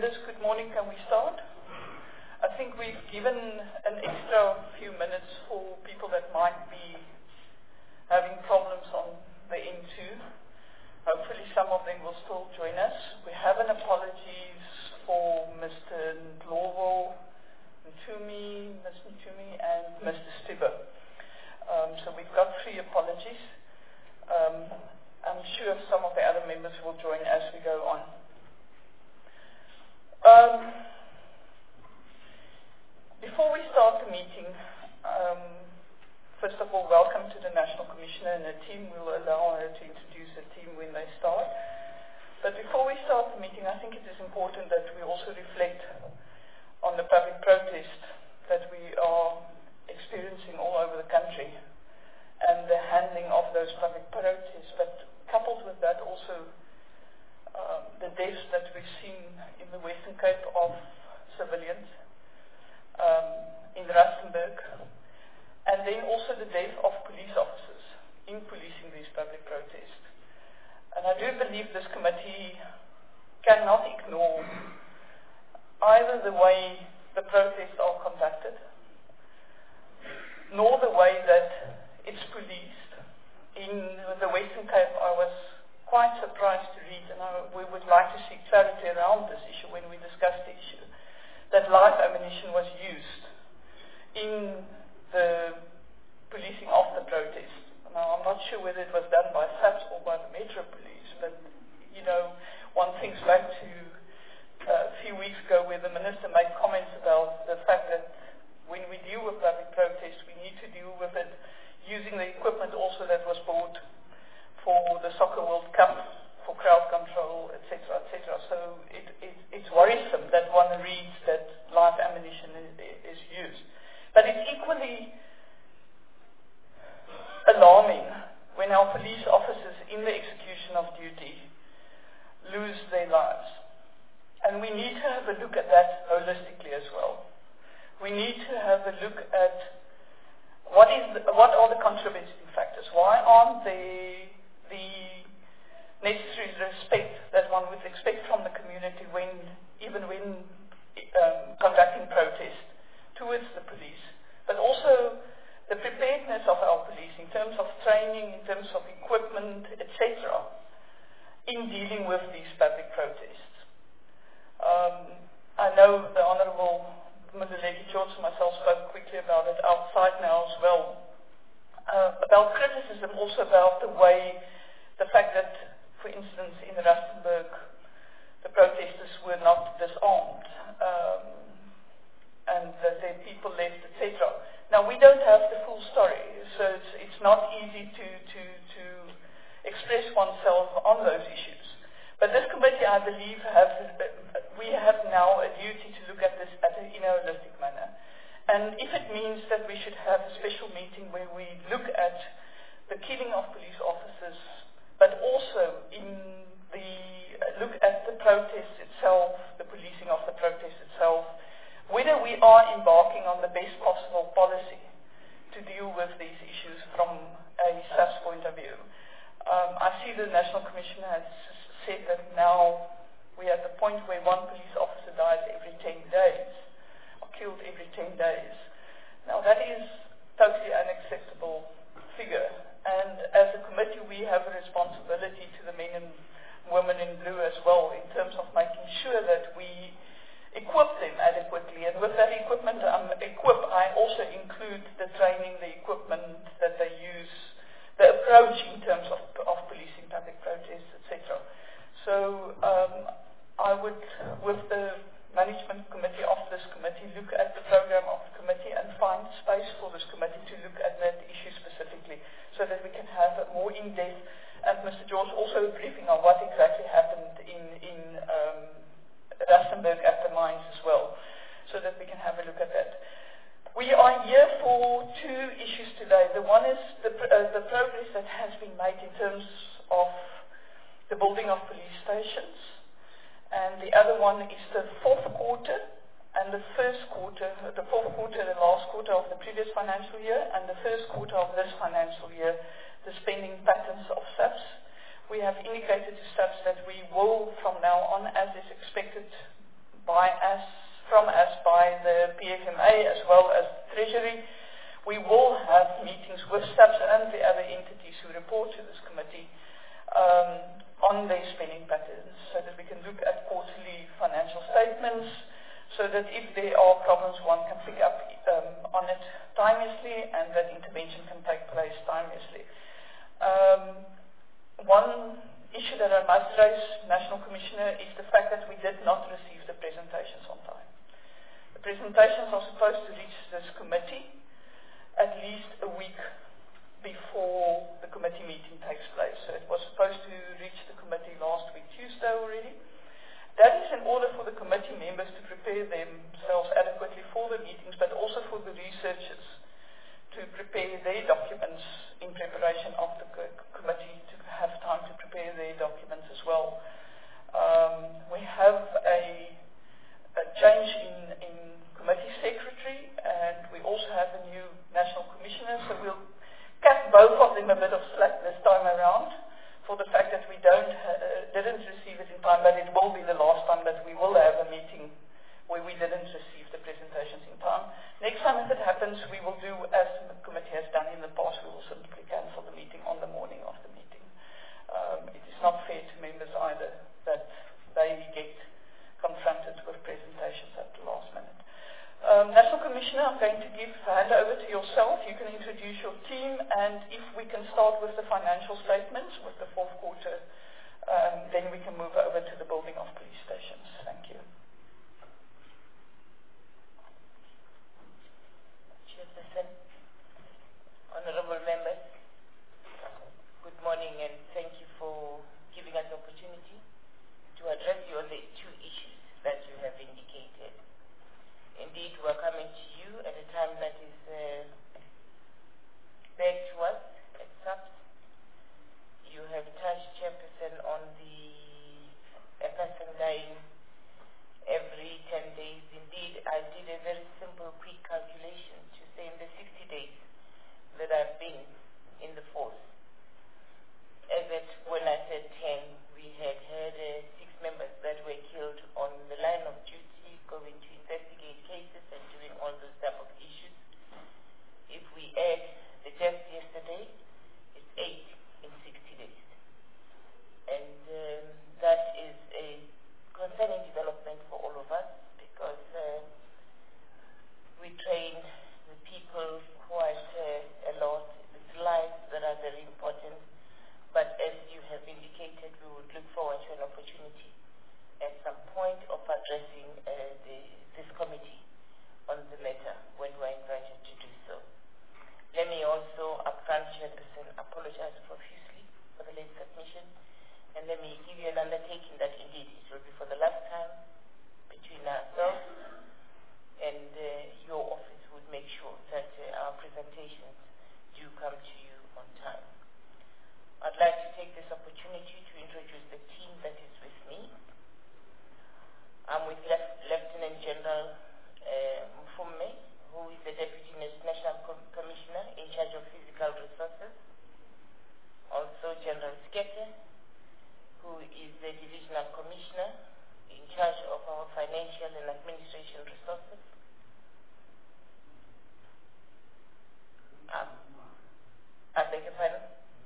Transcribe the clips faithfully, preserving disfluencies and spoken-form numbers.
attenders, good morning. Can we start? I think we've given an extra few minutes for people that might be having problems on the N two. Hopefully some of them will still join us. We have an apologies for Mister Ndlovu, Ntumi, Miz Ntumi, and Mister Stibbe. Um, so we've got three apologies. Um, I'm sure some of the other members will join as we go on. Um, before we start the meeting, um, first of all, welcome to the National Commissioner and the team. We'll allow her to introduce the team when they start. But before we start the meeting, I think it is important that we also reflect on the public protest that we are experiencing all over the country and the handling of those public protests. But coupled with that also um, the deaths that we've seen in the Western Cape of civilians, um, in Rustenburg, and then also the death of police officers in policing these public protests. And I do believe this committee cannot ignore either the way the protests are conducted, nor the way that it's policed. In the Western Cape, I was quite surprised to read, and I, we would like to seek clarity around this issue when we discuss the issue, that live ammunition was used in the policing of the protest. Now, I'm not sure whether it was done by SAPS or by the Metro Police, but, you know, one thinks back to uh, a few weeks ago where the Minister made comments about the fact that when we deal with public protest, we need to deal with it using the equipment also that was bought for the Soccer World Cup, for crowd control, et cetera, et cetera. So it, it, it's worrisome that one reads that live ammunition is, is used. But it's equally alarming when our police officers in the execution of duty lose their lives. And we need to have a look at that holistically as well. We need to have a look at what is the, what are the contributing factors. Why aren't there the necessary respect that one would expect from the community when, even when um, conducting protest towards the police, but also the preparedness of our police in terms of training, in terms of equipment, et cetera, in dealing with these public protests. Um, I know the Honourable Mzileki George and myself spoke quickly about it outside now as well, uh, about criticism also about the way, the fact that, for instance, in Rustenburg, the protesters were not disarmed, um, and that their people left, et cetera. Now, we don't have the full story, so it's, it's not easy to, to, to express oneself on those issues. But this committee, I believe, have, we have now a duty to look at this at a, in a holistic manner. And if it means that we should have a special meeting where we look at the killing of police officers, but also in the uh, look at the protest itself, the policing of the protest itself, whether we are embarking on the best possible policy to deal with these issues from a SAPS point of view. Um, I see the National Commission has said that now we are at the point where one police officer dies every ten days, or killed every ten days. Now that is totally unacceptable figure, and as a committee we have a responsibility to the men and women in blue as well in terms of making sure that we equip them adequately, and with that equipment, um, equip, I also include the training, the equipment that they use, the approach in terms of, of policing public protests, et cetera. So um, I would, with the management committee of this committee, look at the program of the committee and find space for this committee to look at that issue specifically so that we can have a more in-depth, and Mister George also a briefing on what exactly happened in, in um, Rustenburg at the mines as well, so that we can have a look at that. We are here for two issues today. The one is the, uh, the progress that has been made in terms of the building of police stations, and the other one is the fourth quarter and the first quarter, the fourth quarter, the last quarter of the previous financial year, and the first quarter of this financial year, the spending patterns of SAPS. We have indicated to SAPS that we will, from now on, as is expected by us, from us by the P F M A as well as the Treasury. We will have meetings with S A P S and the other entities who report to this committee um, on their spending patterns, so that we can look at quarterly financial statements, so that if there are problems, one can pick up um, on it timeously and that intervention can take place timeously. Um, one issue that I must raise, National Commissioner, is the fact that we did not receive the presentations on time. The presentations are supposed to reach this committee at least a week before the committee meeting takes place. So it was supposed to reach the committee last week, Tuesday already. That is in order for the committee members to prepare themselves adequately for the meetings, but also for the researchers to prepare their documents in preparation of the co committee to have time to prepare their documents as well. Um, we have a, a change in, in committee secretary, and we also have a new national commissioner, so we'll cut both of them a bit of slack this time around for the fact that we don't uh, didn't receive it in time, but it will be the last time that we will have a meeting where we didn't receive the presentations in time. Next time if it happens, we will do as the committee has done in the past. We will simply cancel the meeting on the morning of the meeting. Um, it is not fair to members either that they get confronted with presentations at the last minute. Um, National Commissioner, I'm going to give hand over to yourself. You can introduce your team, and if we can start with the financial statements with the fourth quarter, um, then we can move over to the building of police stations. Thank you. Chairperson, honorable members, good morning, and thank you for giving us the opportunity to address you on the two issues that you have indicated. Indeed, we are coming to you at a time that is uh, begged to us at S A P S. You have touched, Chairperson, on the a person dying every ten days. Indeed, I did a very simple, quick calculation to say in the sixty days that I've been in the force. As at when I said ten, we had had uh, six members that were killed on the line of duty, going to investigate cases and doing all those type of issues. If we add the death yesterday, it's eight in sixty days. And um, that is a concerning development for all of us, because uh, we train the people quite uh, a lot. It's lives that are very important. But as you have indicated, we would look forward to an opportunity at some point of addressing uh, the, this committee on the matter when we are invited to do so. Let me also, upfront, Chairperson, apologize profusely for the late submission, and let me give you an undertaking that indeed it will be for the last time between ourselves, and uh, your office would make sure that uh, our presentations do come to you on time. I'd like to take this opportunity to introduce the team that is with me. I'm with Lef Lieutenant General uh, Mfume, who is the Deputy National Com Commissioner in charge of Physical Resources. Also General Skete, who is the Divisional Commissioner in charge of our Financial and Administration Resources. Um, I beg your pardon?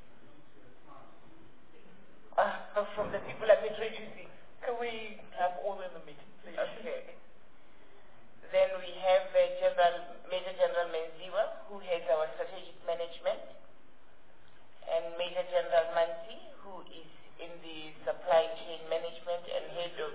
Uh, from the people I'm introducing. Can we have all in the meeting, please? Okay. Then we have uh, General, Major General Menziwa, who heads our strategic management, and Major General Manzi, who is in the supply chain management and head of...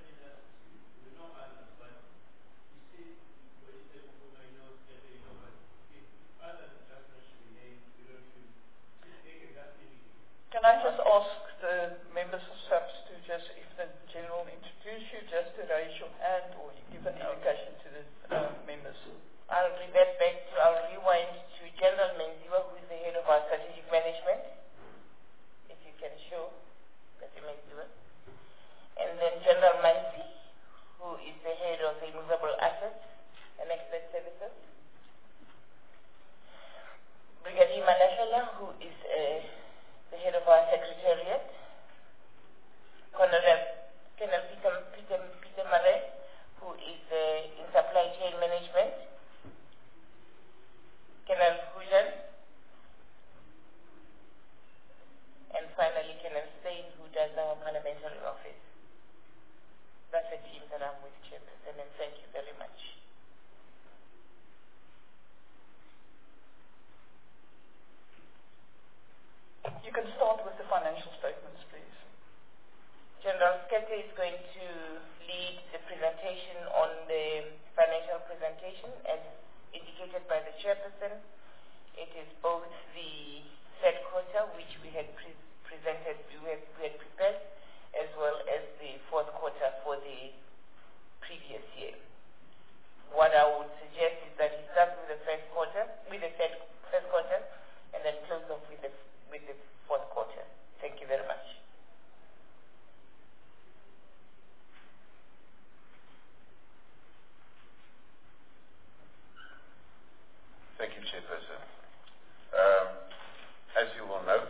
Can I just ask the members of S A P S to just, if the General introduce you, just to raise your hand or give an indication to the uh, members? I'll revert back to, I'll rewind to General Menziwa, who is the head of our strategic management, if you can show Mister Menziwa. And then General Manzi, who is the head of the movable assets and expert services. Brigadier Manashala, who is uh, the head of our secretariat. Colonel Colonel Peter, Peter, Peter Mare, Maphosa is going to lead the presentation on the financial presentation as indicated by the chairperson. It is both the third quarter, which we had pre presented, we had, we had prepared, as well as the fourth quarter for the previous year. What I would suggest is that he starts with the first quarter, with the third, first quarter, and then close off with the, with the fourth quarter. Thank you very much. Thank you, Chairperson. Um, as you will note,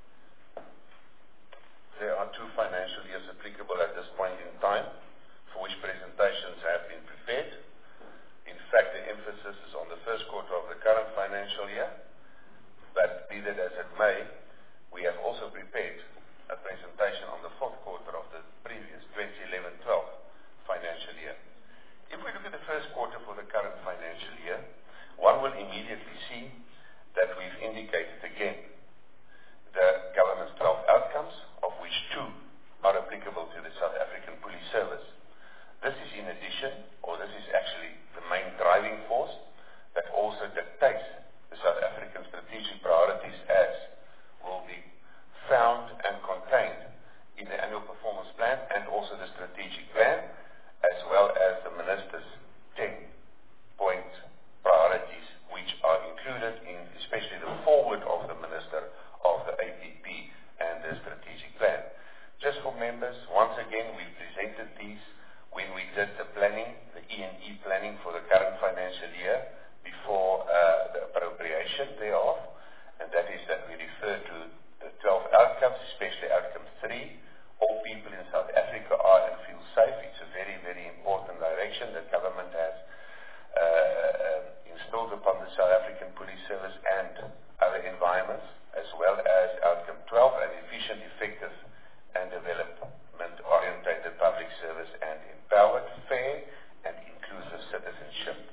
there are two financial years applicable at this point in time, for which presentations have been prepared. In fact, the emphasis is on the first quarter of the current financial year, but be that as it may, we have also prepared a presentation on the fourth quarter of the previous twenty eleven twelve financial year. If we look at the first quarter for the current financial year, one will immediately see that we've indicated again the government's twelve outcomes, of which two are applicable to the South African Police Service. This is in addition, or this is actually the main driving force that also dictates the South African strategic priorities as will be found and contained in the annual performance plan and also the strategic plan, as well as the Minister's ten point priorities, which are included in especially the forward of the Minister of the A P P and the strategic plan. Just for members, once again, we presented these when we did the planning, the E and E planning for the current financial year before uh, the appropriation thereof, and that is that we refer to the twelve outcomes, especially outcome three. All people in South Africa are and feel safe. It's a very, very important direction that government has uh, installed upon the South African Police Service and other environments, as well as outcome twelve, an efficient, effective, and development-oriented public service and empowered, fair, and inclusive citizenship.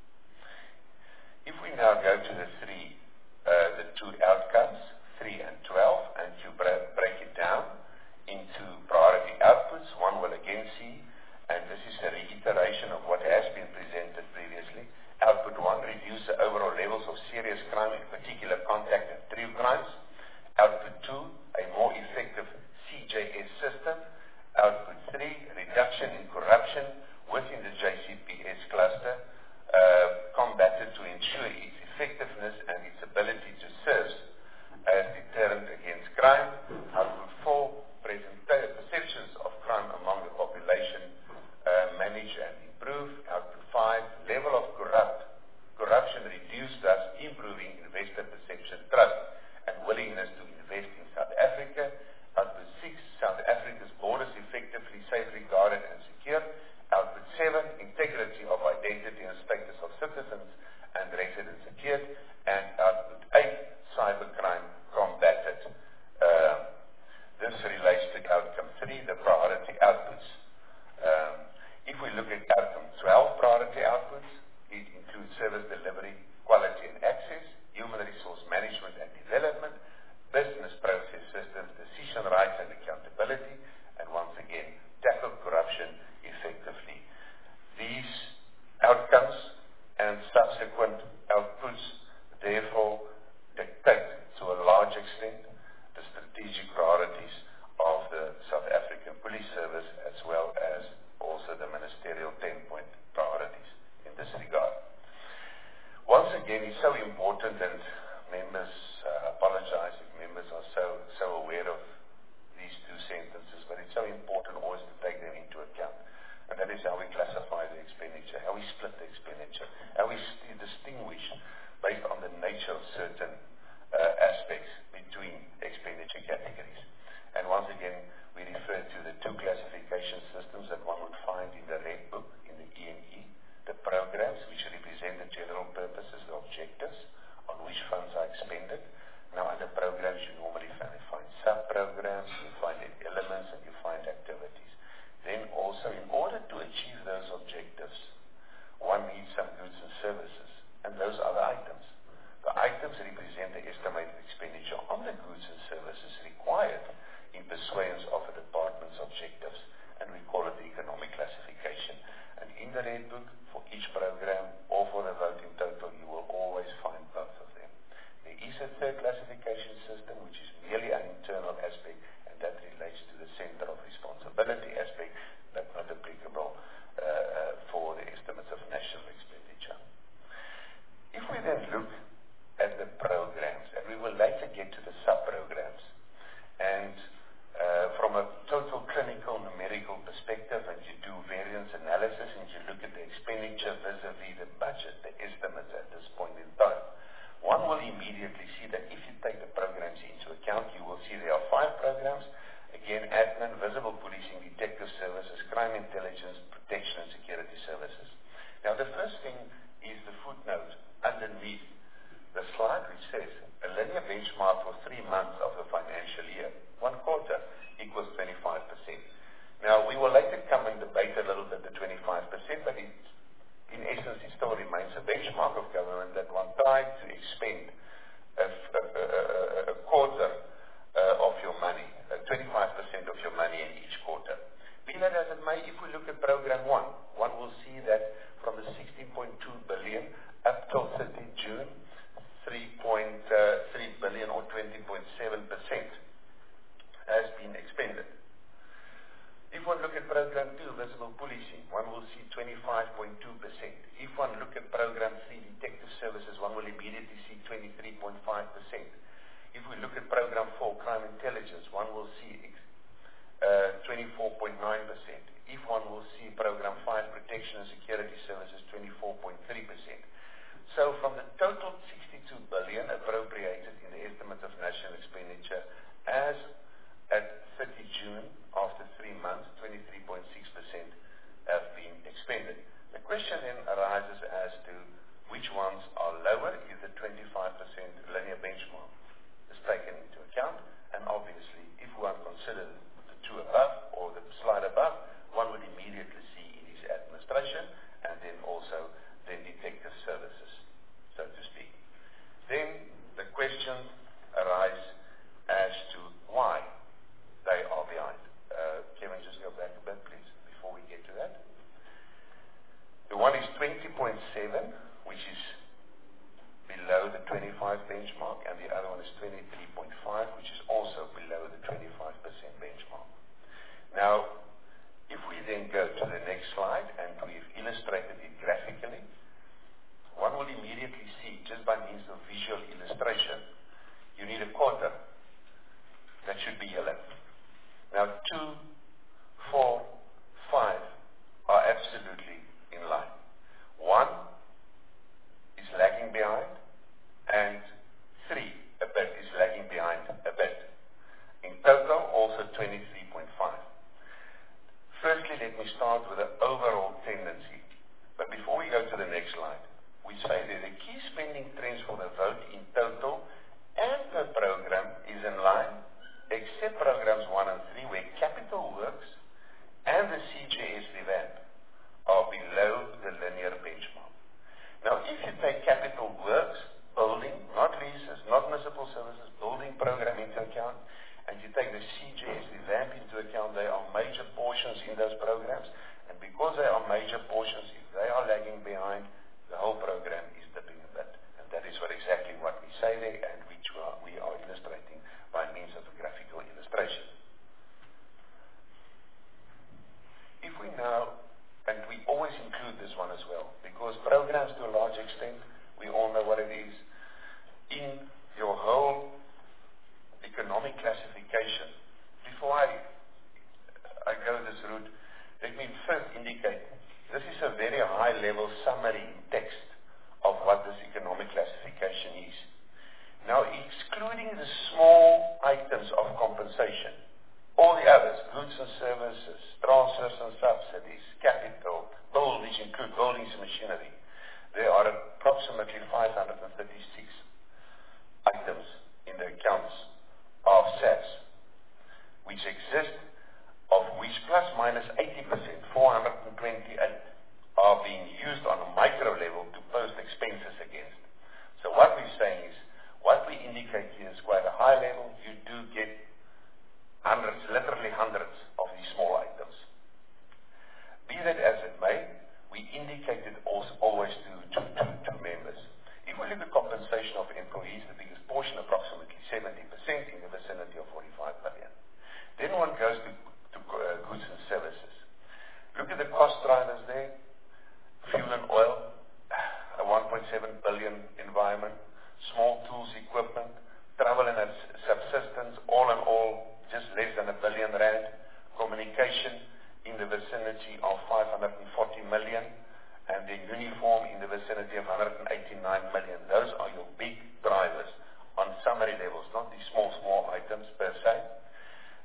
If we now go to the three, uh, the two outcomes, three and twelve, and to break it down into priority outputs, one will again see, and this is a reiteration of what has been presented previously. Output one, reduce the overall levels of serious crime, in particular contact and trio crimes. Output two, a more effective C J S system. Output three, reduction in corruption within the J C P S cluster, uh, combated to ensure its effectiveness and its ability to serve as deterrent against crime. Output four, perceptions of crime among the population, uh, manage and improve. Output five, level of corrupt corruption reduced, thus improving investor perception, trust, and willingness to invest in South Africa. Output six, South Africa's borders effectively safe, regarded, and secure. Output seven, integrity of identity and status of citizens and residents secured. And output eight, cybercrime combated. Uh, this relates to outcome three, the priority outputs. Um, if we look at outcome twelve priority outputs, it includes service delivery, quality and access, human resource management and development, business process systems, decision rights and accountability, and once again, tackle corruption effectively. These outcomes and subsequent outputs therefore dictate to a large extent the strategic priorities of the South African Police Service, as well as also the ministerial ten point priorities in this regard. Once again, it's so important, and members uh, apologize if members are so, so aware of these two sentences, but it's so important always to take them into account. And that is how we classify the expenditure, how we split the expenditure, how we st distinguish based on the nature of certain uh, aspects between expenditure categories. And once again, we refer to the two classification systems that one would find in the Red Book, in the E and E, the programs which represent the general purposes, the objectives on which funds are expended. Now, under programs, you normally find, find sub-programs, you find elements, and you find activities. Then also, in order to achieve those objectives, one needs some goods and services, and those are the items. The items represent the estimated expenditure on the goods and services required in pursuance of a department's objectives, and programs. Again, admin, visible policing, detective services, crime intelligence, protection and security services. Now the first thing is the footnote underneath the slide which says a linear benchmark for three months of the financial year, one quarter, equals twenty-five percent. Now we will later come and debate a little bit the twenty-five percent, but it, in essence it still remains a benchmark of government that one tried to expend a, a, a, a quarter uh, of your money, uh, twenty-five percent of your money in each quarter. Be that as it may, if we look at program one, one will see that from the sixteen point two billion up till thirtieth June, three point three billion or twenty point seven percent has been expended. If one look at program two, visible policing, one will see twenty-five point two percent. If one look at program three, detective services, one will immediately see twenty-three point five percent. If we look at program four, crime intelligence, one will see uh, twenty-four point nine percent. If one will see program five, protection and security services, twenty-four point three percent. So from the total sixty-two billion appropriated in the estimate of national expenditure as at thirtieth June, after three months, twenty-three point six percent have been expended. The question then arises as to which ones are lower if the twenty-five percent linear benchmark is taken into account, and obviously if one considers the two above or the slide above, one would immediately see it is administration and then also the detective services, so to speak. Then the question arises as to why they are behind. Uh, Kevin, just go back a bit, please, before we get to that. The one is twenty point seven, which is below the twenty-five benchmark, and the other one is twenty-three point five, which is also below the twenty-five percent benchmark. Now, if we then go to the next slide, and we've illustrated it graphically, one will immediately see, just by means of visual illustration, you need a quarter that should be yellow. Now, two, four, five are absolutely in line. One is lagging behind, and three, a bit, is lagging behind a bit. In total, also twenty-three point five. Firstly, let me start with the overall tendency. But before we go to the next slide, we say that the key spending trends for the vote in total and per program is in line, except programs one and three, where capital works and the C J S revamp are below the linear benchmark. Now, if you take capital works, building, not leases, not municipal services, building program into account, and you take the C J S revamp into account, they are major portions in those programs, and because they are major portions, if they are lagging behind, the whole program is dipping a bit. And that is what exactly what we say there, and which we are, we are illustrating by means of a graphical illustration. If we now, and we always include this one as well, because programs to a large extent, we all know what it is, in your whole economic classification. Before I, I go this route, let me first indicate, this is a very high level summary in text of what this economic classification is. Now, excluding the small items of compensation, all the others, goods and services, transfers and subsidies, capital, build, which include buildings and machinery, there are approximately five hundred thirty-six items in the accounts of S A S, which exist, of which plus minus eighty percent, four hundred twenty-eight, are being used on a micro level to post expenses against. So what we're saying is, what we indicate here is quite a high level. You do get hundreds, literally hundreds of these small items. Be that as it may, we indicated also always to, to, to, to members. If we look at compensation of employees, the biggest portion, approximately seventy percent, in the vicinity of forty-five billion. Then one goes to, to uh, goods and services. Look at the cost drivers there. Fuel and oil, a one point seven billion environment, small tools, equipment, travel and subsistence, all in all, just less than a billion rand. Communication in the vicinity of five hundred forty million, and then uniform in the vicinity of one hundred eighty-nine million. Those are your big drivers on summary levels, not these small, small items per se.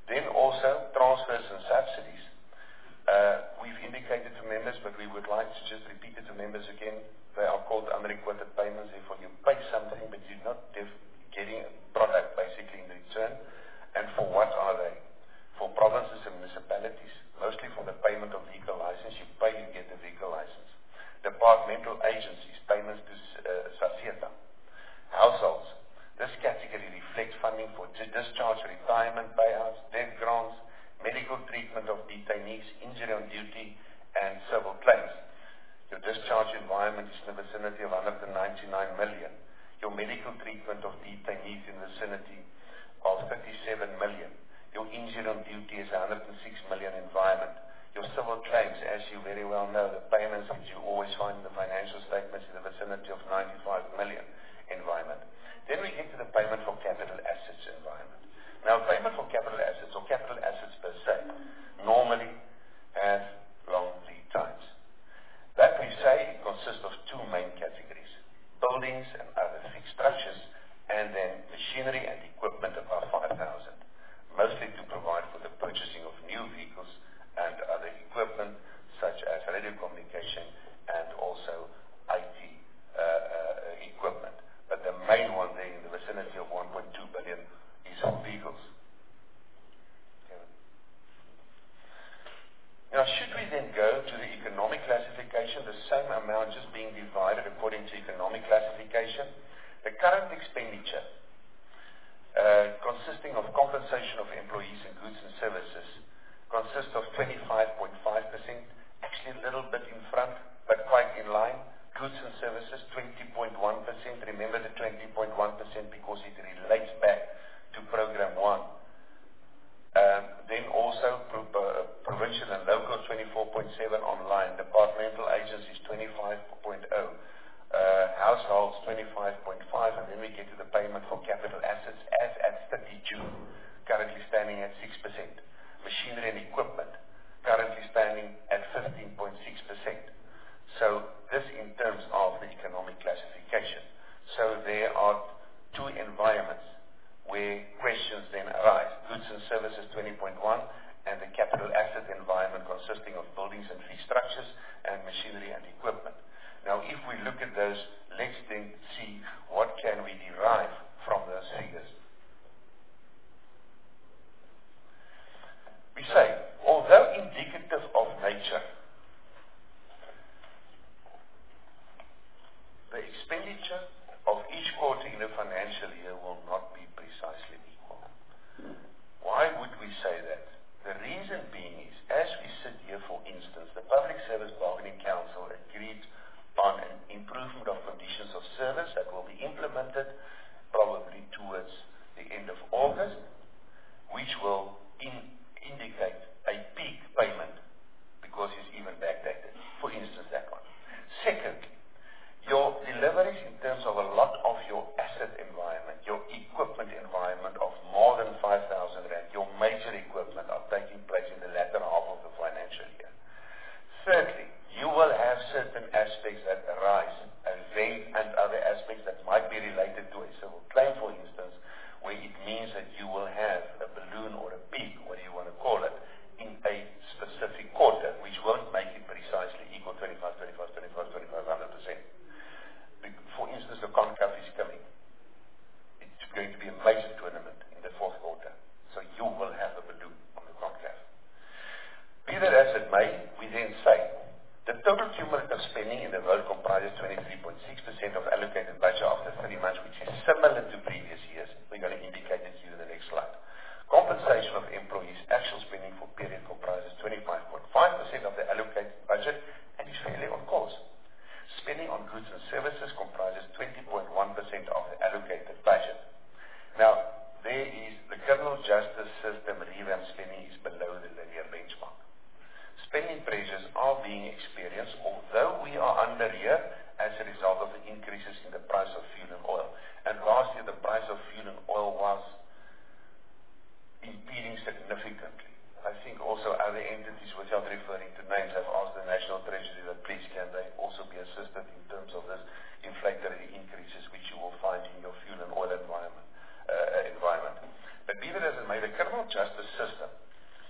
Also, transfers and subsidies. Uh, we've indicated to members, but we would like to just repeat it to members again. They are called unrequited payments. Therefore, you pay something, but you're not getting a product basically in return. And for what are they? For provinces and municipalities, mostly for the payment of vehicle license. You pay, you get the vehicle license. Departmental agencies, payments to uh, SAFETA. Households. This category reflects funding for discharge, retirement payouts, death grants, medical treatment of detainees, injury on duty, and civil claims. Your discharge environment is in the vicinity of one hundred ninety-nine million. Your medical treatment of detainees in the vicinity of thirty-seven million. Your injury on duty is one hundred six million environment. Your civil claims, as you very well know, the payments that you always find in the financial statements in the vicinity of ninety-five million environment. Then we get to the payment for capital assets environment. Now, payment for capital assets, or capital assets per se, normally have long lead times. That we say consists of two main categories: buildings and other fixed structures, and then machinery and equipment above five thousand, mostly to provide for the purchasing of new vehicles and other equipment such as radio communication and also I T uh, uh, equipment. But the main one there in the vicinity of one point two billion is for vehicles. Now, should we then go to the economic classification, the same amount just being divided according to economic classification? The current expenditure, uh, consisting of compensation of employees and goods and services, consists of twenty-five point five percent, actually a little bit in front, but quite in line. Goods and services, twenty point one percent. Remember the twenty point one percent because it relates back to program one. Um, then also pro uh, provincial and local twenty-four point seven online, departmental agencies twenty-five point zero, uh, households twenty-five point five, and then we get to the payment for capital assets as at thirty June, currently standing at six percent. Machinery and equipment, currently standing at fifteen point six percent. So this in terms of the economic classification. So there are two environments where questions then arise. Goods and services twenty point one and the capital asset environment consisting of buildings and fixed structures and machinery and equipment. Now if we look at those, let's then see what can we derive from those figures. We say, although indicative of nature, the expenditure of each quarter in a financial year will not be precisely equal. Why would we say that? The reason being is, as we sit here, for instance, the Public Service Bargaining Council agreed on an improvement of conditions of service that will be implemented probably towards the end of August, which will in, indicate a peak payment because it's even backdated. For instance, that one. Second, your deliveries in terms of a lot of your asset environment, your equipment environment of more than five thousand rand, your major equipment are taking place in the latter half of the financial year. Thirdly, you will have certain aspects that arise, events and other aspects that might be related to a civil claim, for instance, where it means that you will have a balloon or a peak, whatever you want to call it, in a specific quarter, which won't make it precisely equal twenty-five, twenty-five, twenty-five, twenty-five, one hundred percent. For instance, the CONCAF is coming. It's going to be a major tournament in the fourth quarter. So you will have a balloon on the CONCAF. Be that as it may, we then say, the total cumulative spending in the world comprises twenty-three point six percent of allocated budget after thirty months, which is similar to previous years. We're going to indicate it to you in the next slide. Compensation of employees' actual spending for period comprises twenty-five point five percent of the allocated budget and is fairly on course. Spending on goods and services comprises twenty point one percent of the allocated budget. Now, there is the criminal justice system revamp spending is below the linear benchmark. Spending pressures are being experienced, although we are under here as a result of the increases in the price of fuel and oil. And last year, the price of fuel and oil was impeding significantly. I think also other entities, without referring to names, have asked the National Treasury that please can they also be assisted in terms of this inflationary increases which you will find in your fuel and oil environment. Uh, environment. But be that as it may, the criminal justice system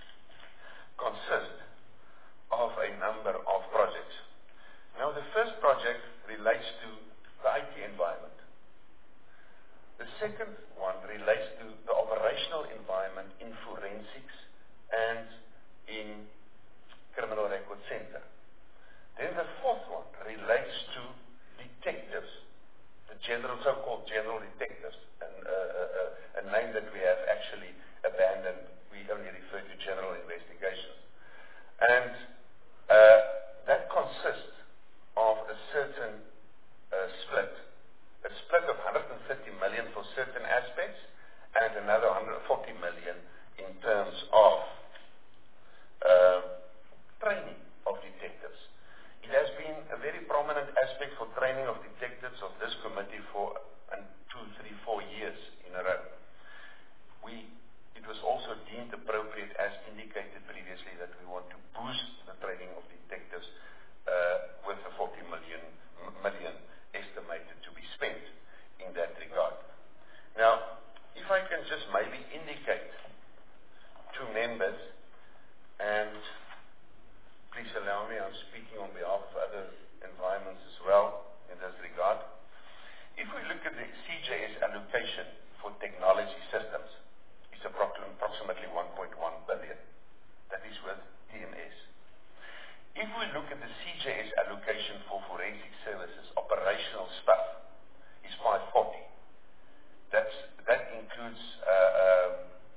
consist of a number of projects. Now, the first project relates to the I T environment. The second one relates to the operational environment in forensics and in criminal record center. Then the fourth one relates to detectives, the general, so-called general detectives, and, uh, uh, a name that we have actually abandoned. We only refer to general investigations. And uh, that consists of a certain uh, split, a split of one hundred thirty million for certain aspects and another one hundred forty million in terms of uh, training of detectives. It has been a very prominent aspect for training of detectives of this committee for uh, two, three, four years in a row. We, it was also deemed appropriate, as indicated previously, that we want to boost the training of detectives uh, with the forty million, million estimated to be spent in that regard. Now, if I can just maybe indicate to members, and please allow me, I'm speaking on behalf of other environments as well in this regard. If we look at the C J S allocation for technology systems, it's approximately one point one billion. That is with T M S. If we look at the C J S allocation for forensic services, operational stuff, is five forty. That's, that includes uh, um,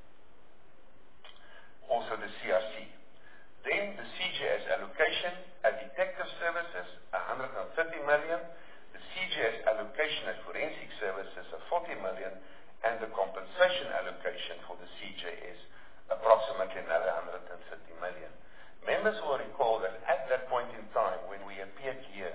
also the C R C. Then the C J S allocation at detective services, one hundred thirty million. The C J S allocation at forensic services of forty million, and the compensation allocation for the C J S approximately another one hundred thirty million. Members will recall that at that point in time, when we appeared here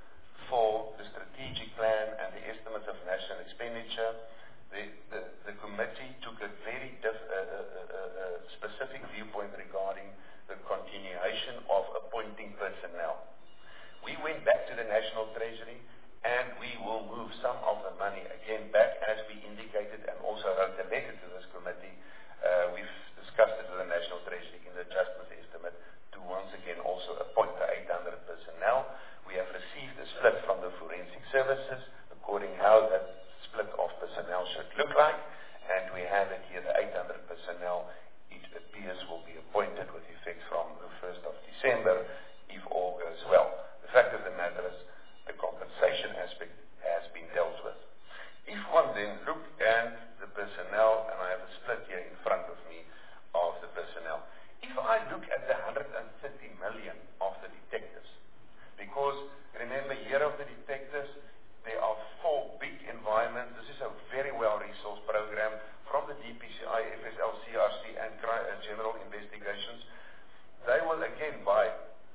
for the strategic plan and the estimates of national expenditure, the, the, the committee took a very diff, uh, uh, uh, uh, specific viewpoint regarding the continuation of appointing personnel. We went back to the National Treasury, and we will move some of the money again back, as we indicated, and also wrote a letter to this committee. Uh, we've discussed it with the National Treasury in the adjustment estimate to once again also appoint the eight hundred personnel. We have received a split from the forensic services according how that split of personnel should look like, and we have it here, the eight hundred personnel, it appears will be appointed with effect from the first of December, if all goes well. The fact of the matter is, the compensation aspect has been dealt with. If one then look at the personnel, and I have a split here in front of me of the personnel. If I look at the one hundred thirty million of the detectives, because remember, year of the detectives, there are four big environments. This is a very well-resourced program from the D P C I, F S L, C R C, and General Investigations. They will again buy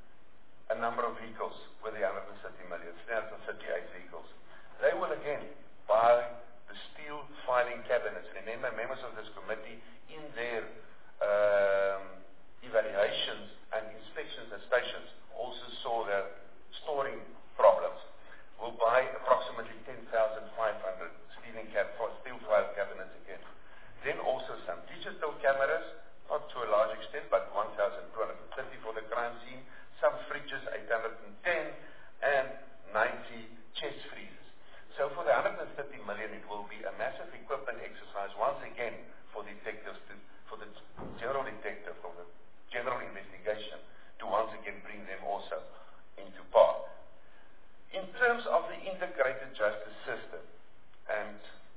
a number of vehicles with the one hundred thirty million, three hundred thirty-eight vehicles. They will again buy the steel filing cabinets. Remember, members of this committee, in their um, evaluations and inspections at stations, also saw the storing problems. We'll buy approximately ten thousand five hundred steel file cabinets again. Then also some digital cameras, not to a large extent, but one thousand two hundred thirty for the crime scene, some fridges, eight hundred ten, and ninety chest freezers. So for the one hundred thirty million, it will be a massive equipment exercise once again for detectives, to, for the general detective, for the general investigation, to once again bring them also into par. In terms of the integrated justice system, and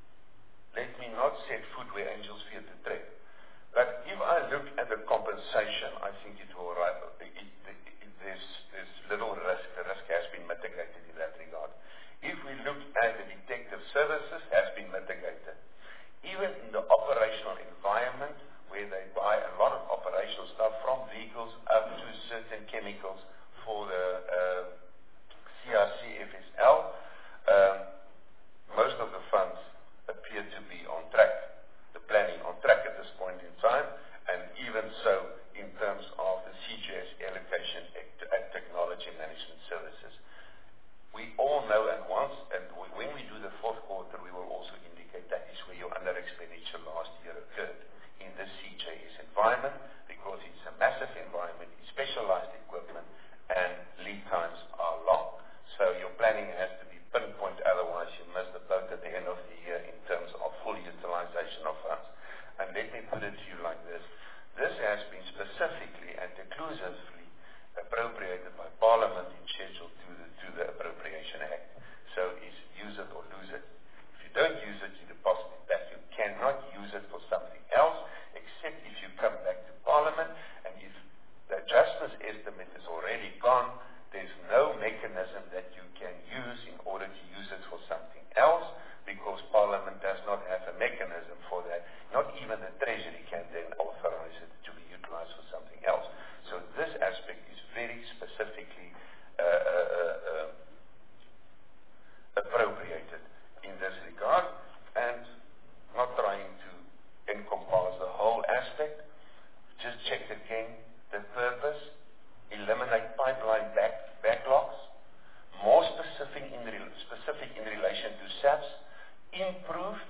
let me not set foot where angels fear to tread, but if I look at the compensation, I think it will right. It, it, it, there's, there's little risk. The risk has been mitigated in that regard. If we look at the detective services, has been mitigated. Even in the operational environment, where they buy a lot of operational stuff from vehicles up to certain chemicals for the uh, C R C F S L, um, most of the funds appear to be on track. The planning on track at this point in time, and even so in terms of the C J S allocation at Technology Management Services. We all know, and once, and when we do the fourth quarter, we will also indicate that is where your under expenditure last year occurred in the C J S environment, because it's a massive environment. just checked again the purpose, eliminate pipeline back, backlogs, more specific in, re, specific in relation to S A Ps, improved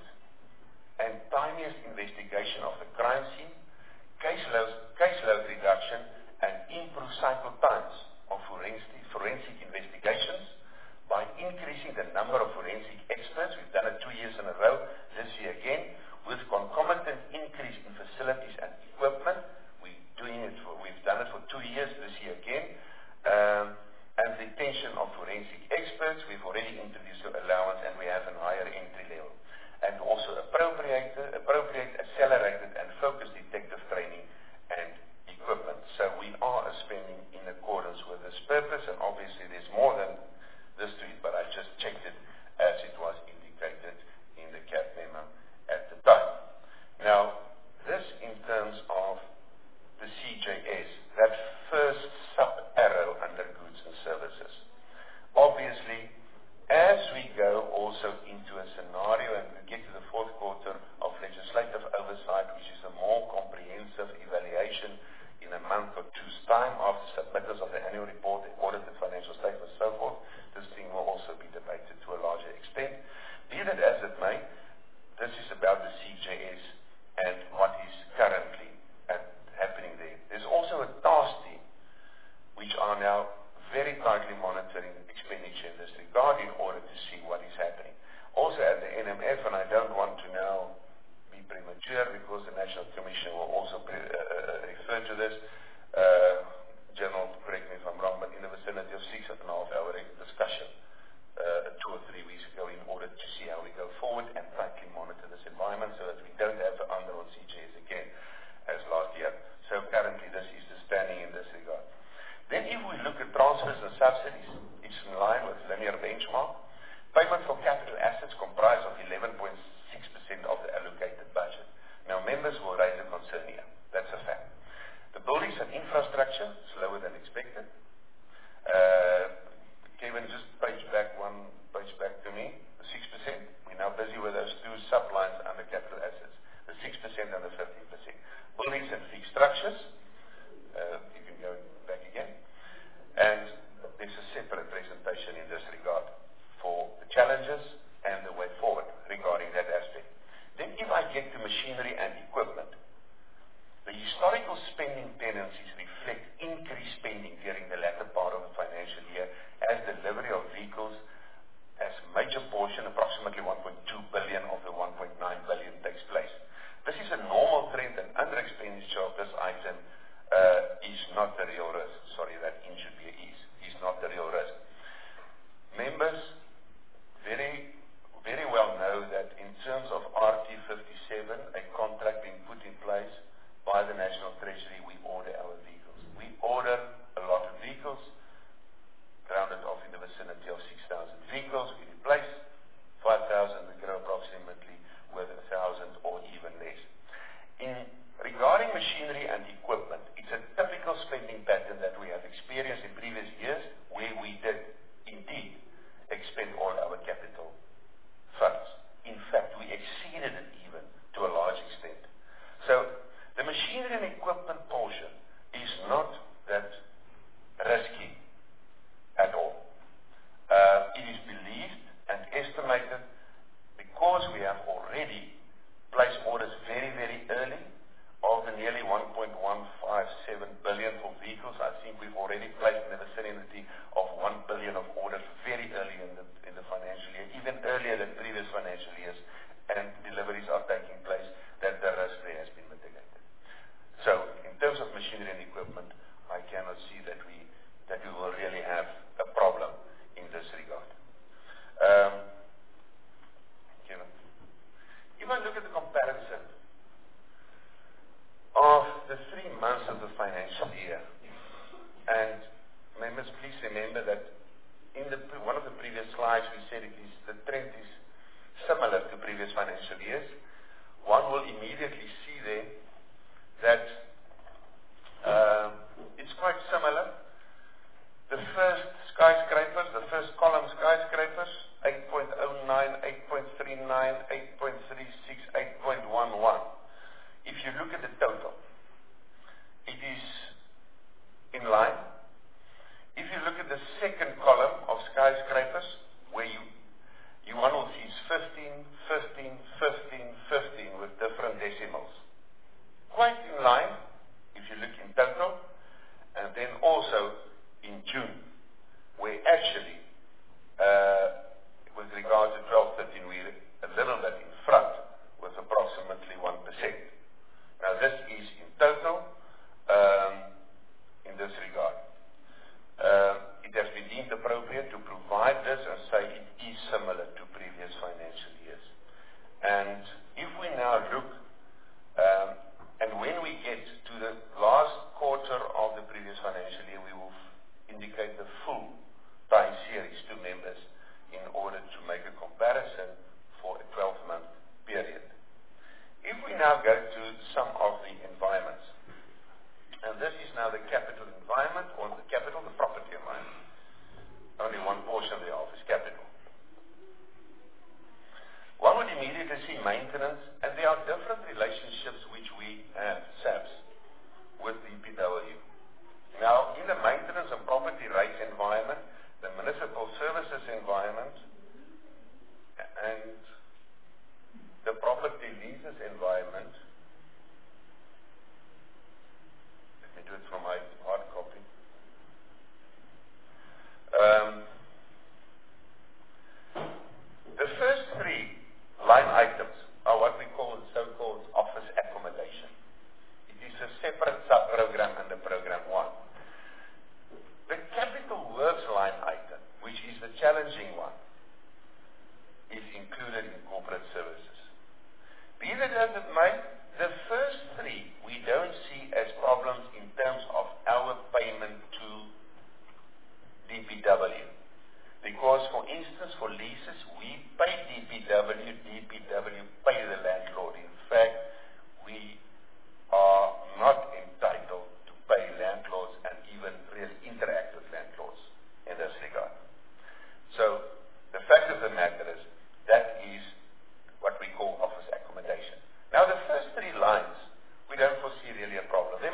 and timeliest investigation of the crime scene, caseload, caseload reduction, and improved cycle times of forensic, forensic investigations by increasing the number of forensic experts. We've done it two years in a row, this year again, with concomitant increase in facilities and equipment. We're doing it for, we've done it for two years, this year again. Um, and retention of forensic experts, we've already introduced an allowance, and we have a higher entry level. And also appropriate, appropriate, accelerated, and focused detective training and equipment. So we are spending in accordance with this purpose, and obviously there's more than this to it, but I just checked it as it was indicated in the C A B memo at the time. Now, this in terms of the C J S, that first sub-arrow under goods and services. Obviously, as we go also into a scenario, and we get to the fourth quarter of legislative oversight, which is a more comprehensive evaluation in a month or two's time after submittals of the annual report, the audited financial statements, and so forth, this thing will also be debated to a larger extent. Be that as it may, this is about the C J S and what is currently at, happening there. There's also a task team which are now very tightly monitoring expenditure in this regard in order to see what is happening. Also at the N M F, and I don't want to now be premature because the National Commission will also pre, uh, refer to this, uh, General, correct me if I'm wrong, but in the vicinity of six and a half hour discussion uh, two or three weeks ago in order to see how we go forward and tightly monitor this environment so that we don't have to under on C J S again as last year. So currently this is the standing in this regard. Then if we look at transfers and subsidies, it's in line with linear benchmark. Payment for capital assets comprise of eleven point six percent of the allocated budget. Now members will raise a concern here. That's a fact. The buildings and infrastructure is lower than expected. Uh, Kevin, just page back one page back to me. The six percent. We're now busy with those two sublines under capital assets. The six percent and the fifteen percent. Buildings and fixed structures. Uh, you can go back again. And there's a separate presentation in this regard for the challenges and the way forward regarding that aspect. Then if I get to machinery and equipment, the historical spending tendencies reflect increased spending during the latter part of the financial year as delivery of vehicles as a major portion, approximately one point two billion of the one point nine billion takes place. This is a normal trend, and under expenditure of this item uh, is not the real risk. Sorry, that in should be a is. Is not the real risk. Members very, very well know that in terms of R T fifty-seven, a contract being put in place by the National Treasury, we order our vehicles. We order a lot of vehicles, rounded off in the vicinity of six thousand vehicles. We replace five thousand, we grow approximately with one thousand or even less. In regarding machinery and equipment, it's a typical spending pattern that we have experienced in previous years where we did indeed expend all our capital funds. In fact, we exceeded it even to a large extent. So the machinery and equipment portion is not that risky at all. Uh, it is believed and estimated because we have already placed orders very, very early of the nearly one point one five seven billion for vehicles. I think we've already placed in the vicinity of one billion of orders very early in the, in the financial year, even earlier than previous financial years, and deliveries are taking place, that the risk there has been mitigated. So, in terms of machinery and equipment, I cannot see that we that we will really have a problem in this regard. Um, you know, if I look at the comparison of the three months of the financial year, and members, please remember that in the one of the previous slides we said it is the trend is similar to previous financial years. One will immediately see there that uh, it's quite similar. The first skyscrapers, the first column skyscrapers, eight point oh nine, eight point three nine, eight point three six, eight point one one. If you look at the total,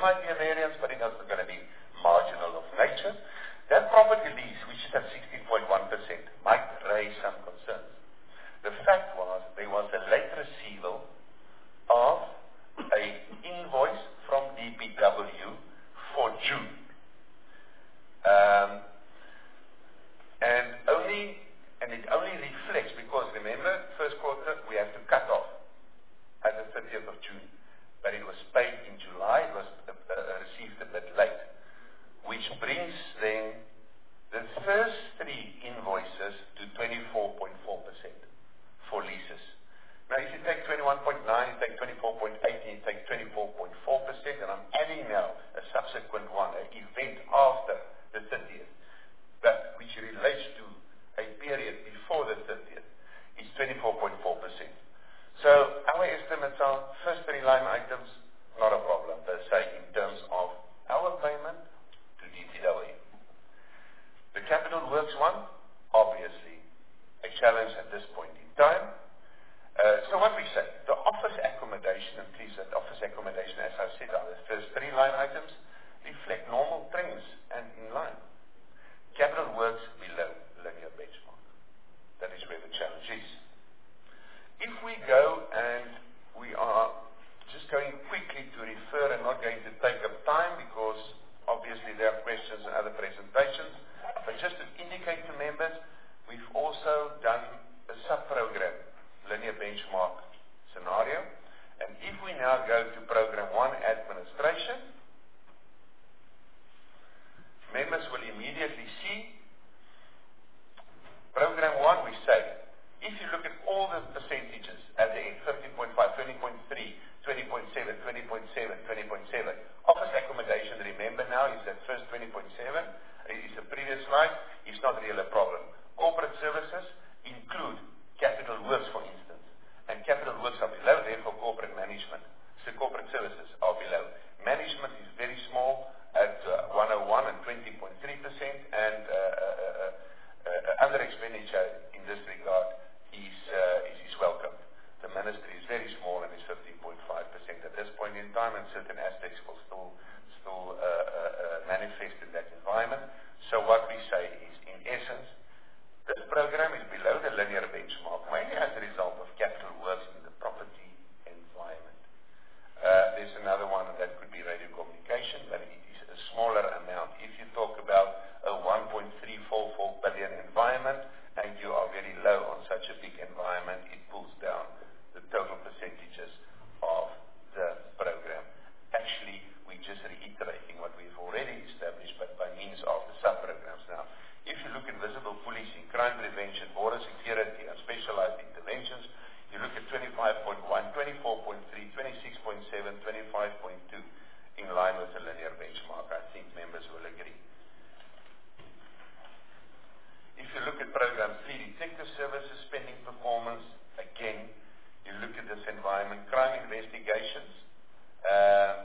might be a variance, but it's also going to be marginal of nature. That property lease, which is at sixteen point one percent, might raise some concerns. The fact was there was a late receival of an invoice from D P W for June. Um, and only, and it only reflects, because remember, first quarter we have to cut off at the thirtieth of June. But it was paid in July, it was uh, uh, received a bit late, which brings then the first three invoices to twenty-four point four percent for leases. Now if you take twenty-one point nine, you take twenty-four point eight, and you take twenty-four point four percent, and I'm adding now a subsequent one, an event after the thirtieth, that which relates to a period before the thirtieth, is twenty-four point four percent. So our estimates are first three line items, not a problem per se in terms of our payment to D P W. The capital works one, obviously a challenge at this point in time. Uh, so what we say, the office accommodation, and please that office accommodation, as I said, are the first three line items, reflect normal trends and in line. Capital works below linear benchmark. That is where the challenge is. If we go, and we are just going quickly to refer and not going to take up time because obviously there are questions and other presentations, but just to indicate to members, we've also done a sub-program, linear benchmark scenario, and if we now go to program one, administration, members will immediately see program one, we say, if you look at all the percentages at the end, fifteen point five, twenty point three, twenty point seven, twenty point seven, twenty point seven. Office accommodation, remember now, is that first twenty point seven, is the previous slide, is not really a problem. Corporate services include capital works, for instance, and capital works are below, therefore corporate management. So corporate services are below. Management is very small at uh, one oh one and twenty point three percent, and uh, uh, uh, uh, other expenditure in this regard is, uh, is, is welcome. The ministry is very small and is fifteen point five percent at this point in time, and certain aspects will still, still uh, uh, uh, manifest in that environment. So what we say is, in essence, this program is below the linear benchmark, mainly as a result of capital works in the property environment. Uh, there's another one that could be radio communication, but it is a smaller amount. If you talk about a one point three four four billion environment, and you are very low on such a big environment, it pulls down the total percentages of the program. Actually, we're just reiterating what we've already established, but by means of the sub-programs. Now, if you look at visible policing, crime prevention, border security, and specialized interventions, you look at twenty-five point one, twenty-four point three, twenty-six point seven, twenty-five point two, in line with the linear benchmark. I think members will agree. If you look at program three, detective services spending performance, again, you look at this environment, crime investigations, uh,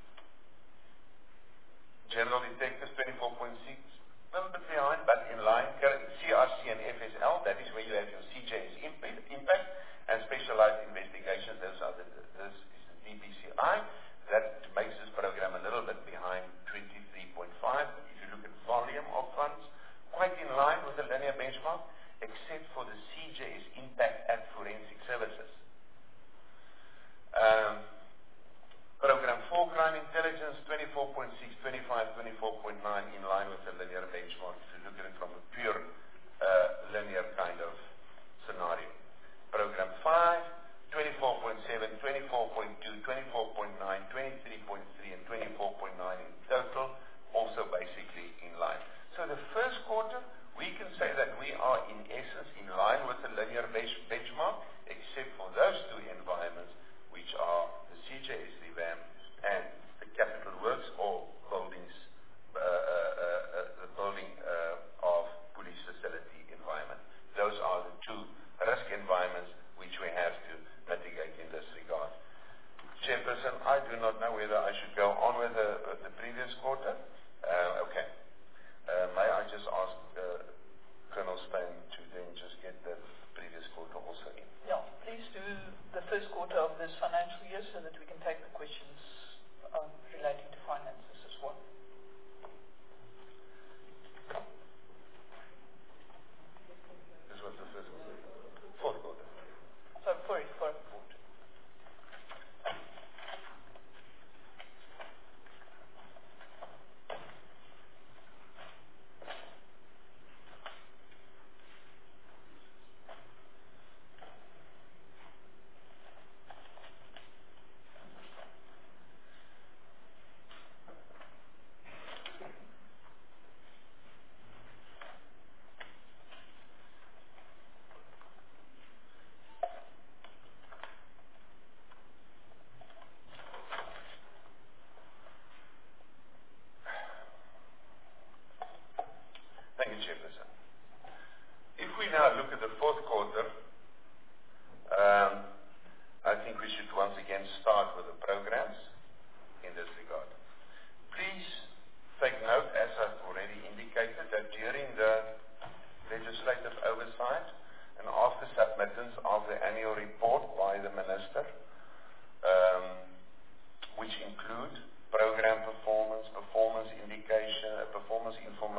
general detectives twenty-four point six, a little bit behind, but in line. C R C and F S L, that is where you have your C J S impact, and specialized investigations, those are the, this is the D P C I. That makes this program a little bit behind, twenty-three point five. If you look at volume of funds, quite in line with the linear benchmark, except for the C J S impact at forensic services. Um, program four, crime intelligence, twenty-four point six, twenty-five, twenty-four point nine, in line with the linear benchmark, if you look at it from a pure uh, linear kind of scenario. Program five, twenty-four point seven, twenty-four point two, twenty-four point nine, twenty-three point three, and twenty-four point nine in total, also basically in line. So the first quarter, we can say that we are in essence in line with the linear benchmark, except for those two environments, which are the C J S revamp and the capital works or buildings, uh, uh, uh, the building uh, of police facility environment. Those are the two risk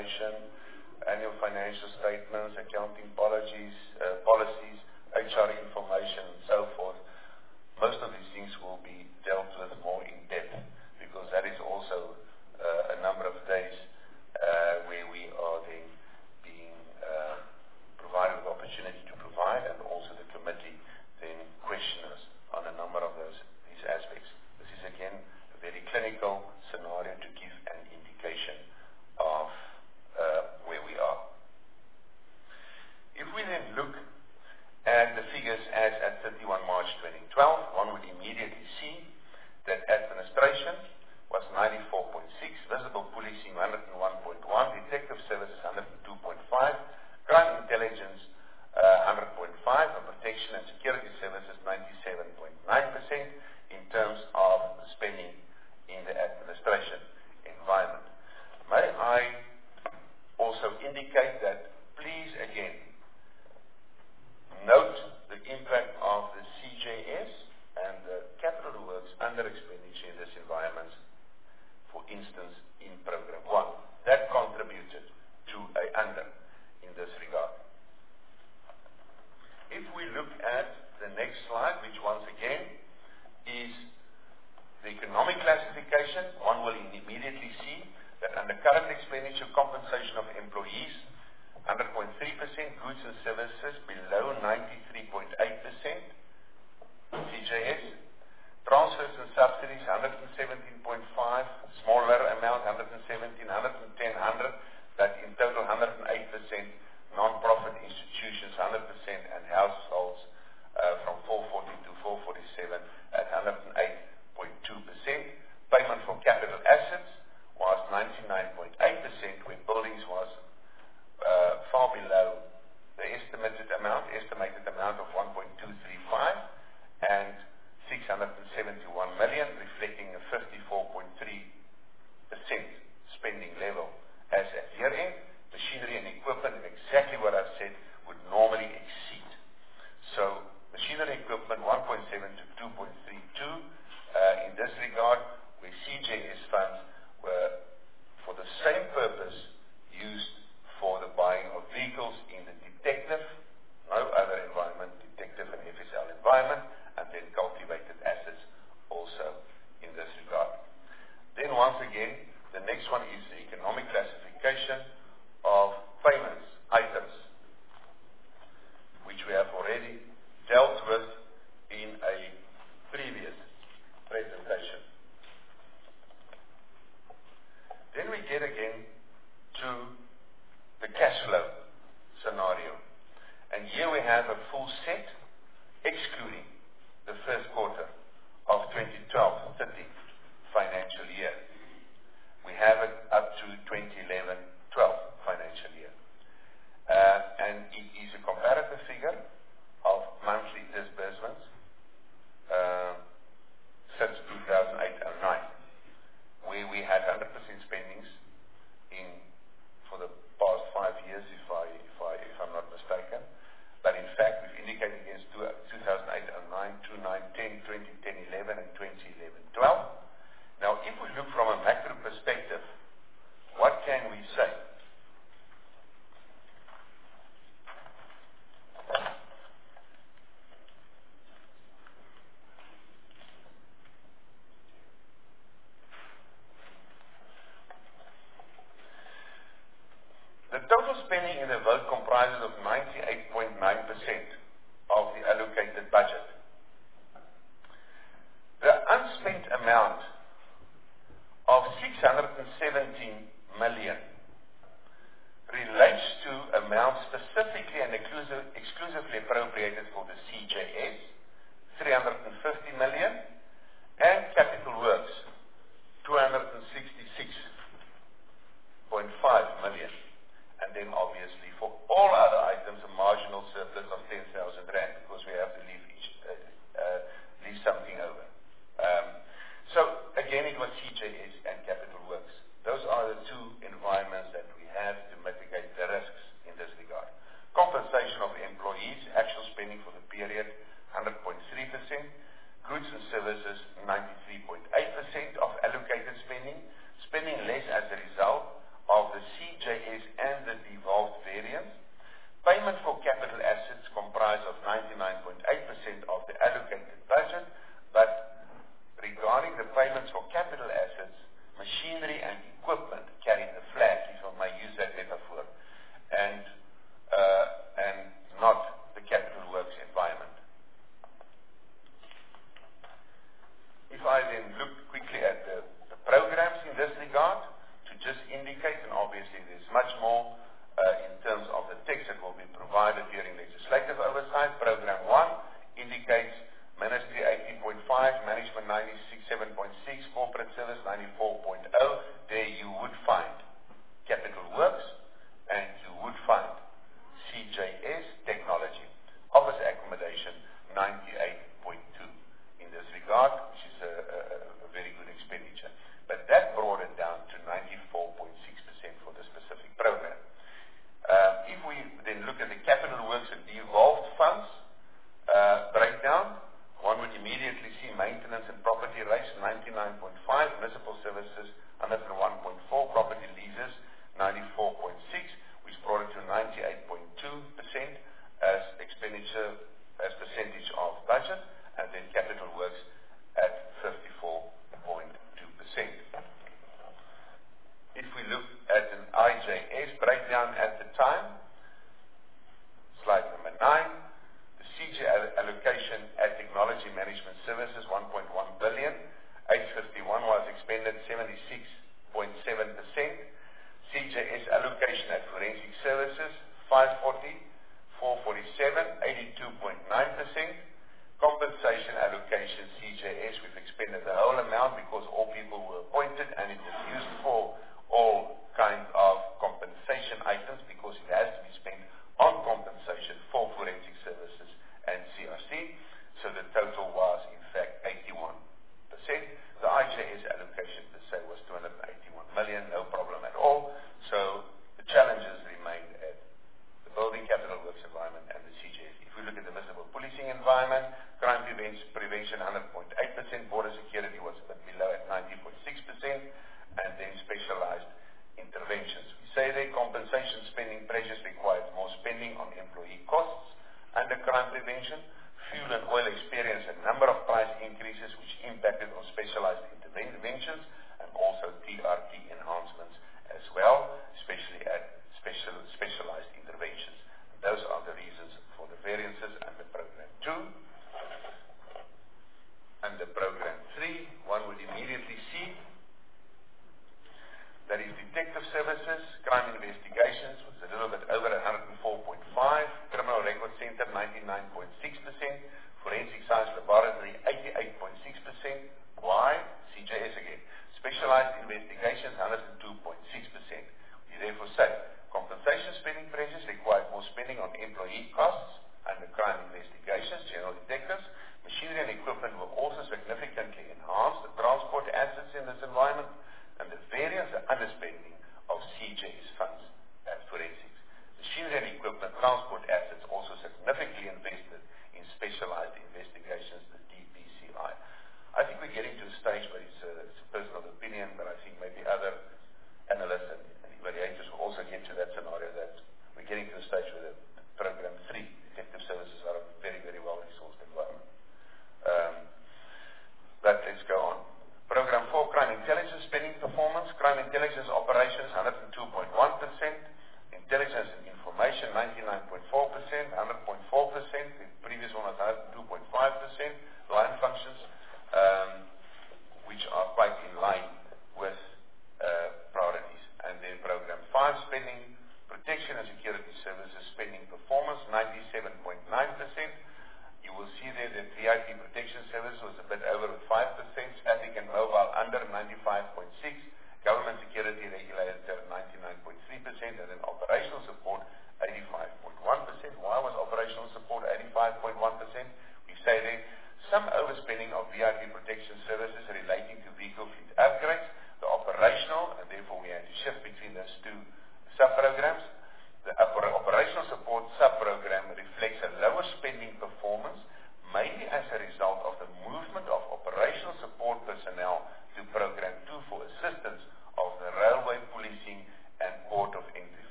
information, annual financial statements, accounting policies, uh, policies, H R information, and so forth. Most of these things will be dealt with more in depth, because that is also uh, a number of days uh, where we are then being uh, provided with opportunity to provide, and also the committee then question us on a number of those these aspects. This is again a very clinical scenario to give an indication of uh, where we are. If we then look at the figures as at thirty-first March twenty twelve, one would immediately see that administration was ninety-four point six, visible policing one hundred one point one, detective services one hundred two point five, crime intelligence uh, one hundred point five, and protection and security services ninety-seven point nine percent in terms of spending in the administration environment. May I also indicate that, please again, note the impact of the C J S and the capital works under expenditure in this environment, for instance, in program one. That contributed to a under in this regard. If we look at the next slide, which once again is the economic classification, one will immediately see that under current expenditure, compensation of employees, one hundred point three percent, goods and services below ninety-three point eight percent, C J S, transfers and subsidies one hundred seventeen point five, smaller amount one hundred seventeen, one hundred ten, one hundred, that in total one hundred eight percent, non-profit institutions one hundred percent, and households uh, from four forty to four forty-seven at one hundred eight point two percent. Payment for capital assets was ninety-nine point eight percent, where buildings was Uh, far below the estimated amount, estimated amount of one point two three five, and six hundred seventy-one million, reflecting a fifty-four point three percent spending level as at year end. Machinery and equipment, and exactly what I've said, would normally exceed. So machinery equipment one point seven to two point three two. Uh, in this regard, where C J S funds were for the same purpose used for the buying of vehicles in the detective, no other environment, detective and F S L environment, and then cultivated assets also in this regard. Then once again, the next one is the economic classification of payments, items, which we have already dealt with in a previous presentation. Then we get again to the cash flow scenario. And here we have a full set, excluding the first quarter of twenty twelve thirty financial year. We have it up to twenty eleven twelve financial year. Uh, and it is a comparative figure of monthly disbursements uh, since two thousand eight oh nine, where we had one hundred percent spendings in for the past five years, if I, if I, if I'm not mistaken. But in fact, we've indicated against two thousand eight oh nine, two thousand nine, ten, twenty ten, eleven, and twenty eleven twelve. Now, if we look from a macro perspective, what can we say? The total spending in the vote comprises of ninety-eight point nine percent of the allocated budget. The unspent amount of six hundred seventeen million relates to amounts specifically and exclusive, exclusively appropriated for the C J S, three hundred fifty million, and capital works, two hundred sixty-six point five million. And then obviously for all other items a marginal surplus of ten thousand rand, because we have to leave, each, uh, uh, leave something over. Um, so again, it was C J S and capital works. Those are the two environments that we have to mitigate the risks in this regard. Compensation of employees, actual spending for the period, one hundred point three percent. Goods and services, ninety-three point eight percent of allocated spending. Spending less as a result of of the C J S and the devolved variance. Payment for capital assets comprise of ninety-nine point eight percent of the allocated budget, but regarding the payments for capital assets, machinery and equipment carry the flag, if I may use that metaphor, and, uh, and not the capital works environment. If I then look quickly at the, the programs in this regard, to just indicate, and obviously there's much more uh, in terms of the text that will be provided during legislative oversight. Program one indicates Ministry eighty point five, Management ninety-seven point six, Corporate Service ninety-four point zero. There you would find capital works and you would find C J S technology. Office accommodation ninety-eight point two in this regard, which is a, a, a very good expenditure. But that brought it down to ninety-four point six percent for the specific program. Uh, if we then look at the capital works and devolved funds uh, breakdown, one would immediately see maintenance and property rates ninety-nine point five, municipal services one oh one point four, property leases ninety-four point six, which brought it to ninety-eight point two percent as expenditure as percentage of budget, and then capital works at fifty-four point two percent. If we look at an I J S breakdown at the time, slide number nine, the C J allocation at Technology Management Services one point one billion, eight fifty-one was expended seventy-six point seven percent. C J S allocation at Forensic Services five forty, four forty-seven, eighty-two point nine percent. Compensation allocation C J S, we've expended the whole amount because all people were appointed and it is used for all kinds of compensation items because it has to be spent on compensation for forensic services and C R C. So the total was in fact eighty-one percent. The I J S allocation per se was two hundred eighty-one million, no problem at all. So the challenges remained at the building capital works environment and the C J S. If we look at the visible policing environment, crime prevention one hundred point eight percent, border security was a bit below at ninety point six percent, and then specialized interventions. We say there compensation spending pressures required more spending on employee costs under crime prevention. Fuel and oil experienced a number of price increases which impacted on specialized interventions and also T R T enhancements as well, especially at special, specialized interventions. And those are the reasons for the variances under program two. Under program three, one would immediately see that is detective services, crime investigations was a little bit over one hundred four point five, criminal record center ninety-nine point six percent, forensic science laboratory eighty-eight point six percent. Why? C J S again. Specialized investigations one hundred two point six percent. We therefore say compensation spending pressures required more spending on employee costs under crime investigations, general detectives. Machinery and equipment were also significantly enhanced. The transport assets in this environment and the variance and underspending of C J S funds at forensics. Machinery and equipment, transport assets also significantly invested in specialized investigations, the D P C I. I think we're getting to a stage where it's a, it's a personal opinion, but I think maybe other analysts and, and evaluators will also get to that scenario that we're getting to a stage where the, the program three, detective services, are a very, very well-resourced environment. Um, but let's go on. Program four, crime intelligence spending performance. Crime intelligence operations, one hundred two point one percent. Intelligence and information, ninety-nine point four percent, one hundred point four percent. The previous one was one hundred two point five percent. Line functions, um, which are quite in line with uh, priorities. And then program five, spending, protection and security services spending performance, ninety-seven point nine percent. You will see there that V I P protection service was a bit over with five percent, static and mobile under ninety-five point six, government security regulator ninety-nine point three percent, and then operational support eighty-five point one percent. Why was operational support eighty-five point one percent? We say there some overspending of V I P protection services relating to vehicle fleet upgrades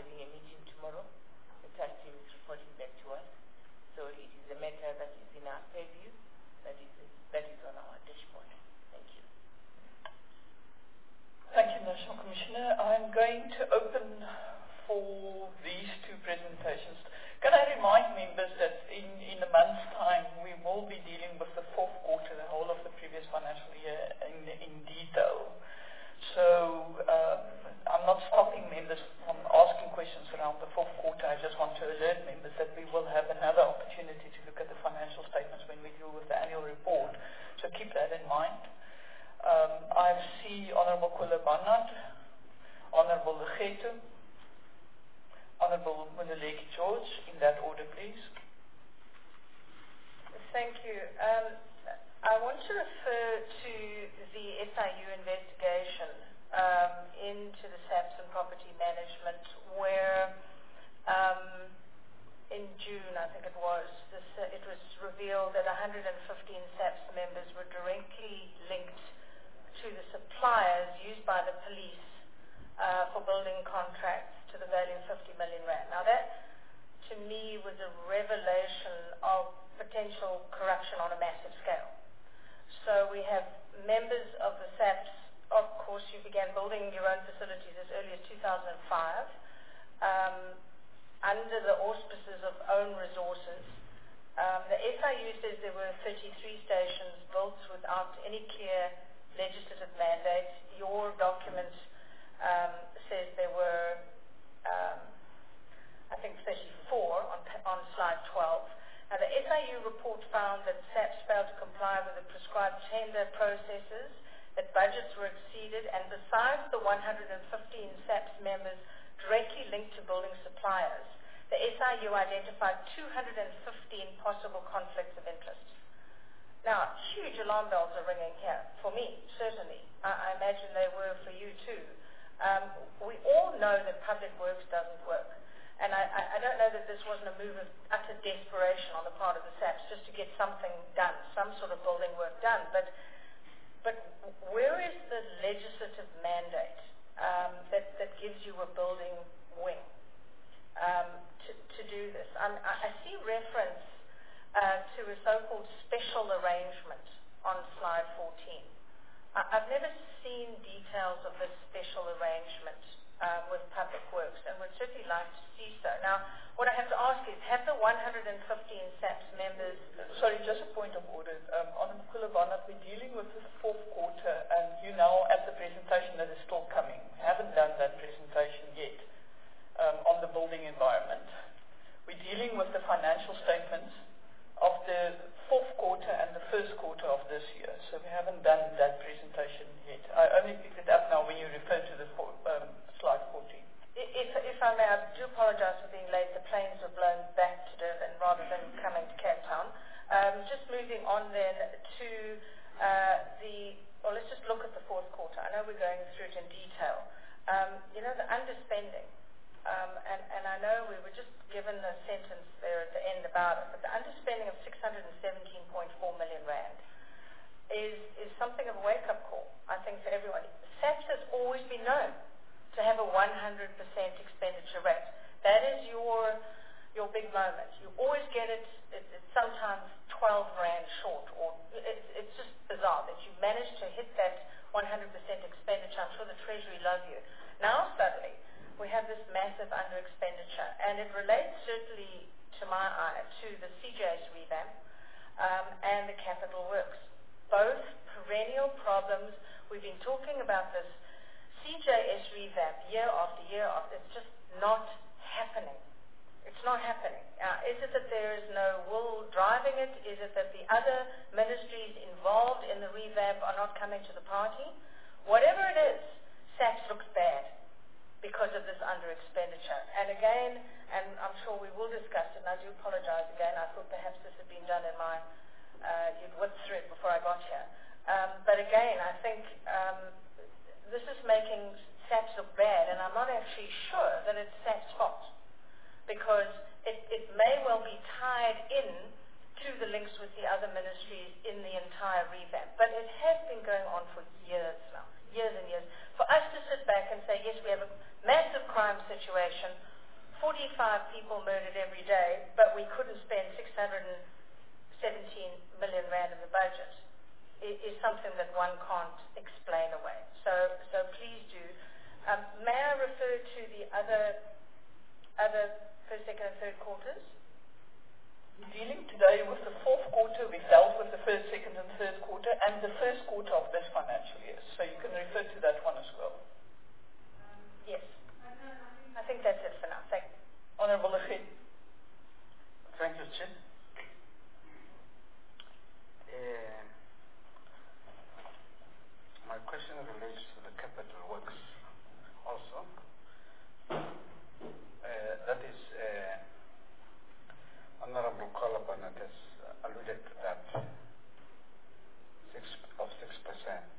having a meeting tomorrow. The tax team is reporting back to us. So it is a matter that is in our purview, that is, that is on our dashboard. Thank you. Thank you, National Commissioner. I'm going to open for these two presentations. Can I remind members that in, in a month's time we will be dealing with the fourth quarter, the whole of the previous financial year in, in detail. So um, I'm not stopping members from asking questions around the fourth quarter. I just want to alert members that we will have another opportunity to look at the financial statements when we deal with the annual report. So keep that in mind. Um, I see Honourable Kwela Barnard, Honourable Legeto, Honourable Muneleki George, in that order, please. Thank you. Um, I want to refer to the S I U investigation um, into the SAPS and property management, where um, in June, I think it was, this, uh, it was revealed that one hundred fifteen SAPS members were directly linked to the suppliers used by the police uh, for building contracts to the value of fifty million rand. Now that, to me, was a revelation of potential corruption on a massive scale. So we have members of the SAPS, of course, you began building your own facilities as early as two thousand five, um, under the auspices of own resources. Um, the S I U says there were thirty-three stations built without any clear legislative mandate. Your document um, says there were Um, I think thirty-four on, on slide twelve. Now the S I U report found that SAPS failed to comply with the prescribed tender processes, that budgets were exceeded, and besides the one hundred fifteen SAPS members directly linked to building suppliers, the S I U identified two hundred fifteen possible conflicts of interest. Now, huge alarm bells are ringing here, for me, certainly. I, I imagine they were for you too. Um, we all know that public works doesn't work. And I, I, I don't know that this wasn't a move of utter desperation on the part of the SAPS just to get something done, some sort of building work done. But, but where is the legislative mandate um, that, that gives you a building wing um, to, to do this? I'm, I, I see reference uh, to a so-called special arrangement on slide fourteen. I've never seen details of this special arrangement uh, with Public Works, and would certainly like to see so. Now, what I have to ask is, have the one hundred fifteen SAPS members... Sorry, just a point of order. Um, Honourable Kwela Barnard, we're dealing with the fourth quarter, and you now at the presentation that is still coming. We haven't done that presentation yet um, on the building environment. We're dealing with the financial statements of the fourth quarter and the first quarter of this year. So we haven't done that presentation yet. I only picked it up now when you refer to the four, um, slide fourteen. If, if I may, I do apologize for being late. The planes were blown back to Durban rather than coming to Cape Town. Um, just moving on then to uh, the, well, let's just look at the fourth quarter. I know we're going through it in detail. Um, you know, the underspending. Um, and, and I know we were just given a sentence there at the end about it, but the underspending of six hundred seventeen point four million rand is, is something of a wake-up call, I think, for everyone. SAPS has always been known to have a one hundred percent expenditure rate. That is your your big moment. You always get it, it it's sometimes twelve rand short, or it's, it's just bizarre that you managed to hit that one hundred percent expenditure. I'm sure the Treasury love you. Now suddenly, we have this massive under-expenditure, and it relates certainly, to my eye, to the C J S revamp um, and the capital works. Both perennial problems. We've been talking about this C J S revamp year after year after. It's just not happening. It's not happening. Uh, is it that there is no will driving it? Is it that the other ministries involved in the revamp are not coming to the party? Whatever it is, SAPS looks bad because of this under-expenditure. And again, and I'm sure we will discuss it, and I do apologize again, I thought perhaps this had been done in my, uh, you'd whipped through it before I got here. Um, but again, I think um, this is making SAPS look bad, and I'm not actually sure that it's SAPS' fault, because it, it may well be tied in to the links with the other ministries in the entire revamp. But it has been going on for years now, years and years. For us to sit back and say, yes, we have a massive crime situation, forty-five people murdered every day, but we couldn't spend six hundred seventeen million rand in the budget, it is something that one can't explain away. So, so please do. Um, may I refer to the other, other first, second, and third quarters? Dealing today with the fourth quarter, we've dealt with the first, second, and third quarter, and the first quarter of this financial year. So you can refer to that one as well. Yes. I think that's it for now. Thank you. Honourable Legit. Thank you, Chair. Uh, my question relates to the capital works also. Uh, that is, uh, Honourable Kolabanet has alluded to that, six of six percent.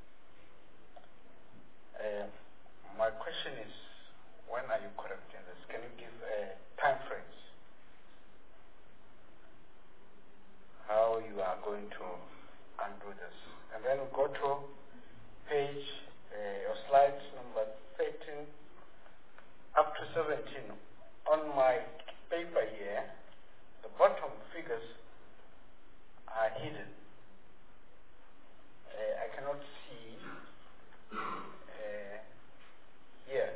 Uh, my question is, when are you correcting this? Can you give uh, time frames? How you are going to undo this? And then we go to page uh, or slides number thirteen up to seventeen. On my paper here, the bottom figures are hidden. Uh, I cannot see uh, here.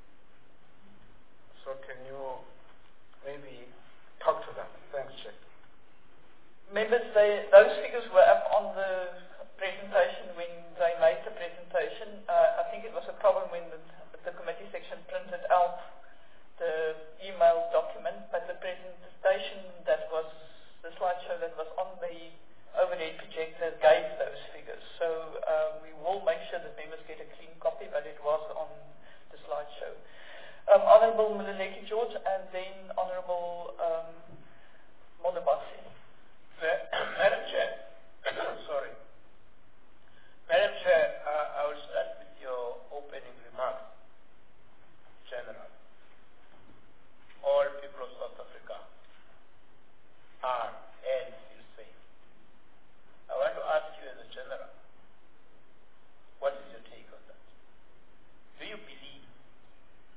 So can you maybe talk to them? Thanks, Chair. Members, they, those figures were up on the presentation when they made the presentation. Uh, I think it was a problem when the, the committee section printed out the email document, but the presentation that was, the slideshow that was on the overhead projector gave those figures. So uh, we will make sure that members get a clean copy, but it was on the slideshow. Um, Honourable Maluleke George, and then Honourable um, Modibasi. Madam Chair, sorry. Madam Chair, uh, I will start with your opening remarks. General, all people of South Africa are and feel safe. I want to ask you as a general, what is your take on that? Do you believe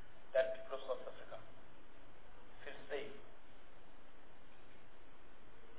that people of South Africa feel safe?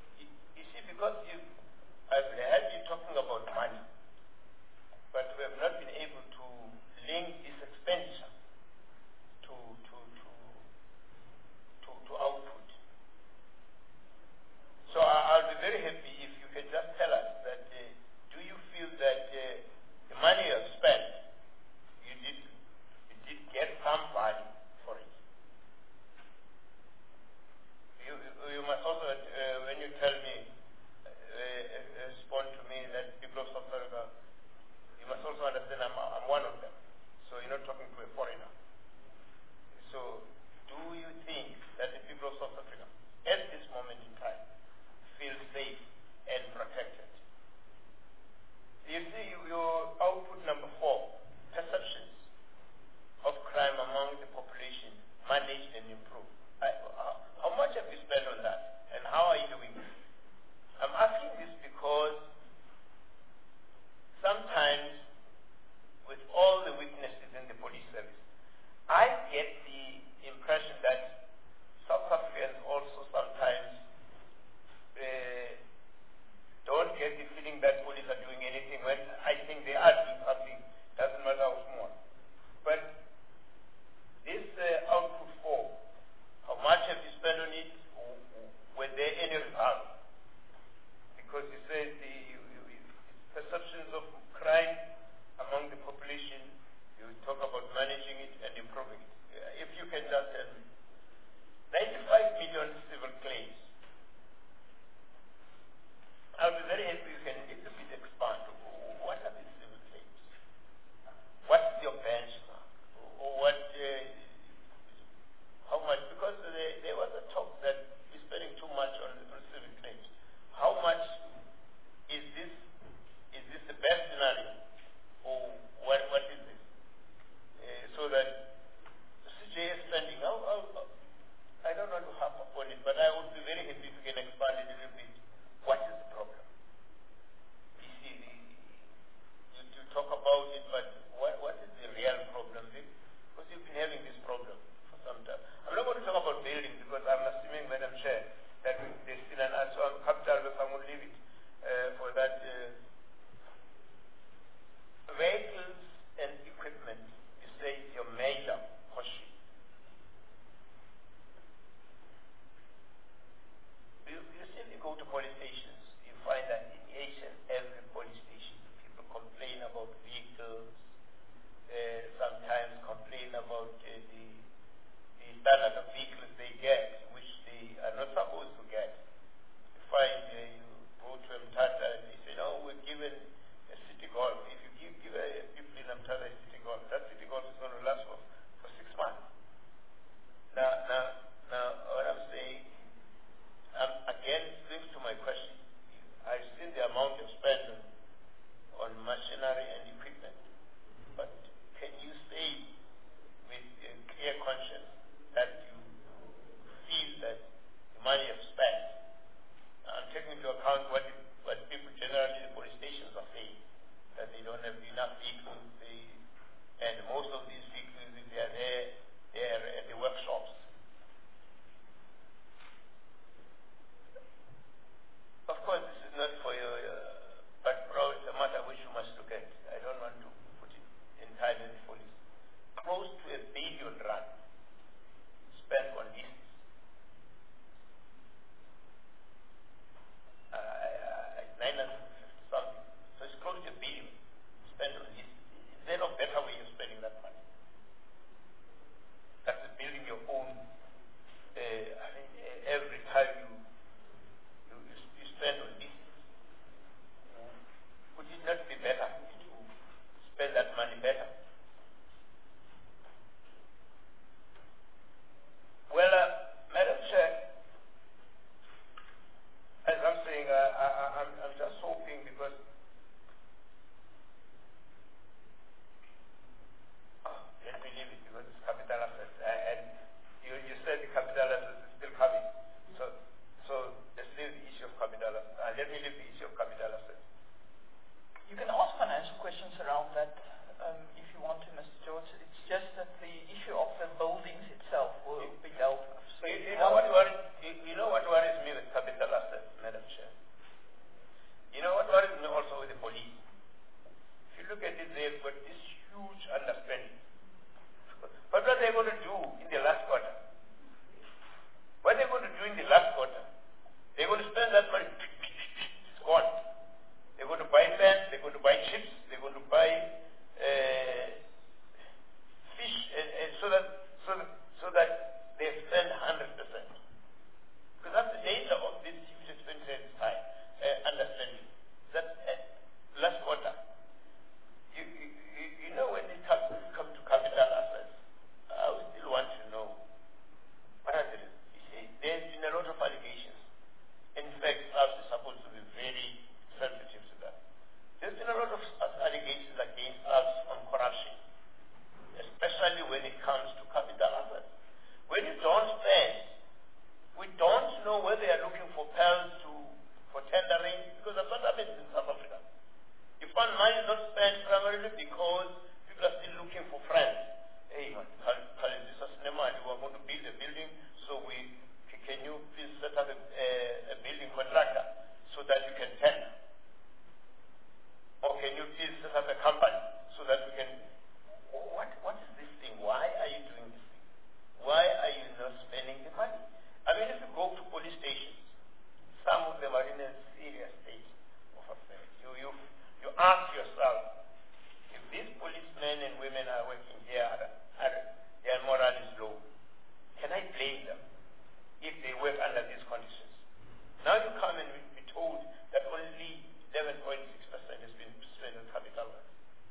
we're going to build a building, so we can you please set up a, a, a building contractor so that you can tender? Or can you please set up a company so that we can, what, what is this thing? Why are you doing this thing? Why are you not spending the money? I mean, if you go to police stations, some of them are in a serious state of affairs. You, you, you ask yourself, if these policemen and women are working here, are, are, their moral is low, can I blame them if they work under these conditions? Now you come and be told that only eleven point six percent has been spent on capital works.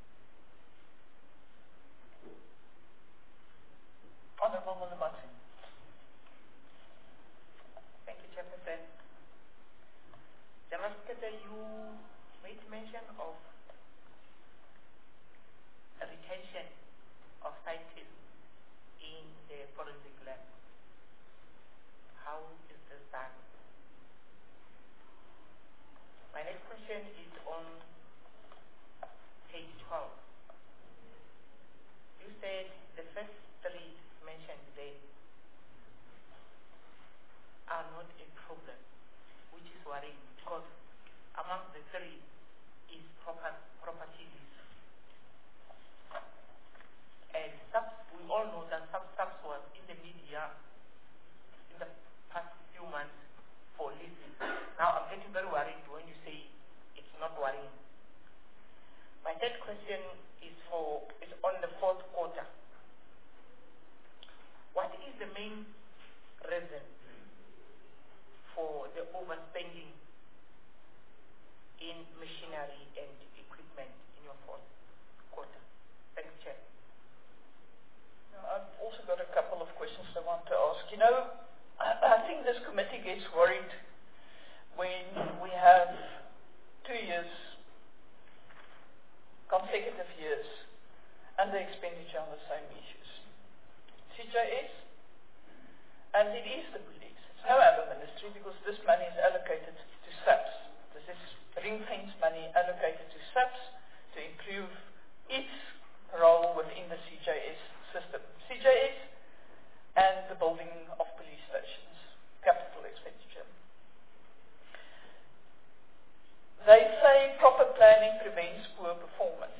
Honorable Mulabatsi. Thank you, Chairperson. General Secretary, you made mention of a retention of scientists in the forensic lab. How is this done? My next question is on page twelve. You said the first three mentioned there are not a problem, which is worrying because among the three is proper, property lease. And SAPS, we all know that SAPS was in the media in the past few months for leasing. Now I'm getting very worried when you say it's not worrying. My third question is for is on the fourth quarter. What is the main reason for the overspending in machinery and equipment in your fourth quarter? Thank you, Chair. I've also got a couple of questions I want to ask. You know, I, I think this committee gets worried when we have two years, consecutive years, under expenditure on the same issues. C J S, and it is the police. It's no other ministry because this money is allocated to SAPS. This is ring-fence money allocated to SAPS to improve its role within the C J S system. C J S and the building of police stations, capital expenditure. They say proper planning prevents poor performance.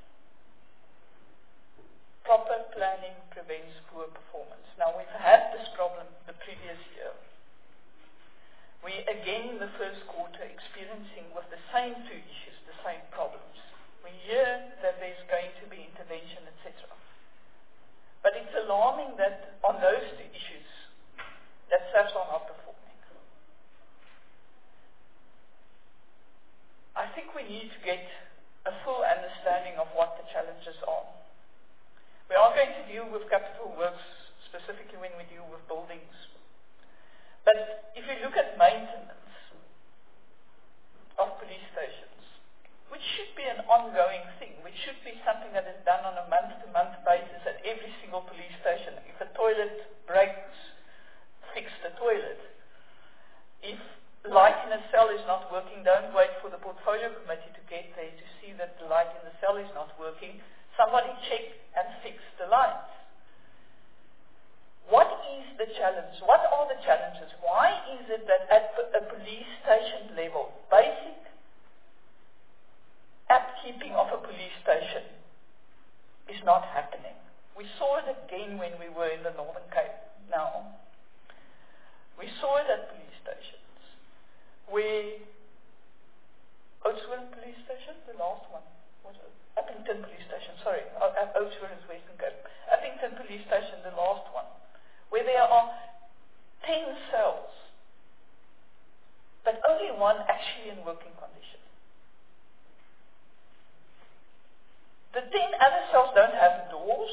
Proper planning prevents poor performance. Now, we've had this problem the previous year. We, again, in the first quarter, experiencing with the same two issues, the same problems. We hear that there's going to be intervention, et cetera. But it's alarming that on those two issues, that SAPS are not performing. I think we need to get a full understanding of what the challenges are. We are going to deal with capital works, specifically when we deal with buildings. But if you look at maintenance of police stations, which should be an ongoing thing, which should be something that is done on a month-to-month basis at every single police station. If a toilet breaks, fix the toilet. If light in a cell is not working, don't wait for the portfolio committee to get there to see that the light in the cell is not working. Somebody check and fix the lights. What is the challenge? What are the challenges? Why is it that at a police station level, basic upkeeping of a police station is not happening? We saw it again when we were in the Northern Cape now. We saw it at police stations where Oudtshoorn police station, the last one, was it? Uppington police station, sorry, Oudtshoorn is Western Cape. Uppington police station, the last one, where there are ten cells, but only one actually in working condition. The ten other cells don't have doors,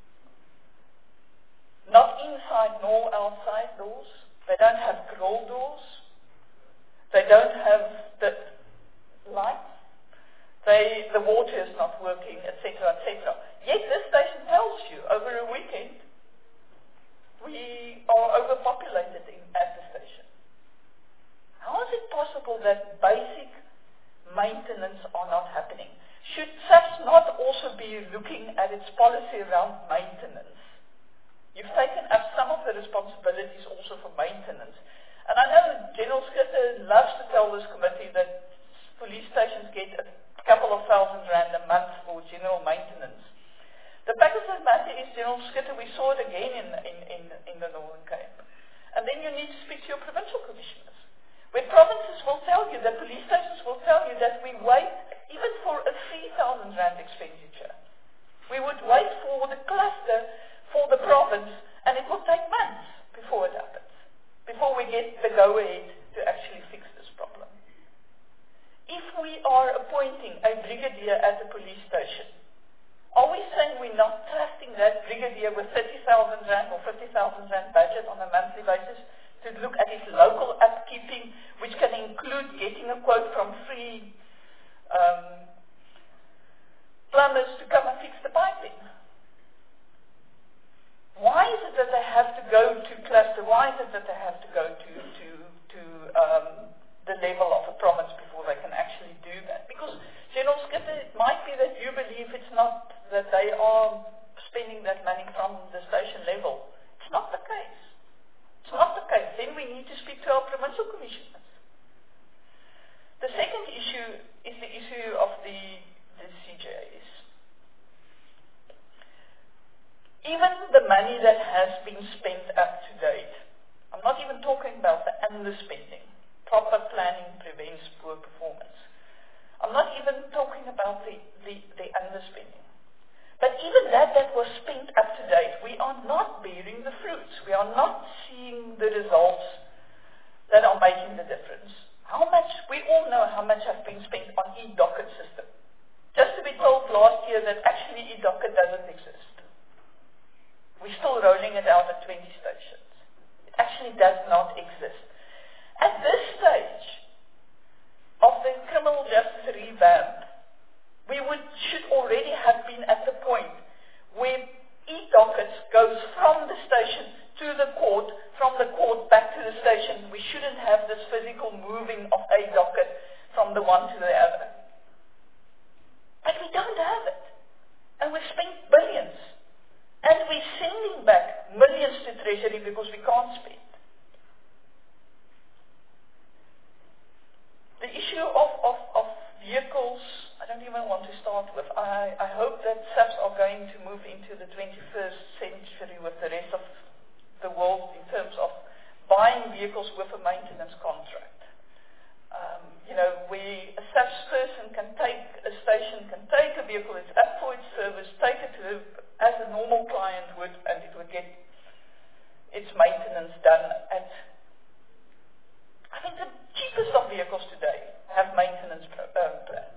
not inside nor outside doors. They don't have grill doors. They don't have the lights. They, the water is not working, et cetera, et cetera. Yet this station tells you over a weekend we are overpopulated in, at the station. How is it possible that basic maintenance are not happening? Should SAPS not also be looking at its policy around maintenance You've taken up some of the responsibilities also for maintenance. And I know General Schutte loves to tell this committee that police stations get a couple of thousand rand a month for general maintenance. The fact of the matter is, General Schutte, we saw it again in, in, in, in the Northern Cape. And then you need to speak to your provincial commissioners, where provinces will tell you, that police stations will tell you that we wait even for a three thousand rand expenditure. We would wait for the cluster for the province, and it will take months before it happens, before we get the go-ahead to actually fix this problem. If we are appointing a brigadier at the police station, are we saying we're not trusting that brigadier with thirty thousand rand or fifty thousand rand budget on a monthly basis to look at his local upkeeping, which can include getting a quote from three um, plumbers to come and fix the piping? Why is it that they have to go to cluster? Why is it that they have to go to, to, to um, the level of a province before they can actually do that? Because, General Schutte, it might be that you believe it's not that they are spending that money from the station level. It's not the case. It's not the case. Then we need to speak to our provincial commissioners. The second issue is the issue of the, the C Js. Even the money that has been spent up to date, I'm not even talking about the underspending. Proper planning prevents poor performance. I'm not even talking about the, the, the underspending. But even that that was spent up to date, we are not bearing the fruits. We are not seeing the results that are making the difference. How much, we all know how much has been spent on e-docket system. Just to be told last year that actually e-docket doesn't exist. We're still rolling it out at twenty stations. It actually does not exist. At this stage of the criminal justice revamp, we would, should already have been at the point where e-dockets goes from the station to the court, from the court back to the station. We shouldn't have this physical moving of a docket from the one to the other. But we don't have it. And we've spent billions. And we're sending back millions to Treasury because we can't spend. The issue of, of, of vehicles, I don't even want to start with. I, I hope that S A Ps are going to move into the twenty-first century with the rest of the world in terms of buying vehicles with a maintenance contract. Um, you know, where a S A Ps person can take, a station can take a vehicle, it's up for its service, take it to, as a normal client would, and it would get its maintenance done at, I think the cheapest of vehicles today have maintenance pro, uh, plans.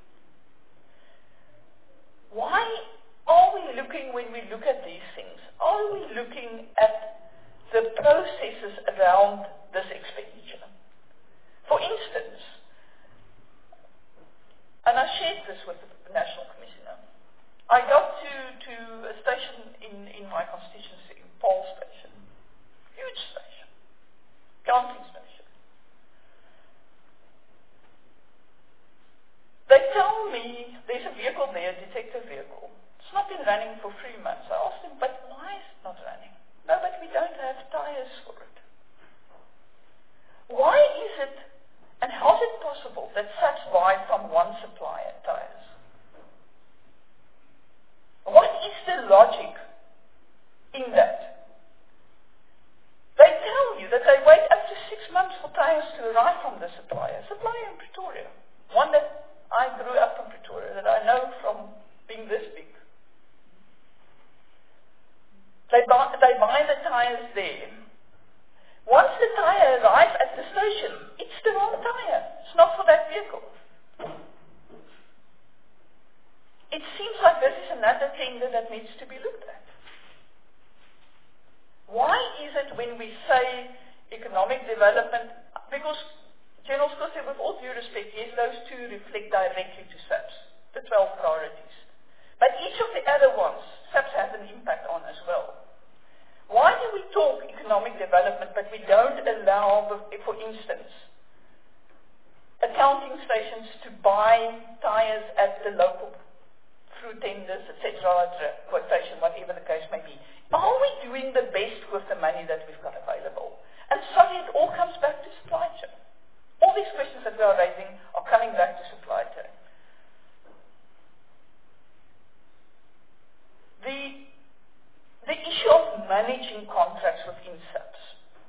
Why are we looking, when we look at these things, are we looking at the processes around this expenditure? For instance, and I shared this with the National Commissioner, I got to, to a station in, in my constituency, Paul Station, huge station, counting station. They tell me there's a vehicle there, a detective vehicle. It's not been running for three months. I asked him, but why is it not running? No, but we don't have tires for it. Why is it, and how is it possible that S A Ps buy from one supplier tires? What is the logic in that? They tell you that they wait up to six months for tires to arrive from the supplier. Supplier in Pretoria. One that I grew up in Pretoria, that I know from being this big. They buy, they buy the tires there. Once the tire arrives at the station, it's the wrong tire. It's not for that vehicle. It seems like this is another tender that needs to be looked at. Why is it when we say economic development, because General Schutte, with all due respect, yes, those two reflect directly to S A Ps, the twelve priorities. But each of the other ones, S A Ps has an impact on as well. Why do we talk economic development, but we don't allow, for instance, accounting stations to buy tires at the local through tenders, et cetera, quotation, whatever the case may be. Are we doing the best with the money that we've got available? And sorry, it all comes back to supply chain. All these questions that we are raising are coming back to supply chain. The, the issue of managing contracts within SAPS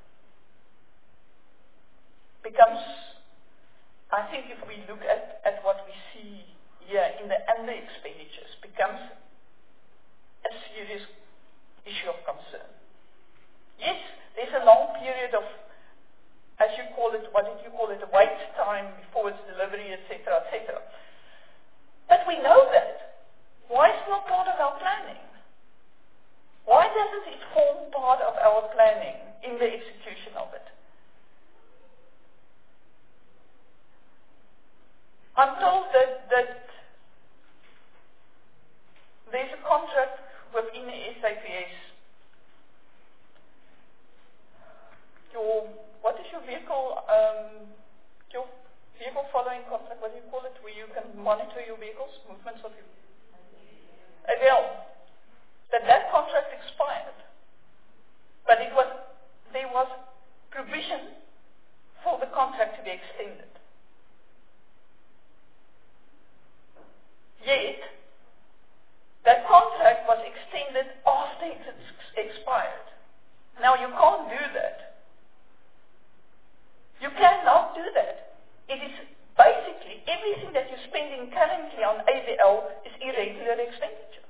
becomes, I think if we look at, at what we see here in the under expenditures, becomes a serious issue of concern. Yes, there's a long period of, as you call it, what did you call it, a wait time before its delivery, et cetera, et cetera. But we know that. Why is it not part of our planning? Why doesn't it form part of our planning in the execution of it? I'm told that, that there's a contract within the S A P S. Your, what is your vehicle, um, your vehicle following contract, what do you call it, where you can monitor your vehicles, movements of your A V L, that that contract expired. But it was, there was provision for the contract to be extended. Yet, that contract was extended after it expired. Now, you can't do that. You cannot do that. It is basically everything that you're spending currently on A V L is irregular expenditure.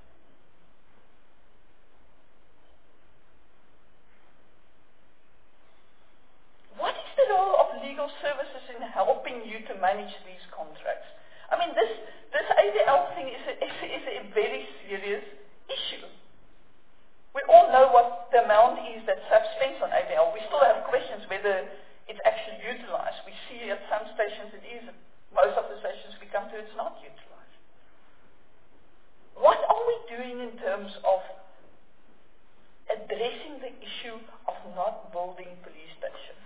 What is the role of legal services in helping you to manage these contracts? I mean, this, this A V L thing is a, is, a, is a very serious issue. We all know what the amount is that SAP spends on A V L. We still have questions whether it's actually utilized. We see at some stations it is. Most of the stations we come to, it's not utilized. What are we doing in terms of addressing the issue of not building police stations?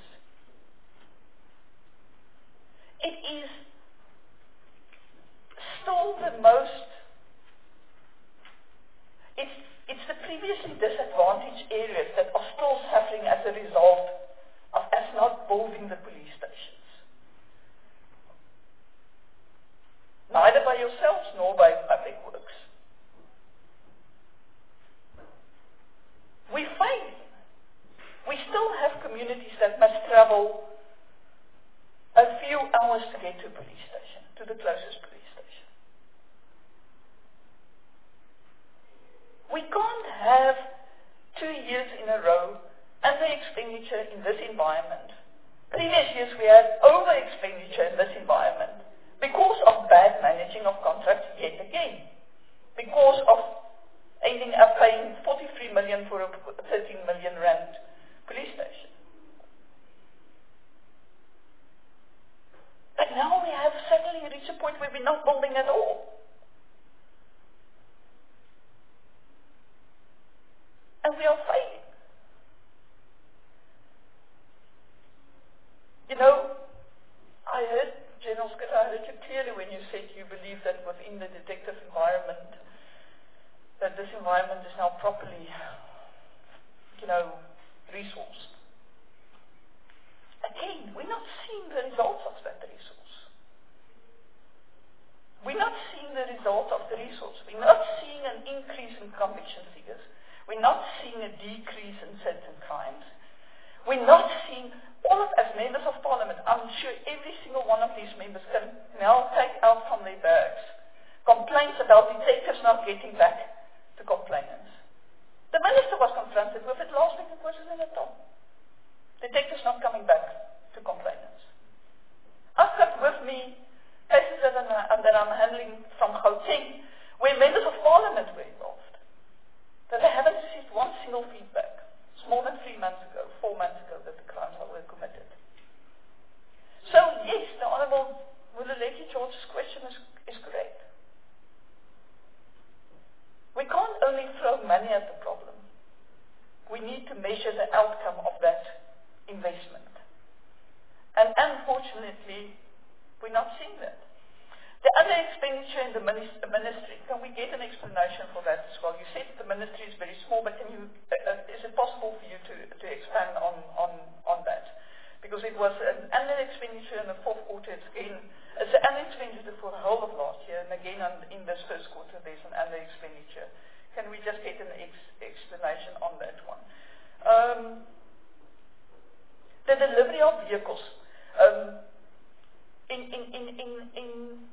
It is still the most, it's, it's the previously disadvantaged areas that are still suffering as a result of us not building the police stations. Neither by yourselves nor by Public Works. We fail. We still have communities that must travel a few hours to get to a police station, to the closest police station. We can't have two years in a row under expenditure in this environment. Previous years we had over expenditure in this environment because of bad managing of contracts yet again. Because of ending up paying forty-three million for a thirteen million rand police station. But now we have suddenly reached a point where we're not building at all. And we are failing. You know, I heard, General Scott, I heard you clearly when you said you believe that within the detective environment, that this environment is now properly, you know, resourced. Again, we're not seeing the results of that resource. We're not seeing the result of the resource. We're not seeing an increase in conviction figures. We're not seeing a decrease in certain crimes. We're not seeing, all of us members of parliament, I'm sure every single one of these members can now take out from their bags complaints about detectives not getting back to complainants. The minister was confronted with it last week in KwaZulu-Natal. Detectives not coming back to complainants. I've got with me cases that I'm, that I'm handling from Gauteng where members of parliament were involved. That they haven't received one single feedback. It's more than three months ago, four months ago that the crimes were committed. So yes, the Honourable Mululeki George's question is, is correct. We can't only throw money at the problem. We need to measure the outcome of that investment. And unfortunately, we're not seeing that. The other under expenditure in the minis- ministry, can we get an explanation for that as well? You said the ministry is very small, but can you, uh, uh, is it possible for you to, to expand on, on, on that? Because it was an under expenditure in the fourth quarter, it's again, it's an under expenditure for the whole of last year, and again on, in this first quarter there's an under expenditure. Can we just get an ex- explanation on that one? Um, the delivery of vehicles. Um, in, in, in, in, in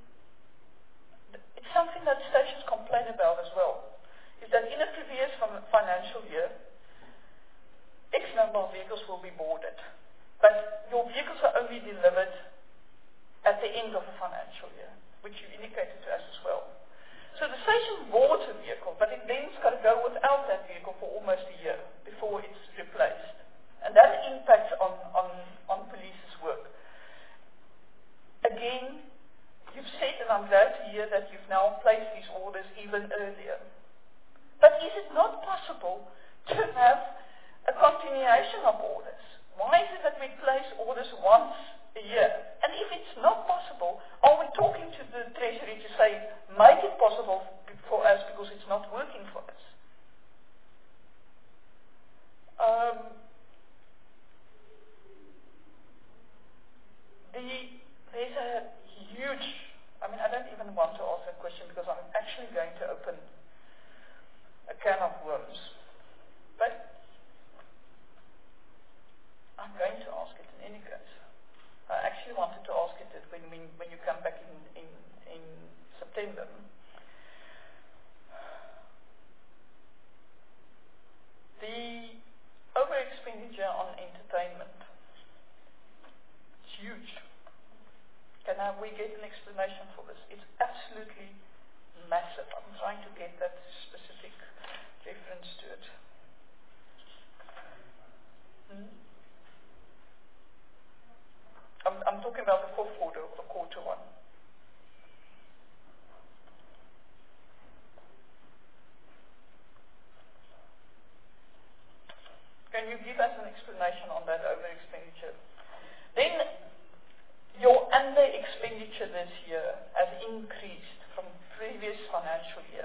It's something that stations complain about as well, is that in a previous financial year, X number of vehicles will be boarded, but your vehicles are only delivered at the end of the financial year, which you indicated to us as well. So the station boards a vehicle, but it then's got to go without that vehicle for almost a year before it's replaced. And that impacts on, on, on police's work. Again, you've said, and I'm glad to hear that you've now placed these orders even earlier. But is it not possible to have a continuation of orders? Why is it that we place orders once a year? And if it's not possible, are we talking to the Treasury to say, make it possible for us because it's not working for us? Um, the, there's a huge, I mean, I don't even want to ask that question because I'm actually going to open a can of worms. But I'm going to ask it in any case. I actually wanted to ask it when, when, when you come back in, in, in September. The over expenditure on entertainment is huge. Can I, we get an explanation for this? It's absolutely massive. I'm trying to get that specific reference to it. Hmm? I'm, I'm talking about the fourth quarter, or the quarter one. Can you give us an explanation on that over expenditure? Then, your under expenditure this year has increased from previous financial year,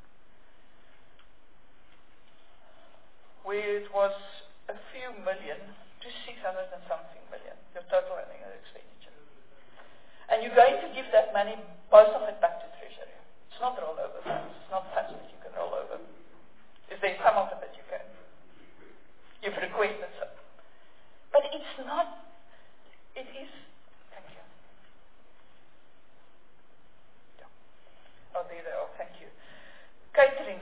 where it was a few million to six hundred and something million, your total under expenditure. And you're going to give that money, most of it back to Treasury. It's not rollover funds. It's not funds that you can roll over. Is there some of it that you can? You've requested some. But it's not, it is, thank you. Yeah. Oh, there they are, thank you. Catering,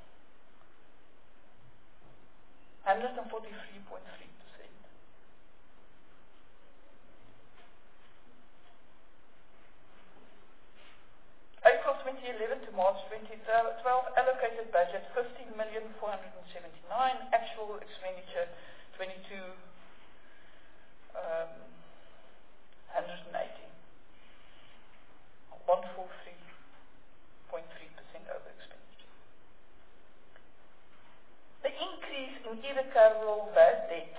one hundred forty-three point three percent. April twenty eleven to March twenty twelve, allocated budget fifteen million four hundred seventy-nine, actual expenditure twenty-two um, one hundred eighty. one hundred forty-three point three percent over expenditure. The increase in irrecoverable bad debt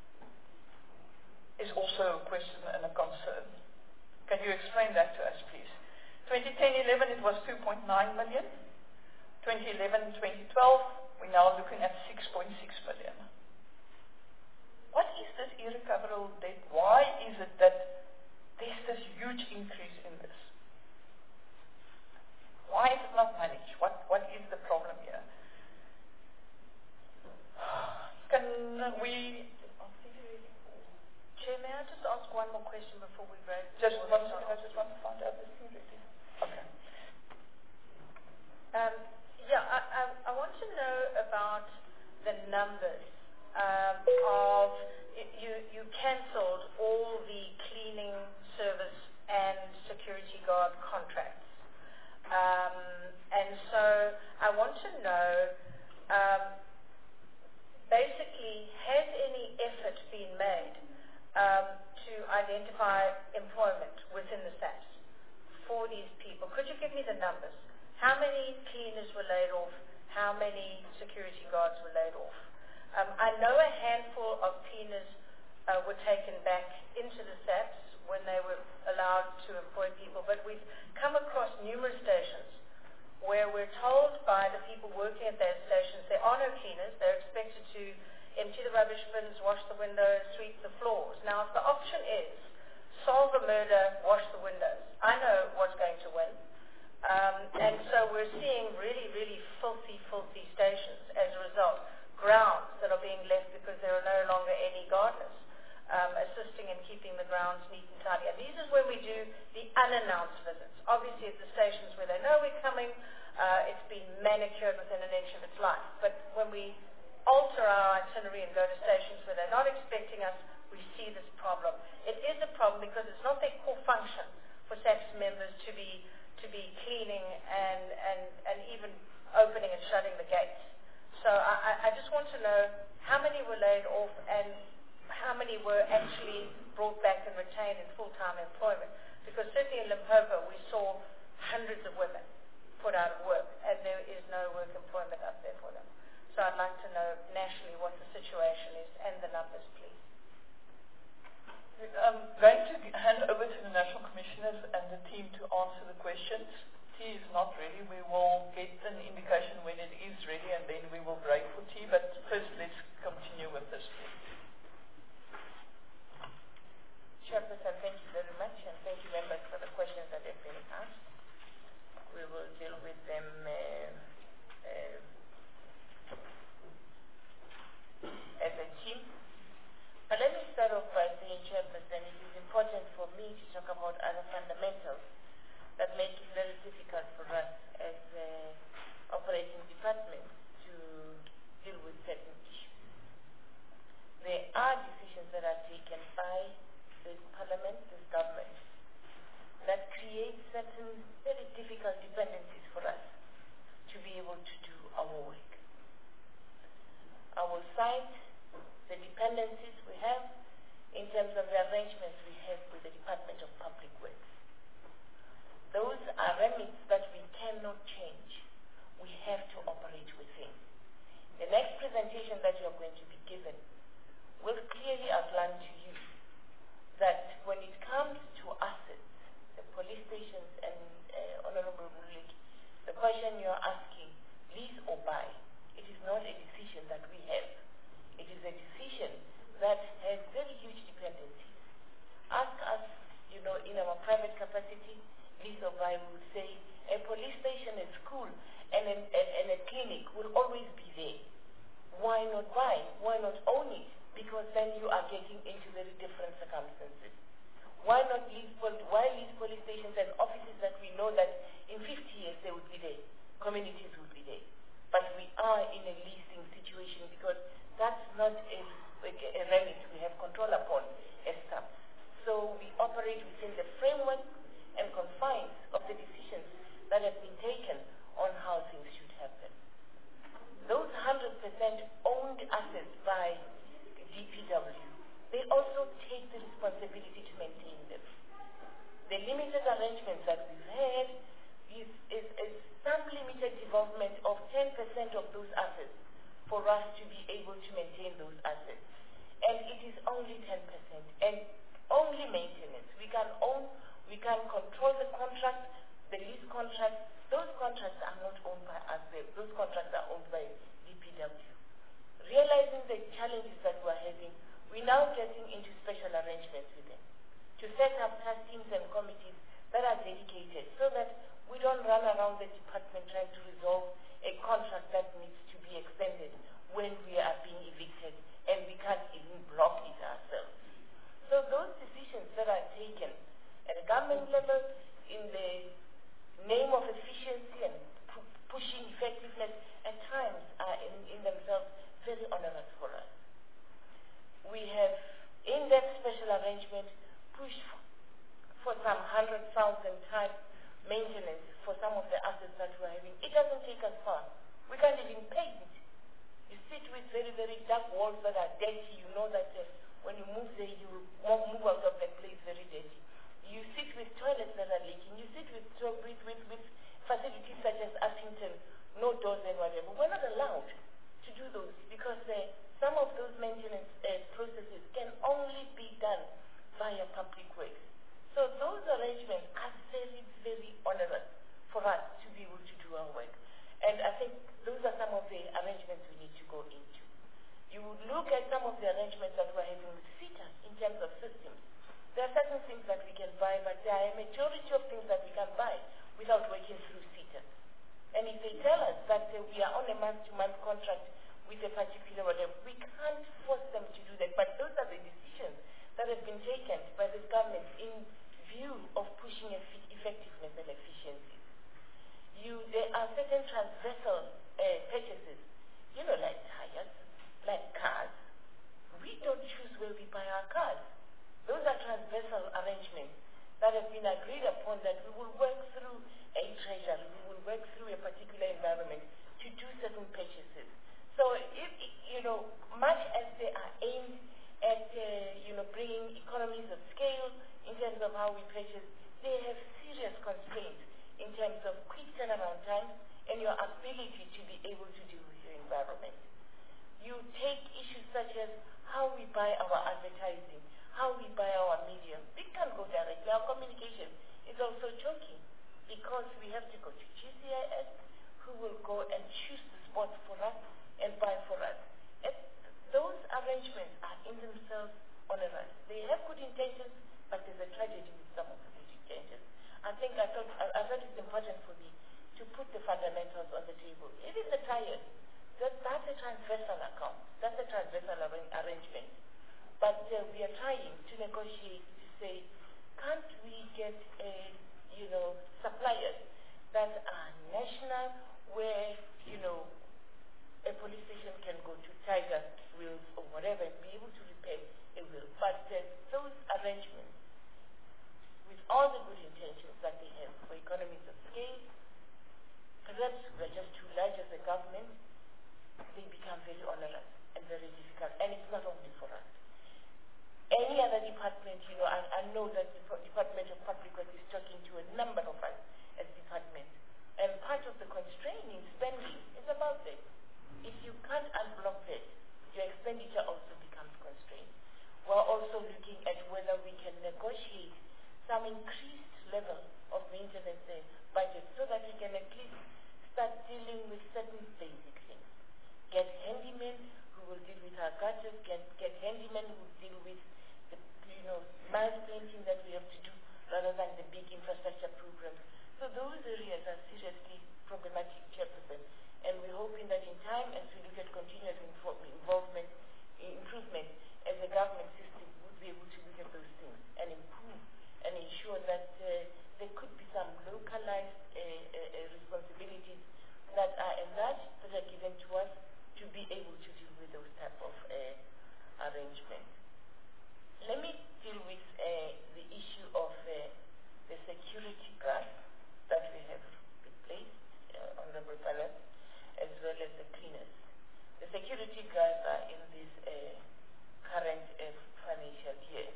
is also a question and a concern. Can you explain that to us, please? twenty ten eleven it was two point nine million. twenty eleven twenty twelve we're now looking at six point six million. What is this irrecoverable debt? Why is it that there's this huge increase in this? Why is it not managed? What what is the problem here? Can we Chair, may I just ask one more question before we break? just one second, I just want to find out this thing really. Okay. Um, yeah, I, I, I want to know about the numbers um, of, you, you cancelled all the cleaning service and security guard contracts. Um, and so I want to know, um, basically, has any effort been made um, to identify employment within the S A P S for these people? Could you give me the numbers? How many cleaners were laid off? How many security guards were laid off? Um, I know a handful of cleaners uh, were taken back into the S A P S when they were allowed to employ people, but we've come across numerous stations where we're told by the people working at those stations there are no cleaners. They're expected to empty the rubbish bins, wash the windows, sweep the floors. Now, if the option is solve the murder, wash the windows, I know what's going to win. Um, and so we're seeing really, really filthy, filthy stations as a result. Grounds that are being left because there are no longer any gardeners um, assisting in keeping the grounds neat and tidy. And these is when we do the unannounced visits. Obviously at the stations where they know we're coming, uh, it's been manicured within an inch of its life. But when we alter our itinerary and go to stations where they're not expecting us, we see this problem. It is a problem because it's not their core function for SAPS members to be to be cleaning and, and, and even opening and shutting the gates. So I, I just want to know how many were laid off and how many were actually brought back and retained in full-time employment. Because certainly in Limpopo we saw hundreds of women put out of work and there is no work employment up there for them. So I'd like to know nationally what the situation is and the numbers, please. I'm going to hand over to the National Commissioners and the team to answer the questions. Tea is not ready. We will get an indication when it is ready and then we will break for tea. But first, let's continue with this, please. Chairperson, thank you very much, and thank you members for the questions that have been asked. We will deal with them uh, uh, as a team. But let me start off by saying, Chairperson, it is important for me to talk about other fundamentals that make it very difficult for us as uh, operating departments to deal with certain issues. There are decisions that are taken by this Parliament, this government, that create certain very difficult dependencies for us to be able to do our work. I will cite the dependencies we have in terms of the arrangements we have with the Department of Public Works. Those are remits that we cannot change. We have to operate within. The next presentation that you are going to be given will clearly outline to you that when it comes to assets, the police stations and uh, Honorable Mulik, the question you are asking, lease or buy, it is not a decision that we have. It is a decision that has very huge dependencies. Ask us, you know, in our private capacity, lease or buy, we would say a police station, a school, and, an, and, and a clinic will always be there. Why not buy? Why not own it? Because then you are getting into very different circumstances. Why not lease, why lease police stations and offices that we know that in fifty years they would be there, communities would be there. But we are in a leasing situation because that's not a, like a remit we have control upon as such. So we operate within the framework and confines of the decisions that have been taken on how things should happen. Those one hundred percent owned assets by D P W, they also take the responsibility to maintain them. The limited arrangements that we've had is, is, is some limited development of ten percent of those assets for us to be able to maintain those assets. And it is only ten percent and only maintenance. We can own, we can control the contract, the lease contract. Those contracts are not owned by us. Those contracts are owned by D P W. Realizing the challenges that we're having, we're now getting into special arrangements with them to set up task teams and committees that are dedicated so that we don't run around the department trying to resolve a contract that needs to be extended when we are being evicted and we can't even block it ourselves. So those decisions that are taken at a government level in the name of efficiency and pu- pushing effectiveness at times are in, in themselves very onerous for us. We have, in that special arrangement, pushed for, for some one hundred thousand type maintenance for some of the assets that we're having. It doesn't take us far. We can't even paint it. You sit with very, very dark walls that are dirty. You know that uh, when you move there, you move out of the place very dirty. You sit with toilets that are leaking. You sit with, with, with, with facilities such as Uppington, no doors and whatever. We're not allowed to do those because uh, some of those maintenance uh, processes can only be done via public works. we are on a month-to-month contract with a particular whatever. We can't force them to do that, but those are the decisions that have been taken by this government in view of pushing eff- effectiveness and efficiency. You, there are certain transversal uh, purchases, you know, like tires, like cars. We don't choose where we buy our cars. Those are transversal arrangements that have been agreed upon, that we will work through a treasury, we will work through a particular environment to do certain purchases. So, if, you know, much as they are aimed at, uh, you know, bringing economies of scale in terms of how we purchase, they have serious constraints in terms of quick turnaround time and your ability to be able to deal with your environment. You take issues such as how we buy our advertising, how we buy our media. We can't go directly. Our communication is also choking because we have to go to G C I S, who will go and choose the spots for us and buy for us. And those arrangements are in themselves onerous. They have good intentions, but there's a tragedy with some of the good intentions. I think I thought, I, I thought it's important for me to put the fundamentals on the table. It is a tires. That, that's a transversal account. That's a transversal arra- arrangement. But uh, we are trying to negotiate to say, can't we get, a, you know, suppliers that are national, where, you know, a police station can go to Tiger Wheels or whatever and be able to repair a wheel. But uh, those arrangements, with all the good intentions that they have for economies of scale, perhaps we're just too large as a government, they become very onerous and very difficult. And it's not only for us. Any other department, you know, I, I know that the Department of Public Works is talking to a number of us as departments. And part of the constraint in spending is about this. If you can't unblock this, your expenditure also becomes constrained. We're also looking at whether we can negotiate some increased level of maintenance uh, budget so that we can at least start dealing with certain basic things. Get handymen who will deal with our gutters, get, get handymen who will deal with the, you know, mild painting that we have to do rather than the big infrastructure programs. So those areas are seriously problematic, Chairperson. And we're hoping that in time, as we look at continuous info- involvement, improvement, as a government system, we'll be able to look at those things and improve and ensure that uh, there could be some localized uh, uh, responsibilities that are enlarged, that are given to us to be able to deal with those type of uh, arrangements. Let me deal with uh, the issue of uh, the security grant that we have replaced, uh, Honorable Balance, as well as the cleaners. The security guards are in this uh, current uh, financial year.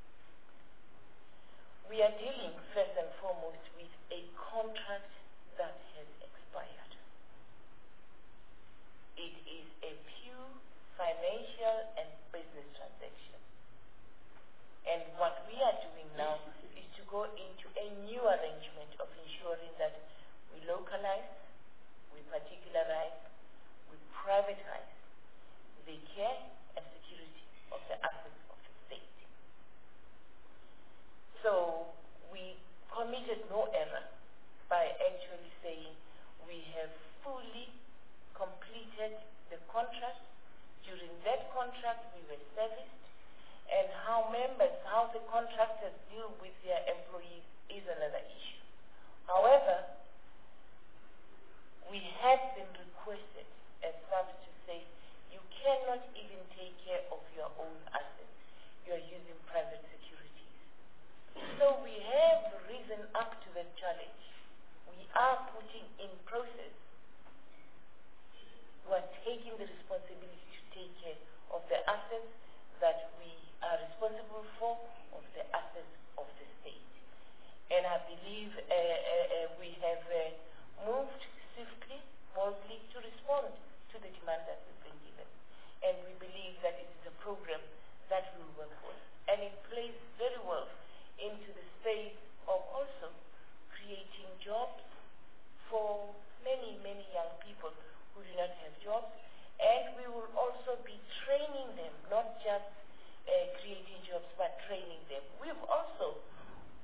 We are dealing first and foremost with a contract that has expired. It is a pure financial and business transaction. And what we are doing now is to go into a new arrangement of ensuring that we localize, we particularize, we privatize the care and security of the assets of the state. So we committed no error by actually saying we have fully completed the contract. During that contract we were serviced, and how members, how the contractors deal with their employees is another issue. However, we had been requested as such to say, you cannot even take care of your own assets. You are using private securities. So we have risen up to the challenge. We are putting in process. We are taking the responsibility to take care of the assets that we are responsible for, of the assets of the state. And I believe uh, uh, uh, we have uh, moved swiftly, boldly to respond to the demand that we've been given. And we believe that it is a program that will work well. And it plays very well into the space of also creating jobs for many, many young people who do not have jobs. And we will also be training them, not just uh, creating jobs, but training them. We've also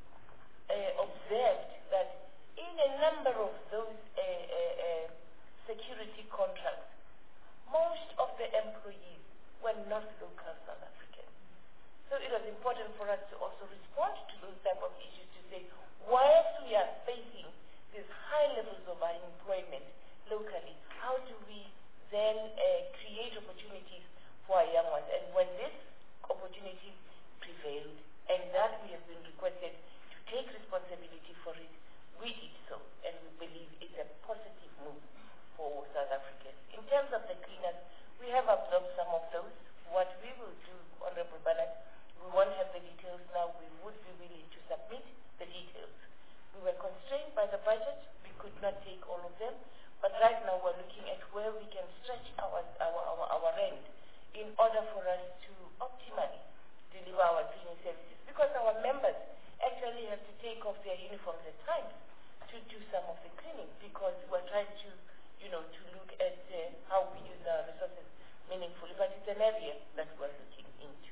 uh, observed that in a number of those uh, uh, uh, security contracts, most of the employees were not local South Africans. So it was important for us to also respond to those type of issues to say, whilst we are facing these high levels of unemployment locally, how do we then uh, create opportunities for our young ones? And when this opportunity prevailed, and that we have been requested to take responsibility for it, we did so, and we believe it's a positive move for South Africans. In terms of the cleaners, we have absorbed some of those. What we will do, Honorable Bernard, we won't have the details now. We would be willing to submit the details. We were constrained by the budget. We could not take all of them. But right now we're looking at where we can stretch our, our, our, our end in order for us to optimally deliver our cleaning services. Because our members actually have to take off their uniforms at times to do some of the cleaning, because we're trying to, you know, to look at uh, how we use our resources meaningfully. But it's an area that we're looking into.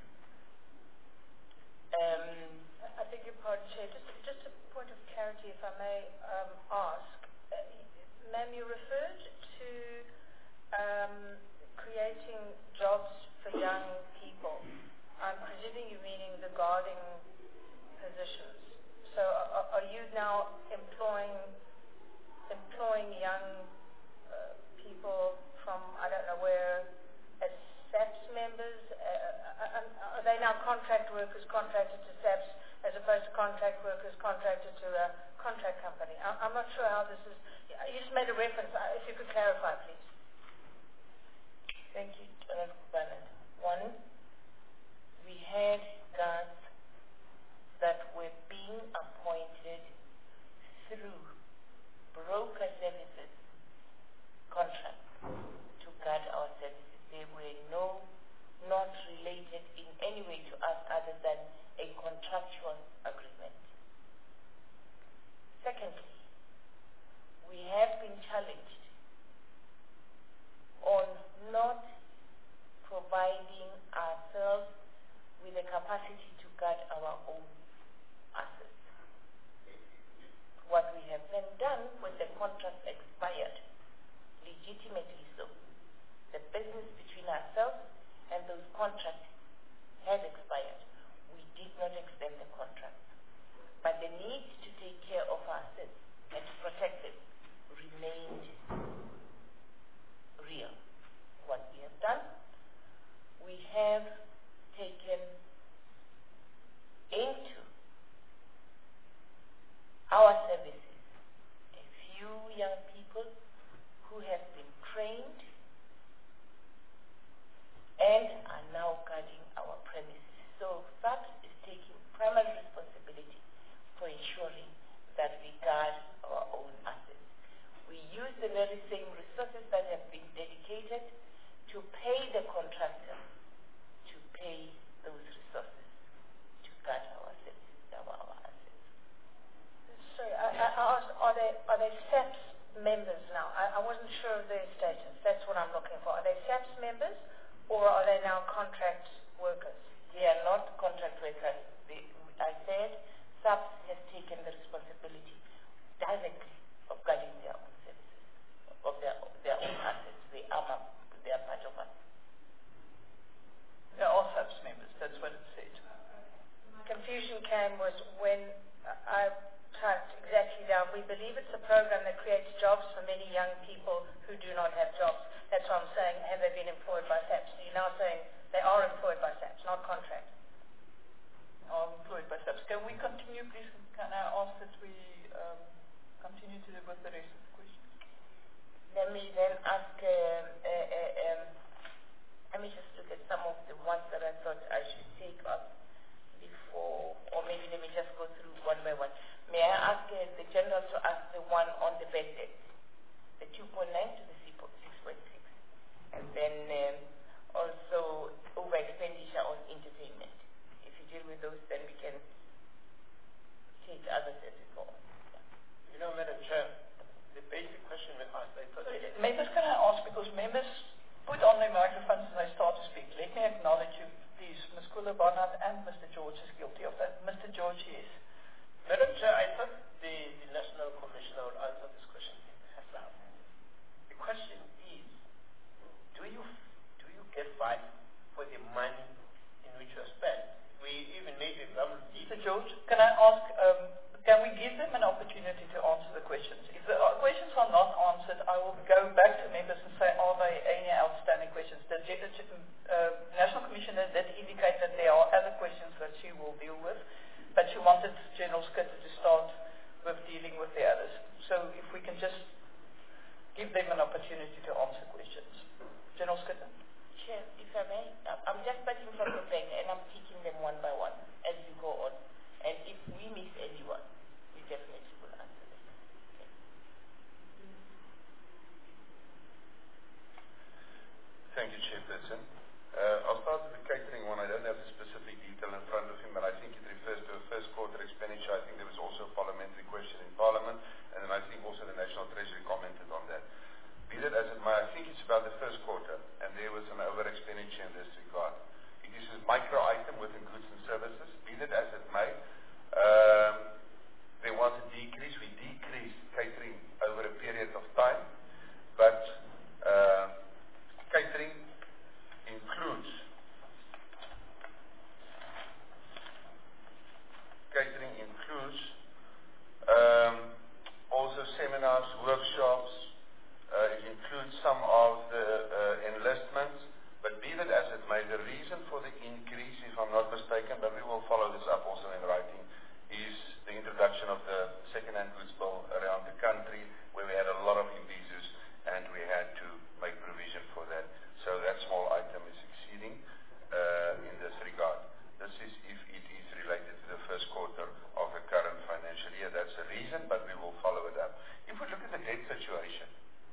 Um, I beg your pardon, Chair. Just, just a point of clarity, if I may um, ask. Uh, Ma'am, you referred to um, creating jobs for young people. I'm presuming you're meaning the guarding positions. So are, are you now employing employing young uh, people from, I don't know where, as SAPS members? Uh, are they now contract workers contracted to SAPS as opposed to contract workers contracted to a contract company? I'm not sure how this is. You just made a reference. If you could clarify, please. Thank you, Honorable Bernard. One, we had guards that were being appointed through broker services contracts to guard our services. They were no, not related in any way to us other than a contractual agreement. Secondly, we have been challenged on not providing ourselves with the capacity to guard our own assets. What we have then done when the contract expired, legitimately so, the business between ourselves and those contracts had expired. We did not extend the contract. But the need to take care of our assets and to protect them remained real. What we have done, we have taken into our services a few young people who have been trained and are now guarding our premises. So SAPS is taking primary responsibility for ensuring that we guard our own assets. We use the very same resources that have been dedicated to pay the contractor to pay those resources to guard our services, our, our assets. Sorry, I, I asked, are they, are they SAPS members now? I, I wasn't sure of their status. That's what I'm looking for. Are they SAPS members or are they now contract workers? They are not contract workers. They, I said SAPS has taken the responsibility directly of guarding their own services, of their, their own assets. They are, they are part of us. They're all SAPS members, that's what it said. Confusion came was when I typed exactly down, we believe it's a program that creates jobs for many young people who do not have jobs. That's why I'm saying, have they been employed by SAPS? So you're now saying they are employed by SAPS, not contract. Are employed by SAPS. Can we continue, please? Can I ask that we um, continue to with the rest of the questions? Let me then ask, um, uh, uh, um, let me just look at some of the ones that I thought I should take up before, or maybe let me just go through one by one. May I ask uh, the General to ask the one on the bed debt, the two point nine to the six point six, and then um, also over expenditure on entertainment. If you deal with those, then we can take other services on. You know, Madam Chair, the basic question we asked, I thought... Members, can I ask, because members put on their microphones and they start to speak. Let me acknowledge you, please. Miz Kula Barnard and Mister George is guilty of that. Mister George, yes. Madam Chair, I thought the, the National Commissioner would answer this question herself. The question George, can I ask, um, can we give them an opportunity to answer the questions? If the uh, questions are not answered, I will go back to members and say, are there any outstanding questions? The uh, National Commissioner did indicate that there are other questions that she will deal with, but she wanted General Schutte to start with dealing with the others. So if we can just give them an opportunity to answer questions. General Schutte. Chair, if I may, I'm just starting from the back and I'm taking them one by one as we go on. And if we miss anyone, we definitely will answer them. Okay. Thank you, Chairperson. Uh, I'll start with the catering one. I don't have the specific detail in front of him, but I think it refers to a first quarter expenditure. I think there was also a parliamentary question in Parliament, and then I think also the National Treasury commented on that. Be that as it may, I think it's about the first quarter, and there was an over expenditure in this regard. It is a micro item within goods and services. Be that as it may, um, there was a decrease. We decreased catering over a period of time, but uh, catering includes catering includes um, also seminars, workshops. Uh, it includes some of the uh, enlistments, but be that as it may, the reason for the increase, if I'm not mistaken, but we will follow this up also in writing, is the introduction of the second-hand goods bill around the country, where we had a lot of imbizus, and we had to make provision for that. So that small item is exceeding uh, in this regard. This is if it is related to the first quarter of the current financial year. That's the reason, but we will follow it up. If we look at the debt situation,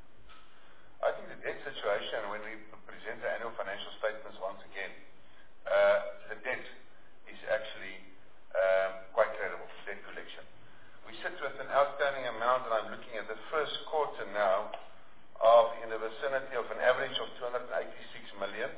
I think the debt situation, when we present the annual financial statements once again, uh, the debt is actually um, quite credible, debt collection. We sit with an outstanding amount, and I'm looking at the first quarter now, of in the vicinity of an average of two hundred eighty-six million.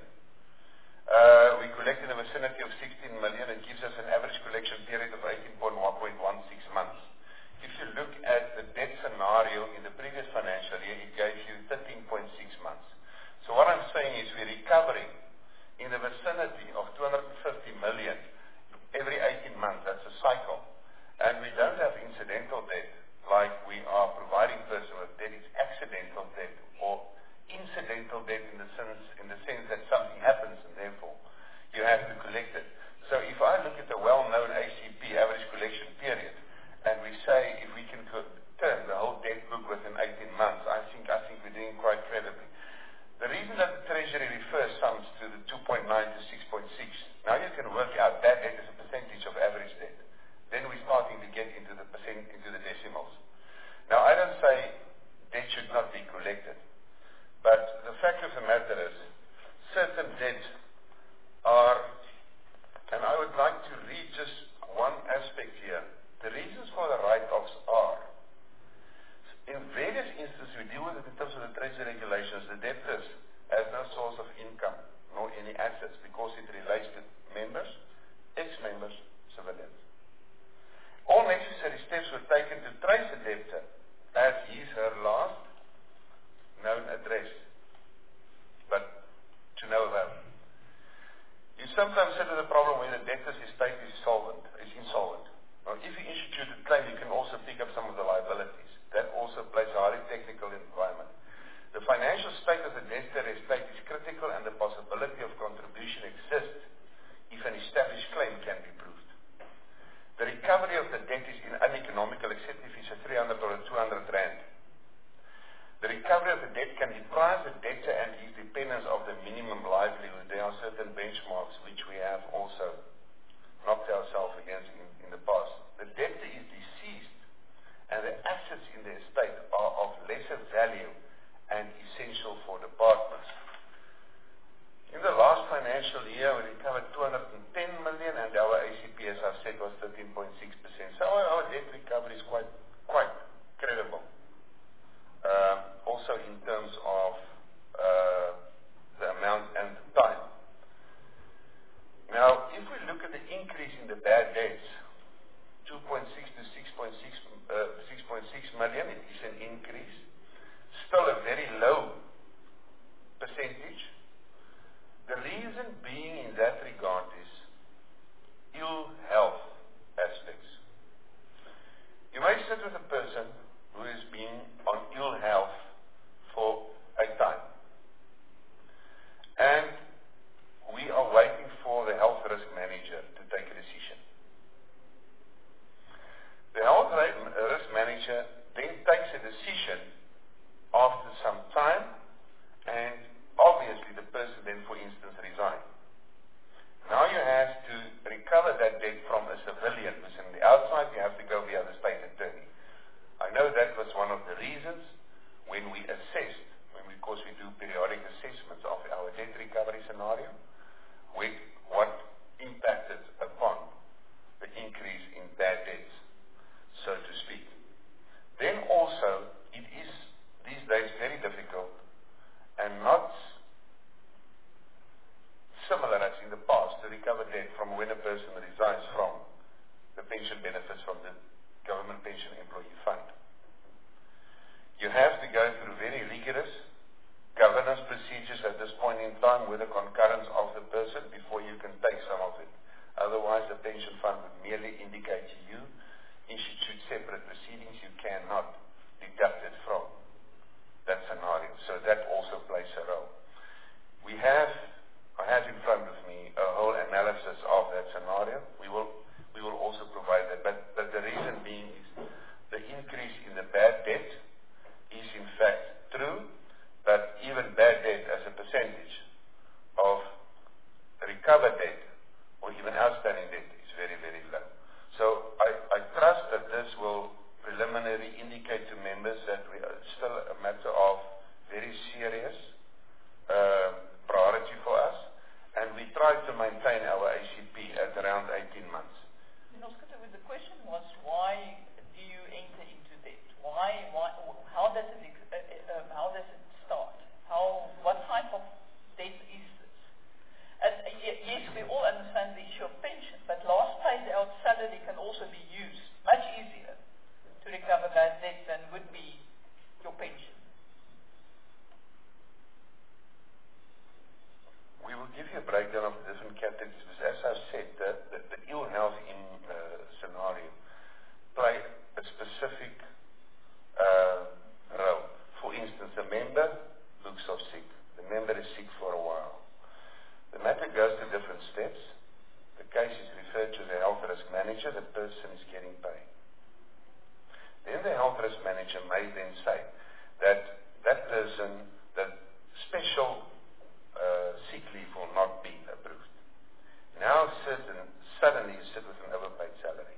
Uh, we collect in the vicinity of sixteen million. It gives us an average collection period of eighteen point one six months. If you look at the debt scenario in the previous financial year, it gave you thirteen point six months. So what I'm saying is we're recovering in the vicinity of two hundred fifty million every eighteen months. That's a cycle. And we don't have incidental debt like we are providing personal debt. It's accidental debt or incidental debt in the sense, in the sense that something happens and therefore you have to collect it. So if I look at the well-known A C P, average collection period, and we say if we can turn the whole debt book within eighteen months, I think I think we're doing quite credibly. The reason that the Treasury refers sums to the two point nine to six point six, now you can work out that debt as a percentage of average debt. Then we're starting to get into the percent, into the decimals. Now I don't say debt should not be collected, but the fact of the matter is certain debts are, and I would like to read just one aspect here. The reasons for the write-offs are, in various instances we deal with it in terms of the Treasury regulations. The debtors has no source of income nor any assets because it relates to members, ex-members, civilians. All necessary steps were taken to trace the debtor as his her last known address, but to no avail. You sometimes sit with a problem where the debtor's estate is solvent, is insolvent. Now, if you institute a claim, you can also pick up some of the liabilities. That also plays a highly technical environment. The financial state of the debtor estate is critical, and the possibility of contribution exists if an established claim can be proved. The recovery of the debt is uneconomical except if it's a three hundred or a two hundred rand. The recovery of the debt can deprive the debtor and his dependents of the minimum livelihood. There are certain benchmarks which we have also knocked ourselves against in, in the past. The debtor is deceased and the assets in the estate are of lesser value and essential for departments. In the last financial year, we recovered two hundred ten million, and our A C P, as I've said, was thirteen point six percent. So our, our debt recovery is quite, quite credible. Uh, also in terms of uh, the amount and the time. Now, if we look at the increase in the bad debts, two point six to six point six, uh, six point six million, it is an increase. Still a very low percentage. The reason being in that regard is ill health as person resigns from the pension benefits from the Government Pension Employee Fund. You have to go through very rigorous governance procedures at this point in time with the concurrence of the person before you can take some of it. Otherwise, the pension fund would merely indicate to you, institute separate proceedings, you cannot deduct it from that scenario. So that also plays a role. We have, I have in front of me a whole analysis of that scenario. We will, we will also provide that. But, but the reason being is the increase in the bad debt is in fact true, but even bad debt as a percentage of recovered debt or even outstanding debt is very, very low. So I, I trust that this will preliminarily indicate to members that we are still a matter of very serious uh, priority for us, and we try to maintain our A C P at around eighteen months. You know, the question was, why do you enter into debt? Why, why, how does it, uh, um, how does it start? How, what type of debt is this? And uh, y- yes, we all understand the issue of pension, but last paid out salary can also be used much easier to recover bad debt than would be your pension. We will give you a breakdown of the different categories, but as I've said, the, the, the ill health in uh, scenario play a specific uh, role. For instance, a member looks off sick. The member is sick for a while. The matter goes to different steps. The case is referred to the health risk manager. The person is getting paid. Then the health risk manager may then say that that person, that special uh, sick leave will not be approved. Now certain, suddenly you sit with an overpaid salary.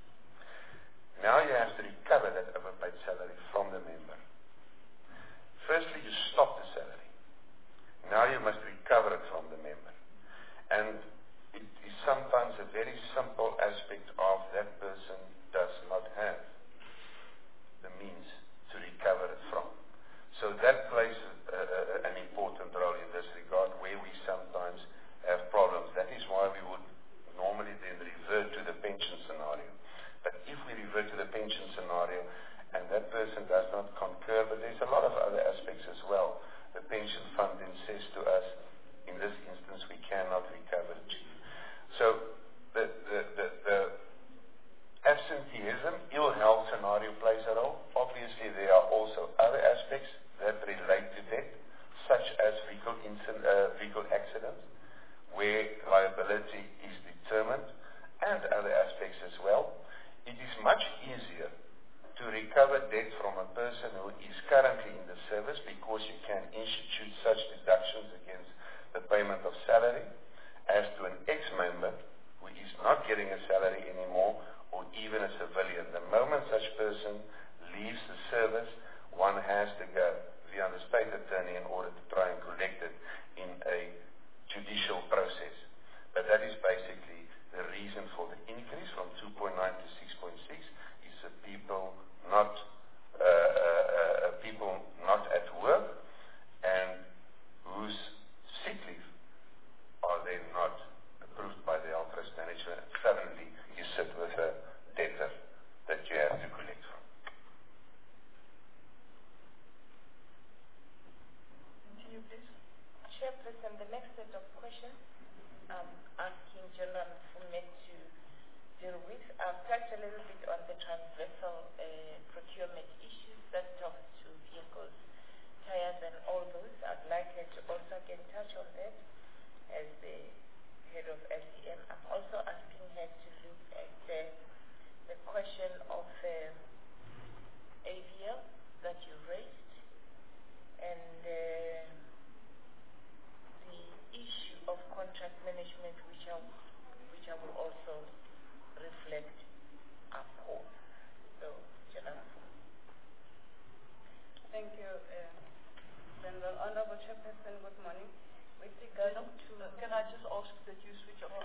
Now you have to recover that overpaid salary from the member. Firstly, you stop the salary. Now you must recover it from the member. And it is sometimes a very simple aspect of that person does not have the means to recover it from. So that plays a, a, an important role in this regard, where we sometimes have problems. That is why we would normally then revert to the pension scenario. But if we revert to the pension scenario and that person does not concur, but there's a lot of other aspects as well. The pension fund then says to us, in this instance, we cannot recover it to you. So the, the, the, the absenteeism, ill health scenario plays a role. Obviously, there are also other aspects that relate to death, such as vehicle, incident, uh, vehicle accidents, where liability is determined, and other aspects as well. It is much easier to recover debt from a person who is currently in the service, because you can institute such deductions against the payment of salary, as to an ex-member who is not getting a salary anymore, or even a civilian. The moment such person leaves the service, one has to go via the state attorney in order to try and collect it in a judicial process. But that is basically the reason for the increase from two point nine to six point six is the people not uh, uh, uh, people not at work and whose sick leave are then not approved by the health risk management. Suddenly you sit with a debtor that you have to collect from. Continue, please. Chairperson, the next set of questions I'm asking General Mfume to deal with. I've touched a little bit on the transversal uh, procurement issues that talks to vehicles, tires, and all those. I'd like her to also get in touch on that as the head of L C M. I'm also asking her to look at uh, the question of uh, A V L that you raised, and uh, the issue of contract management, which I, which I will also reflect upon. So, General. Thank you, uh, General. Honorable Chairperson, good morning. With regard No, to... uh, can I just ask that you switch off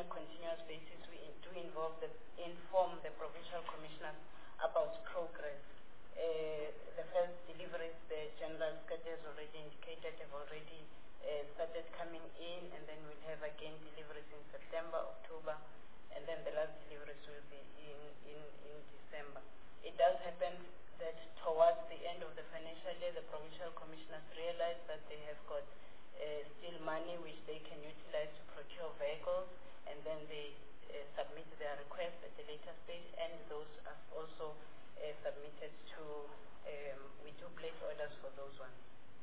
a continuous basis, we in- do involve the, inform the provincial commissioners about progress. Uh, the first deliveries, the general schedule has already indicated, have already uh, started coming in, and then we'll have again deliveries in September, October, and then the last deliveries will be in, in, in December. It does happen that towards the end of the financial year, the provincial commissioners realize that they have got uh, still money which they can utilize to procure vehicles, and then they uh, submit their request at a later stage, and those are also uh, submitted to, um, we do place orders for those ones.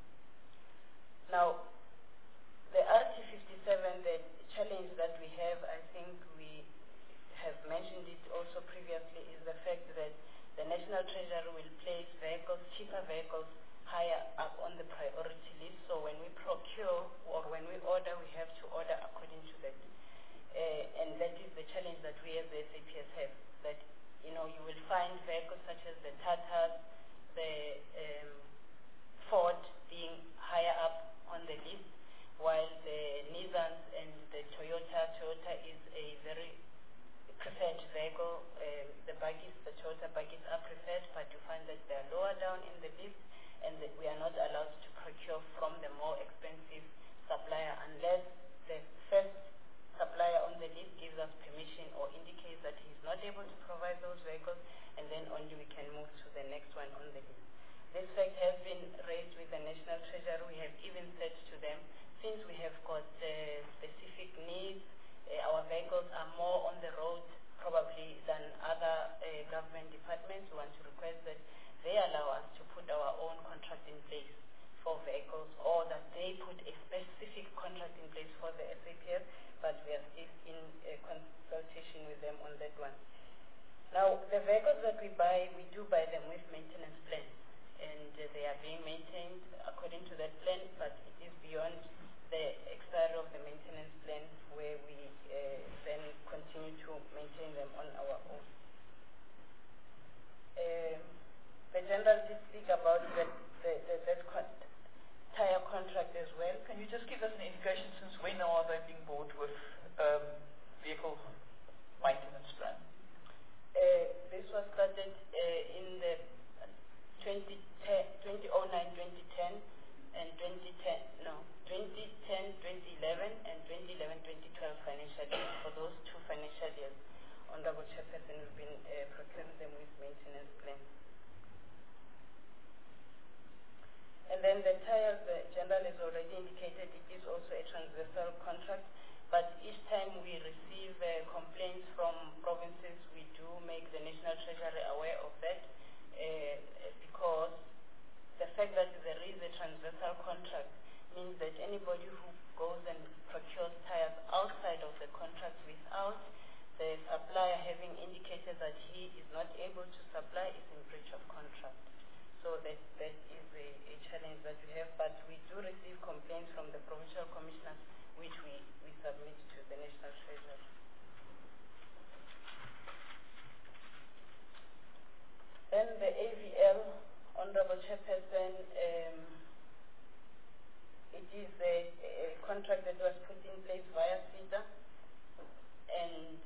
Now, the R T fifty-seven, the challenge that we have, I think we have mentioned it also previously, is the fact that the National Treasury will place vehicles, cheaper vehicles, higher up on the priority list. So when we procure or when we order, we have to order according to that. Uh, and that is the challenge that we as the S A P S have. That, you know, you will find vehicles such as the Tatas, the um, Ford being higher up on the list, while the Nissans and the Toyota, Toyota is a very preferred vehicle. Um, the buggies, the Toyota buggies are preferred, but you find that they are lower down in the list, and that we are not allowed to procure from the more expensive supplier unless the first supplier on the list gives us permission or indicates that he is not able to provide those vehicles, and then only we can move to the next one on the list. This fact has been raised with the National Treasury. We have even said to them, since we have got uh, specific needs, uh, our vehicles are more on the road probably than other uh, government departments, we want to request that they allow us to put our own contract in place for vehicles, or that they put a specific contract in place for the S A P S, but we are still in uh, consultation with them on that one. Now, the vehicles that we buy, we do buy them with maintenance plans, and uh, they are being maintained according to that plan, but it is beyond the expiry of the maintenance plan where we uh, then continue to maintain them on our own. Um, the general did speak about the, the, the, that con tire contract as well. Can you just give us an indication since when are they being bought with um, vehicle maintenance plan? Uh, this was started uh, in the twenty oh nine twenty ten and twenty ten, no, twenty ten twenty eleven and twenty eleven twenty twelve financial years. For those two financial years, Honorable Chairperson, we've been uh, procuring them with maintenance plans. And then the tires, the general has already indicated it is also a transversal contract, but each time we receive uh, complaints from provinces, we do make the National Treasury aware of that, uh, because the fact that there is a transversal contract means that anybody who goes and procures tires outside of the contract without the supplier having indicated that he is not able to supply is in breach of contract. So that, that is a, a challenge that we have, but we do receive complaints from the provincial commissioners, which we, we submit to the National Treasury. Then the A V L, Honorable Chairperson, um, it is a, a contract that was put in place via SEDA, and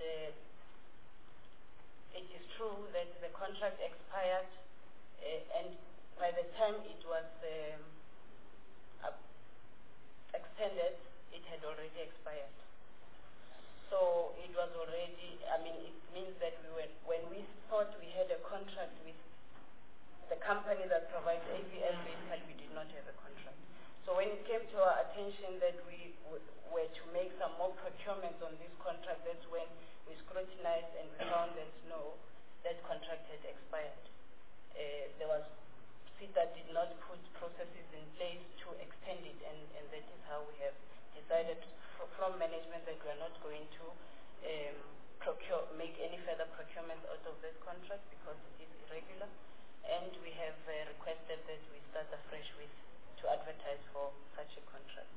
uh, it is true that the contract expired, uh, and by the time it was um, uh, extended, it had already expired. So it was already, I mean, it means that we were, when we thought we had a contract with the company that provides A V L, basically we did not have a contract. So when it came to our attention that we w were to make some more procurements on this contract, that's when we scrutinized and we found that no, that contract had expired. Uh, there was, SEDA did not put processes in place to extend it, and, and that is how we have decided from management that we are not going to um, procure, make any further procurement out of this contract because it is irregular, and we have uh, requested that we start afresh with to advertise for such a contract.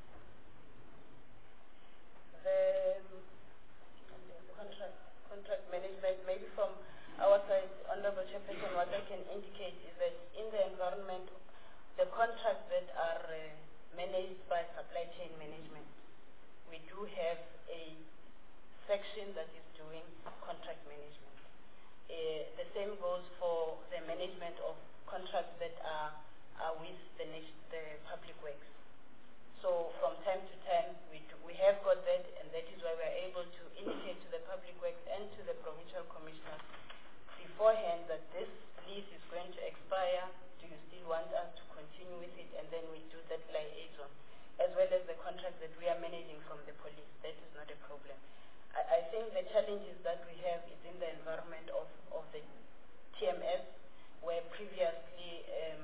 The contract, contract management, maybe from our side, Honorable Chairperson, what I can indicate is that in the environment, the contracts that are uh, managed by supply chain management, we do have a section that is doing contract management. Uh, the same goes for the management of contracts that are, are with the, the public works. So from time to time, we, do, we have got that, and that is why we are able to indicate to the public works and to the provincial commissioners beforehand that this lease is going to expire. Do you still want us to continue with it? And then we do that liaison, as well as the contract that we are managing from the police. That is not a problem. I, I think the challenges that we have is in the environment of, of the T M S, where previously, um,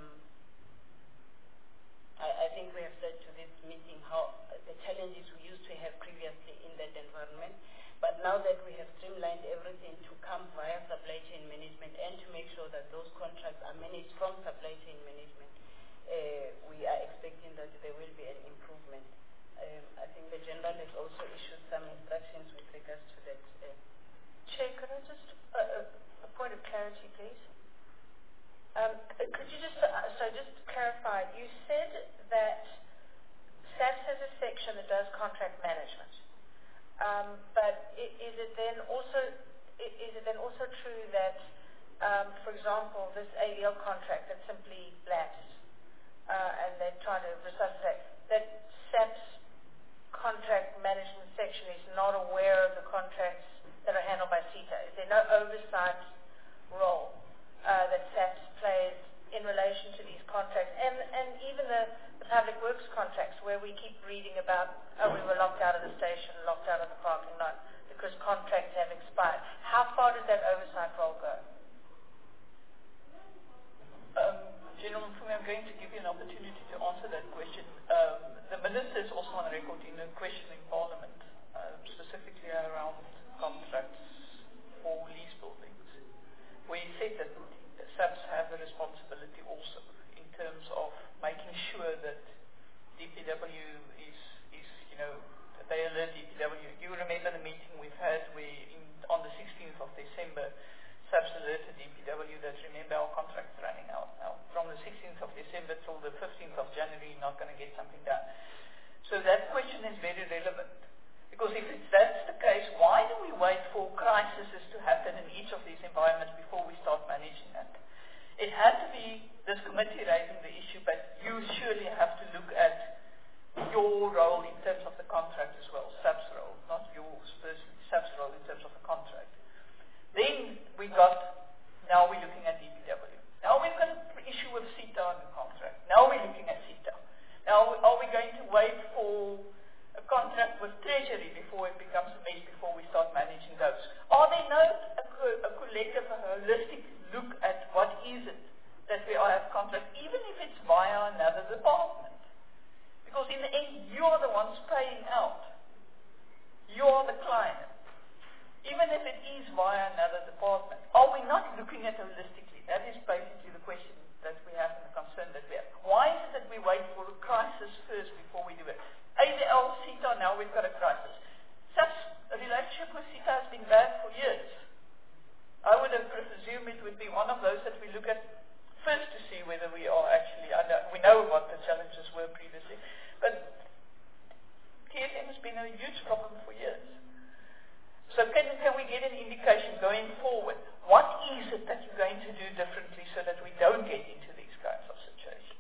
I, I think we have said to this meeting how the challenges we used to have previously in that environment. But now that we have streamlined everything to come via supply chain management and to make sure that those contracts are managed from supply chain management, uh, we are expecting that there will be an improvement. Um, I think the General has also issued some instructions with regards to that. Uh. Chair, could I just, uh, a point of clarity, please? Um, could you just, uh, so just to clarify, you said that SAPS has a section that does contract management. Um, but is it then also is it then also true that, um, for example, this A D L contract that simply lapsed uh, and they're trying to resuscitate, that SAPS contract management section is not aware of the contracts that are handled by SETA? Is there no oversight role uh, that SAPS plays in relation to these contracts, and, and even the, the public works contracts, where we keep reading about, oh, we were locked out of the station, locked out of the parking lot because contracts have expired. How far does that oversight role go? Um, General Mfumi, I'm going to give you an opportunity to answer that question. Um, the Minister is also on record in a question in Parliament, uh, specifically around contracts for lease buildings, where he said that SAPS have a responsibility also in terms of making sure that D P W is, is you know, that they alert D P W. You remember the meeting we've had where in, on the sixteenth of December, SAPS alerted D P W that remember our contract's running out. Now, from the sixteenth of December till the fifteenth of January, you're not going to get something done. So that question is very relevant. Because if it's, that's the case, why do we wait for crises to happen in each of these environments before we start managing that? It had to be this committee raising the issue, but you surely have to look at your role in terms of the contract as well, SAP's role, not yours personally, SAP's role in terms of the contract. Then we got, now we're looking at D P W. Now we've got an issue with SETA on the contract. Now we're looking at SETA. Now are we going to wait for a contract with Treasury before it becomes a mess, before we start managing those? Are there no a, a collective, a holistic look at what is it that we have contract, even if it's via another department? Because in the end, you're the ones paying out. You're the client. Even if it is via another department, are we not looking at holistically? That is basically the question that we have and the concern that we have. Why is it that we wait for a crisis first before we do it? A D L, SETA, now we've got a crisis. Such a relationship with SETA has been bad for years. I would have presumed it would be one of those that we look at first to see whether we are actually under, we know what the challenges were previously, but T S M has been a huge problem for years. So can, can we get an indication going forward? What is it that you're going to do differently so that we don't get into these kinds of situations?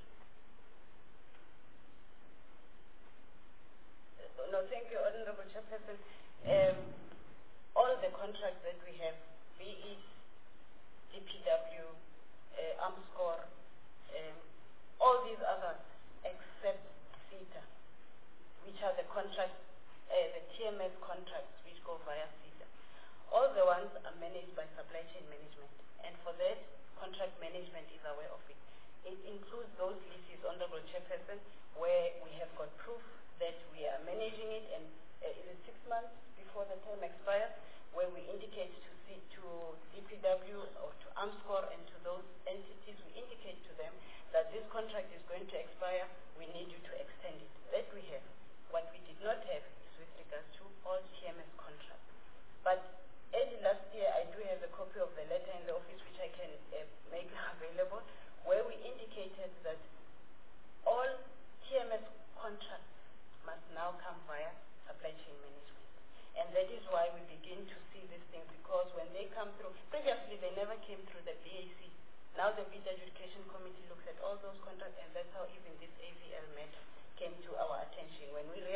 No, thank you, Honorable Chairperson. Um, all the contracts that we have, be it D P W, uh, AMSCOR, um, all these others except SETA, which are the contracts, uh, the T M S contracts which go via SETA. All the ones are managed by supply chain management, and for that, contract management is aware of it. It includes those leases, Honorable Chairperson, where we have got proof that we are managing it, and uh, is it six months before the term expires, where we indicate to C, to D P W or to AMSCOR and to those entities, we indicate to them that this contract is going to expire, we need you to extend it. That we have. What we did not have is with regards to all T M S contracts. But early last year, I do have a copy of the letter in the office which I can uh, make available, where we indicated that all T M S contracts must now come via supply chain management. And that is why we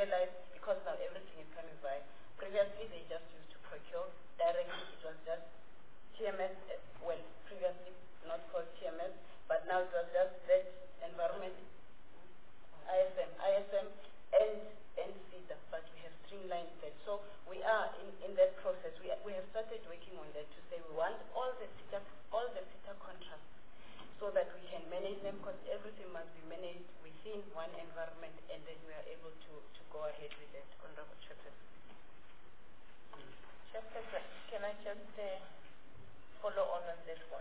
realized because now everything is coming by. Previously, they just used to procure directly. It was just T M S, uh, well, previously not called T M S, but now it was just that environment, I S M, I S M, and and SEDA, but we have streamlined that. So we are in, in that process. We we have started working on that to say we want all the SEDA, all the SEDA contracts so that we can manage them, because everything must be managed within one environment, and then we are able to, to go ahead with that. Honorable Chairperson. Chairperson, can I just uh, follow on on this one?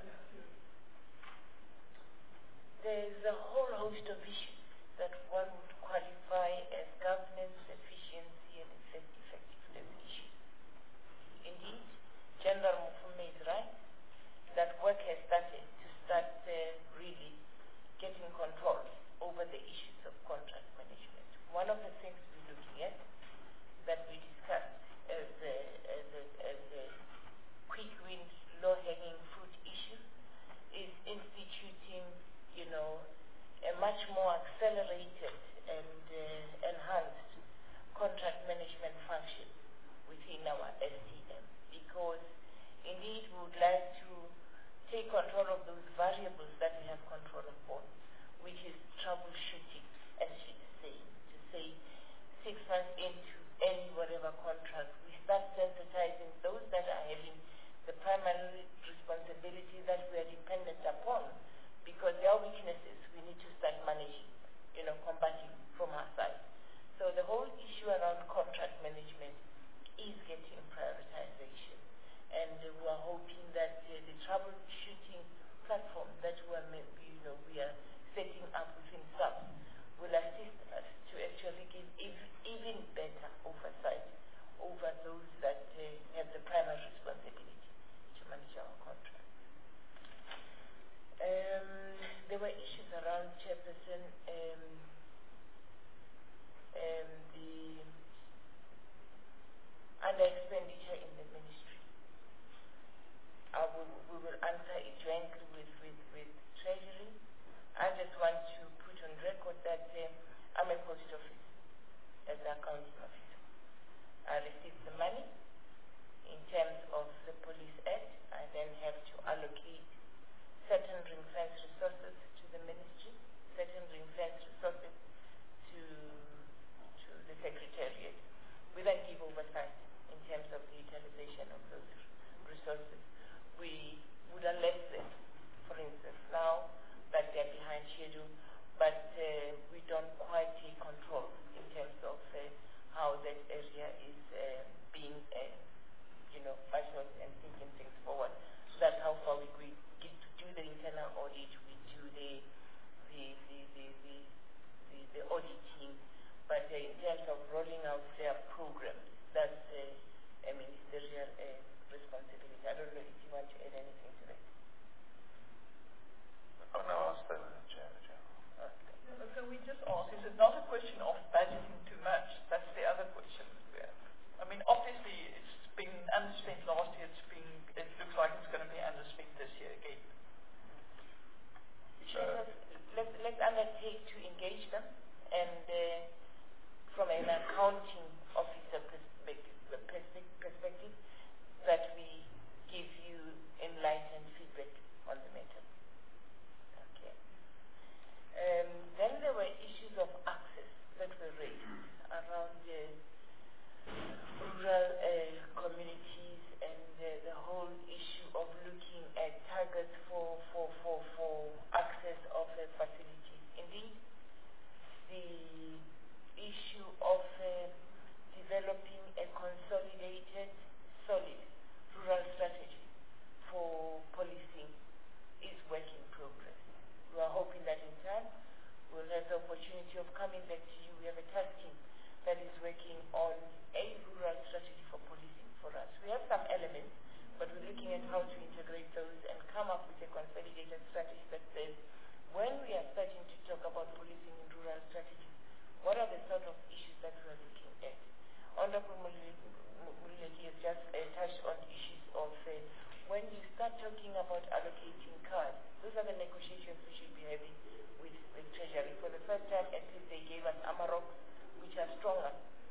There is a whole host of issues that one would qualify as governance, efficiency, and effectiveness issues. Indeed, General Mufume is right that work has started to start uh, really getting control over the issues of contract management. One of the things we're looking at that we discussed as a, as a, as a quick win, low-hanging fruit issue is instituting, you know, a much more accelerated and uh, enhanced contract management function within our S T M, because indeed we would like to take control of those variables that we have control upon, which is troubleshooting, as she is saying, to say six months into any whatever contract, we start sensitizing those that are having the primary responsibility that we are dependent upon, because their weaknesses we need to start managing, you know, combating from our side. So the whole issue around contract management is getting prioritization. And uh, we are hoping that uh, the troubleshooting platform that we are, you know, we are setting up within S A P will assist us to actually give ev- even better oversight over those that uh, have the primary responsibility to manage our contracts. Um, there were issues around, Chairperson, um, um, the under expenditure in the ministry. I will, we will answer it jointly with, with, with Treasury. I just want to put on record that um, I'm a post office as an accounting officer. I receive the money in terms of the Police Act. I then have to allocate certain ring-fence resources to the ministry, certain ring-fence resources to, to the Secretariat. We then give oversight in terms of the utilization of those resources. We would unless them, for instance, now that they're behind schedule, but uh, we don't quite take control in terms of uh, how that area is uh, being, uh, you know, fashioned and thinking things forward. So that's how far we, we get to do the internal audit, we do the the the the, the, the, the auditing, but uh, in terms of rolling out their programs, that's uh, a ministerial uh, responsibility. I don't know if you want to add anything to that. Oh, no, I'll stay with it, Chair. Okay. So we just ask, is it not a question of budgeting too much? That's the other question we have. I mean, obviously, it's been underspent last year. It's been, it looks like it's going to be underspent this year again. Uh, let's, let's undertake to engage them, and uh, from an accounting officer perspective, perspective, that we give you enlightened feedback on the matter. Okay. Um, then there were issues of access that were raised around the rural uh, communities and uh, the whole issue of looking at targets for, for, for, for access of uh, facilities. Indeed, the issue of uh, developing a consolidated, solid rural strategy for policing is work in progress. We are hoping that in time we'll have the opportunity of coming back to you. We have a task team that is working on a rural strategy for policing for us. We have some elements, but we're looking at how to integrate those and come up with a consolidated strategy that says, when we are starting to talk about policing in rural strategies, what are the sort of issues that we are looking at? Honorable Muleki has just uh, touched on issues of uh, when you start talking about allocating cars, those are the negotiations we should be having with the Treasury. For the first time, at least they gave us Amarok, which are stronger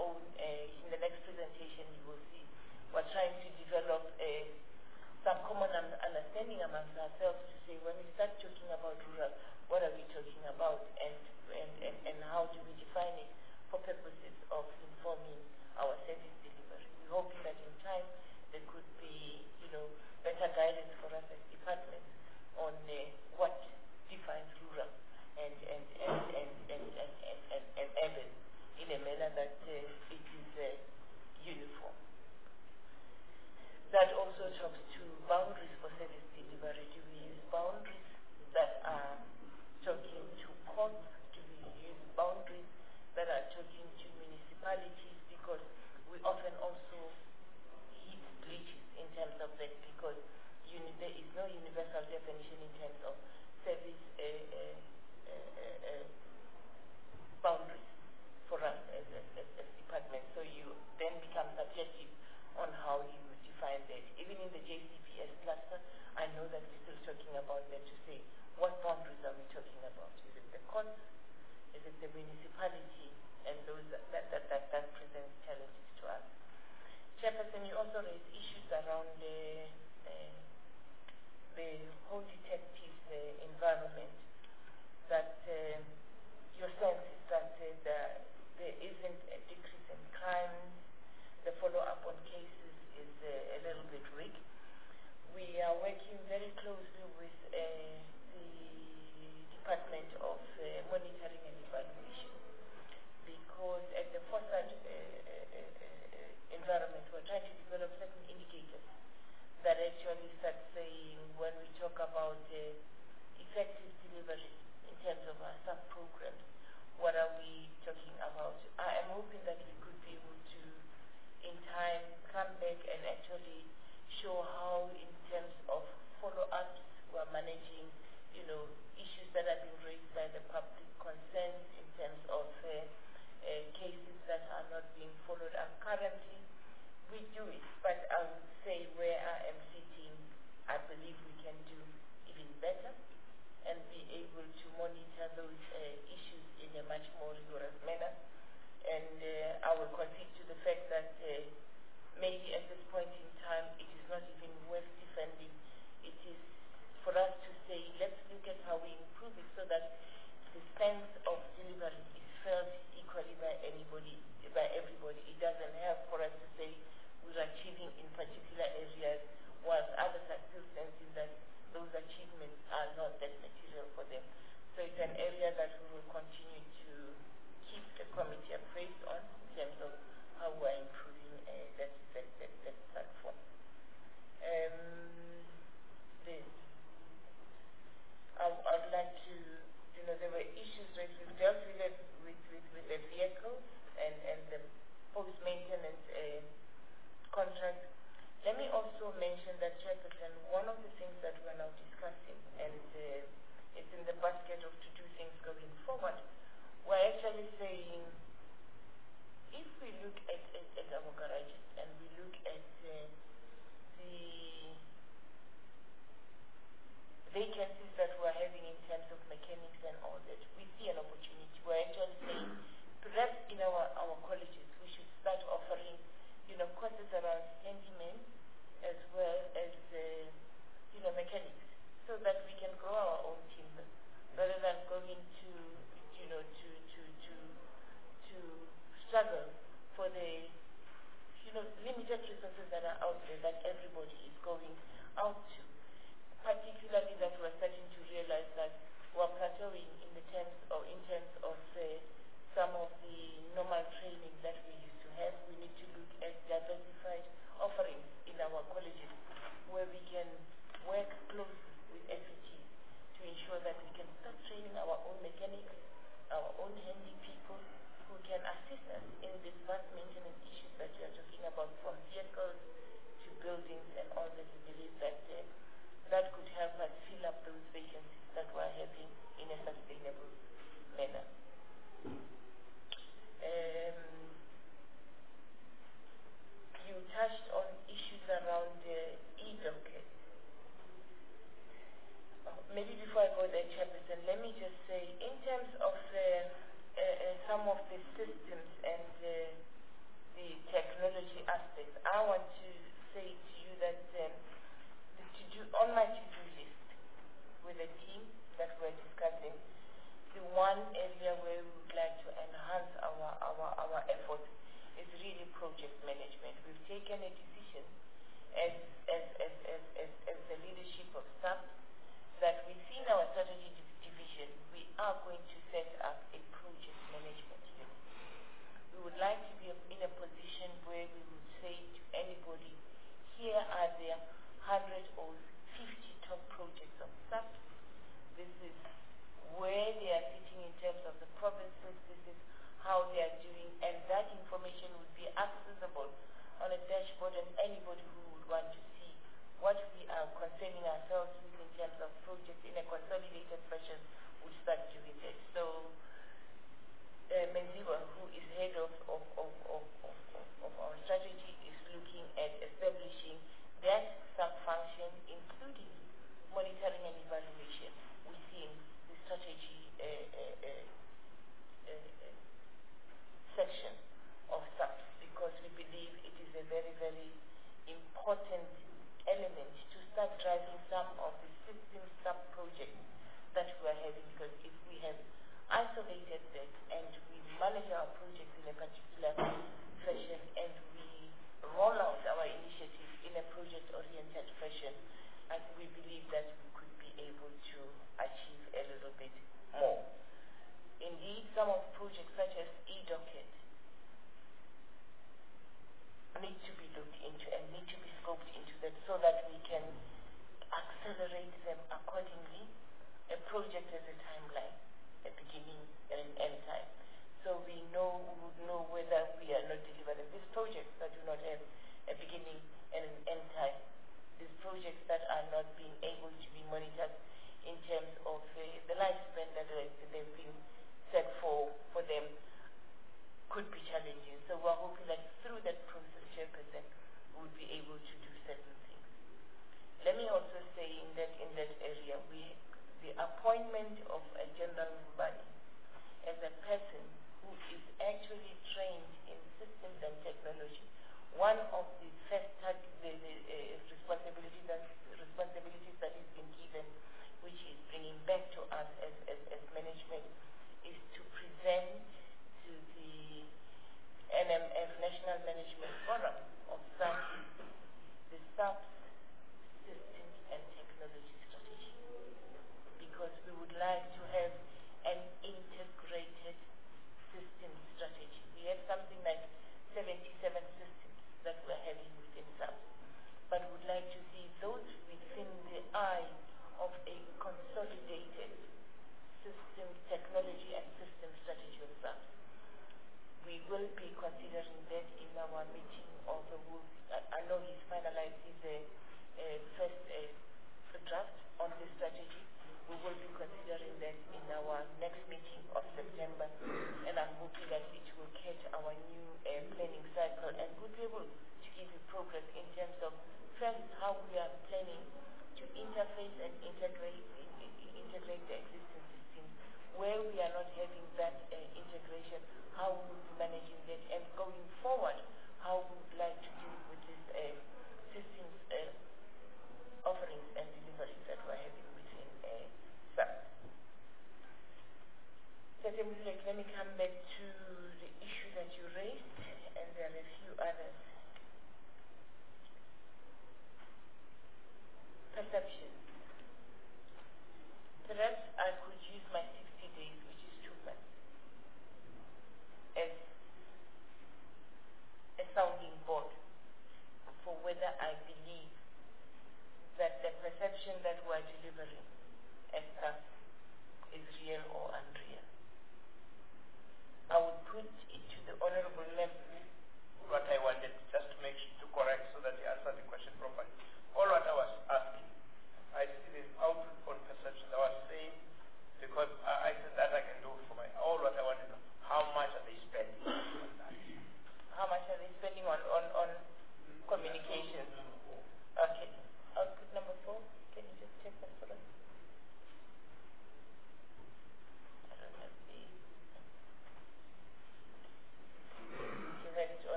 own, uh, in the next presentation you will see, we're trying to develop uh, some common un- understanding amongst ourselves to say when we start talking about rural, what are we talking about, and, and, and, and how do we define it for purposes of informing our service delivery. We're hoping that in time there could be, you know, better guidance for us as departments on uh, what defines rural and, and, and, and, and, and, and, and, and urban in a manner that uh, it is uh, uniform. That also talks to boundaries for service delivery. Do we use boundaries that are talking to courts? Do we use boundaries that are talking to municipalities? Because we often also hit glitches in terms of that, because uni- there is no universal definition in terms of service uh, uh, uh, uh, boundaries for us as, as, as, as departments. So you then become subjective on how you define that. Even in the J C P S cluster, I know that we're still talking about that to say, what boundaries are we talking about? Is it the courts? Is it the municipality? And those that, that, that, that, that presents challenges to us. Chairperson, you also raised issues around the, uh, the whole detective uh, environment, that uh, your sense is that uh, the, there isn't a decrease in crimes, the follow-up on cases is uh, a little bit weak. We are working very closely with uh, the Department of uh, Monitoring and Evaluation, because at the foresight uh, uh, uh, environment, we're trying to develop certain indicators that actually start saying, when we talk about uh, effective delivery in terms of our sub-programs, what are we talking about? I am hoping that we could be able to, in time, come back and actually show how, in terms of follow-ups, we're managing, you know, issues that have been raised by the public, concerns in terms of uh, uh, cases that are not being followed up. Currently, we do it, but I would say where I am sitting, I believe we can do even better and be able to monitor those uh, issues in a much more rigorous manner. And uh, I will concede to the fact that uh, maybe at this point in time it is not even worth defending. It is for us to say, let's look at how we improve it so that the sense of delivery is felt equally by anybody, by everybody. It doesn't have for us to say we're achieving in particular areas, whilst others are still sensing that those achievements are not that material for them. So it's an area that we will continue to keep the committee appraised on in terms of how we're improving uh, that, that, that, that platform. Um, the, I, I would like to, you know, there were issues raised. We've dealt with, it, with, with, with the vehicles and, and the post-maintenance uh, contract. Let me also mention that, Chairperson, one of the things that we're now discussing, and uh, it's in the basket of to do things going forward, we're actually saying, if we look at, at, at our garages and we look at uh, the vacancies that we're having in terms of mechanics and all that, we see an opportunity. We're actually saying, perhaps in our, our colleges, we should start offering, you know, courses around handymen as well as, uh, you know, mechanics, so that we can grow our own timber, rather than going to, you know, to, to, to, to struggle for the, you know, limited resources that are out there that everybody is going out to. Particularly that we're starting to realize that we're plateauing in the terms or in terms of uh, some of the normal training that we used to have. We need to look at diversified offerings in our colleges, where we can work closely with F E Ts to ensure that we can start training our own mechanics, our own handy people who can assist us in these vast maintenance issues that we are talking about, from vehicles to buildings and all that. We believe that uh, that could help us fill up those vacancies that we're having in a sustainable manner. Um, you touched on issues around uh, e-docket. Uh, maybe before I go there, Chairperson, let me just say, in terms of uh, uh, uh, some of the systems and uh, project management. We've taken a decision as, as, as, as, as, as the leadership of S A P that within our strategy division, we are going to set up a project management unit. We would like to be in a position where we would say to anybody, here are the one hundred or fifty top projects of S A P. This is where they are sitting in terms of the provinces. This is how they are doing, and that information would be accessible on a dashboard, and anybody who would want to see what we are concerning ourselves with in terms of projects in a consolidated fashion would start doing it. So uh, Menziwa, who is head of, of, of, of, of, of our strategy, is looking at establishing that sub-function, including monitoring and evaluation within the strategy uh, uh, uh, uh, uh, section of S A P, because we believe it is a very, very important element to start driving some of the system sub-projects that we are having, because if we have isolated that and we manage our projects in a particular fashion and we roll out our initiatives in a project-oriented fashion, and we believe that we could be able to achieve a little bit more. Indeed, some of projects such as e-docket need to be looked into and need to be scoped into that so that we can accelerate them accordingly. A project has a timeline, a beginning and an end time. So we know, we would know whether we are not delivering these projects that do not have a beginning and an end time. These projects that are not being able to be monitored in terms of uh, the lifespan that they've been set for, for them could be challenging. So we're hoping that through that process, Chairperson, we'll be able to do certain things. Let me also say in that in that area, we the appointment of a General Mbani as a person who is actually trained in systems and technology. One of the first the, the, uh, responsibilities that responsibilities that is been given, which is bringing back to us as, as, as management, is to present to the N M F National Management Forum of S A P the S A P Systems and Technology Strategy, because we would like to have an integrated system strategy. We have something like seventy-seven systems that we're having within S A P, but would like to see those within the eye of a consolidated system technology and system strategy of S A P. We will be considering that in our meeting of the week. I, I know he's finalized his uh, uh, first uh, draft on the strategy. We will be considering that in our next meeting of September, and I'm hoping that it will catch our new uh, planning cycle and we'll be able to give you progress in terms of first how we are planning to interface and integrate, integrate the existing systems. Where we are not having that uh, integration, how we will be managing that, and going forward, how we would like to deal with these uh, systems uh, offerings and deliveries that we're having within uh, S A P. Secondly, let me come back to the issue that you raised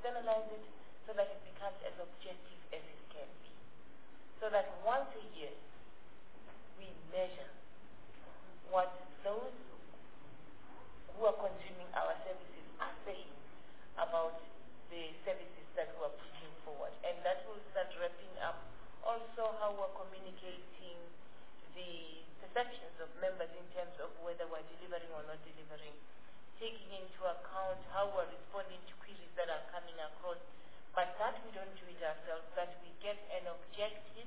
externalize it so that it becomes as objective as it can be. So that once a year, we measure what those who are consuming our services are saying about the services that we are putting forward. And that will start wrapping up also how we're communicating the perceptions of members in terms of whether we're delivering or not delivering, taking into account how we're responding to queries that are coming across, but that we don't do it ourselves, that we get an objective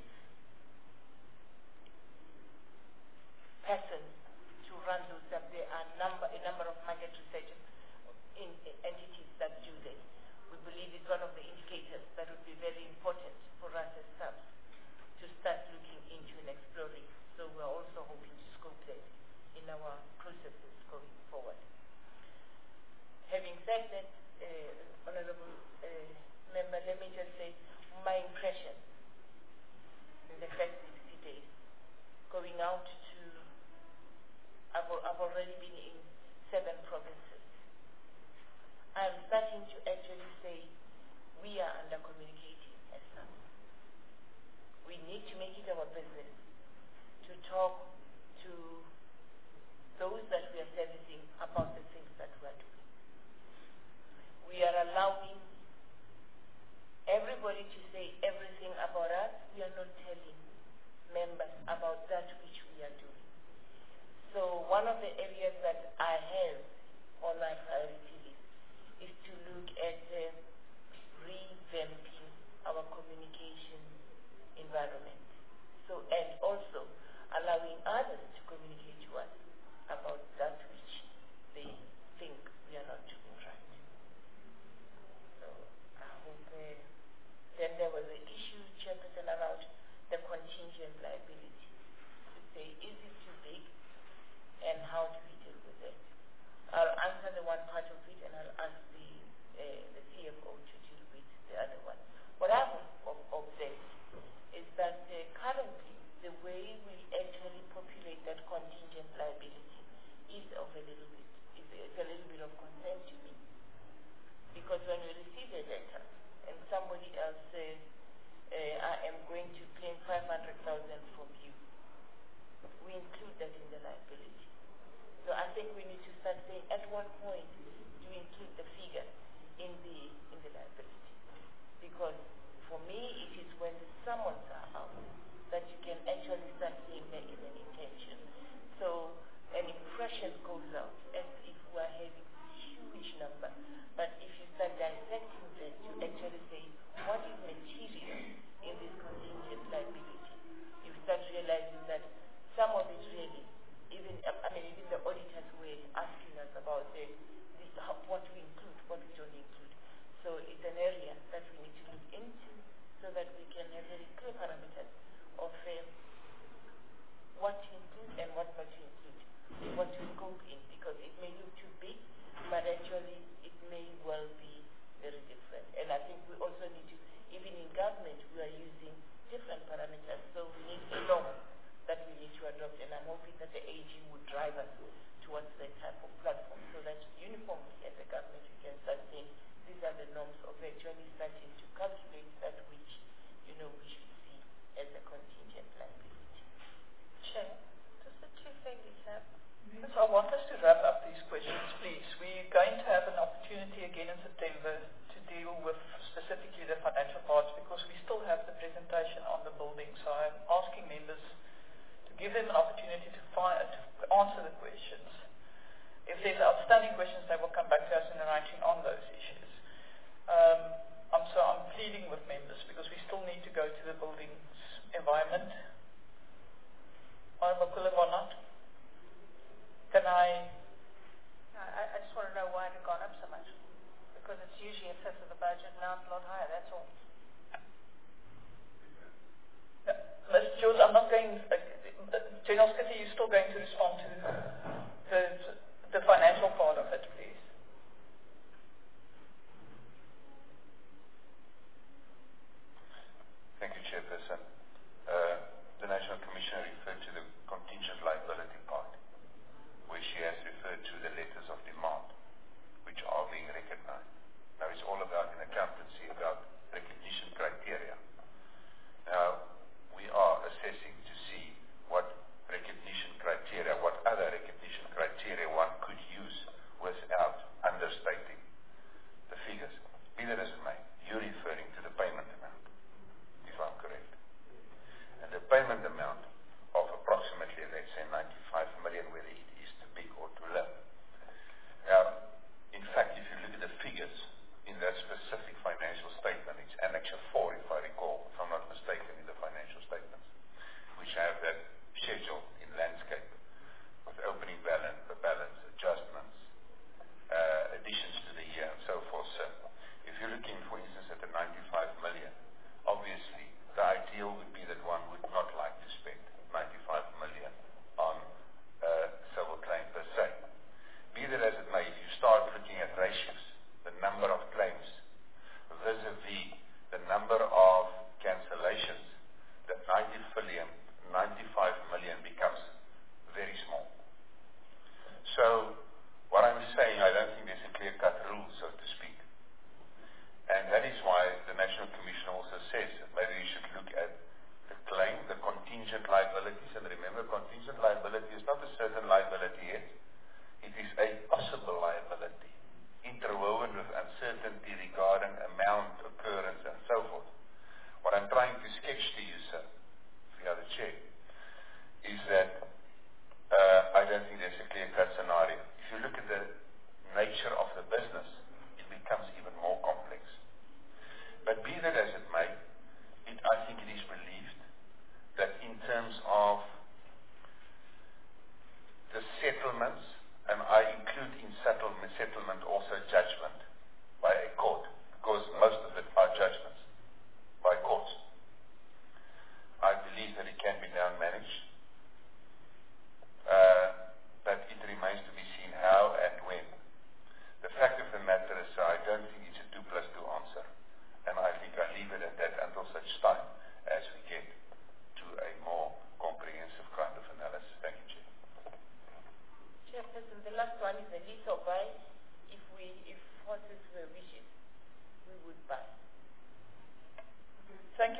person to run those up. There are number, a number of market research in, in entities that do this. We believe it's one of the indicators that would be very important for us as S A P S to start looking into and exploring. So we're also hoping to scope that in our processes going forward. Having said that, uh, Honorable uh, Member, let me just say my impression in the first sixty days, going out to, I've, I've already been in seven provinces. I'm starting to actually say we are under communicating as S A P S. We need to make it our business to talk to those that we are servicing about the things that we are doing. We are allowing everybody to say everything about us. We are not telling members about that which we are doing. So one of the areas that I have on my priority list is to look at uh, revamping our communication environment. So, and also allowing others to communicate to us about that which they think we are not doing right. So I hope uh, then there was an issue, Chairperson, around the contingent liability. To say, is it too big and how do we deal with it? I'll answer the one part of it and I'll ask the, uh, the C F O to deal with the other one. What I've observed is that uh, currently the way we actually populate that contingent liability is of a little bit, is it's a little bit of concern to me. Because when we receive a letter and somebody else says, uh, I am going to claim five hundred thousand from you, we include that in the liability. So I think we need to start saying at what point do we include the figure in the in the liability? Because for me it is when the summons are out that you can actually start seeing there is an intention. So an impression goes out as if we are having a huge number. But if you start dissecting that, you actually say, what is material in this contingent liability? You start realizing that some of it really, even I mean, even the auditors were asking us about the, the, how, what we include, what we don't include. So it's an area that we need to look into so that we can have very clear parameters of uh, what to include and what not to include, what to scope in, because it may look too big, but actually it may well be very different. And I think we also need to, even in government, we are using different parameters, so we need a norm that we need to adopt, and I'm hoping that the A G would drive us towards that type of platform, so that uniformly as a government we can start saying these are the norms of actually starting to calculate that which, you know, we should see as a contingent liability. Chair, does the two things have? So I want us to wrap up these questions, please. We're going to have an opportunity again in September to deal with specifically the financial parts because we still have the presentation on the building. So I'm asking members to give them an opportunity to, find, to answer the questions. If there's outstanding questions, they will come back to us in writing on those issues. Um, I'm, so I'm pleading with members because we still need to go to the buildings environment. Honorable Kulavonat, can I? I, I just want to know why it had gone up so much. Because it's usually a fifth of the budget, now it's a lot higher, that's all. Uh, Mister George, I'm not going, uh, uh, General Skitty, you're still going to respond to the, the financial part of it, please. Thank you, Chairperson. Uh, the National Commissioner referred to the contingent liability part, where she has referred to the letters of demand, which are being recognized. Now, it's all about in accounting.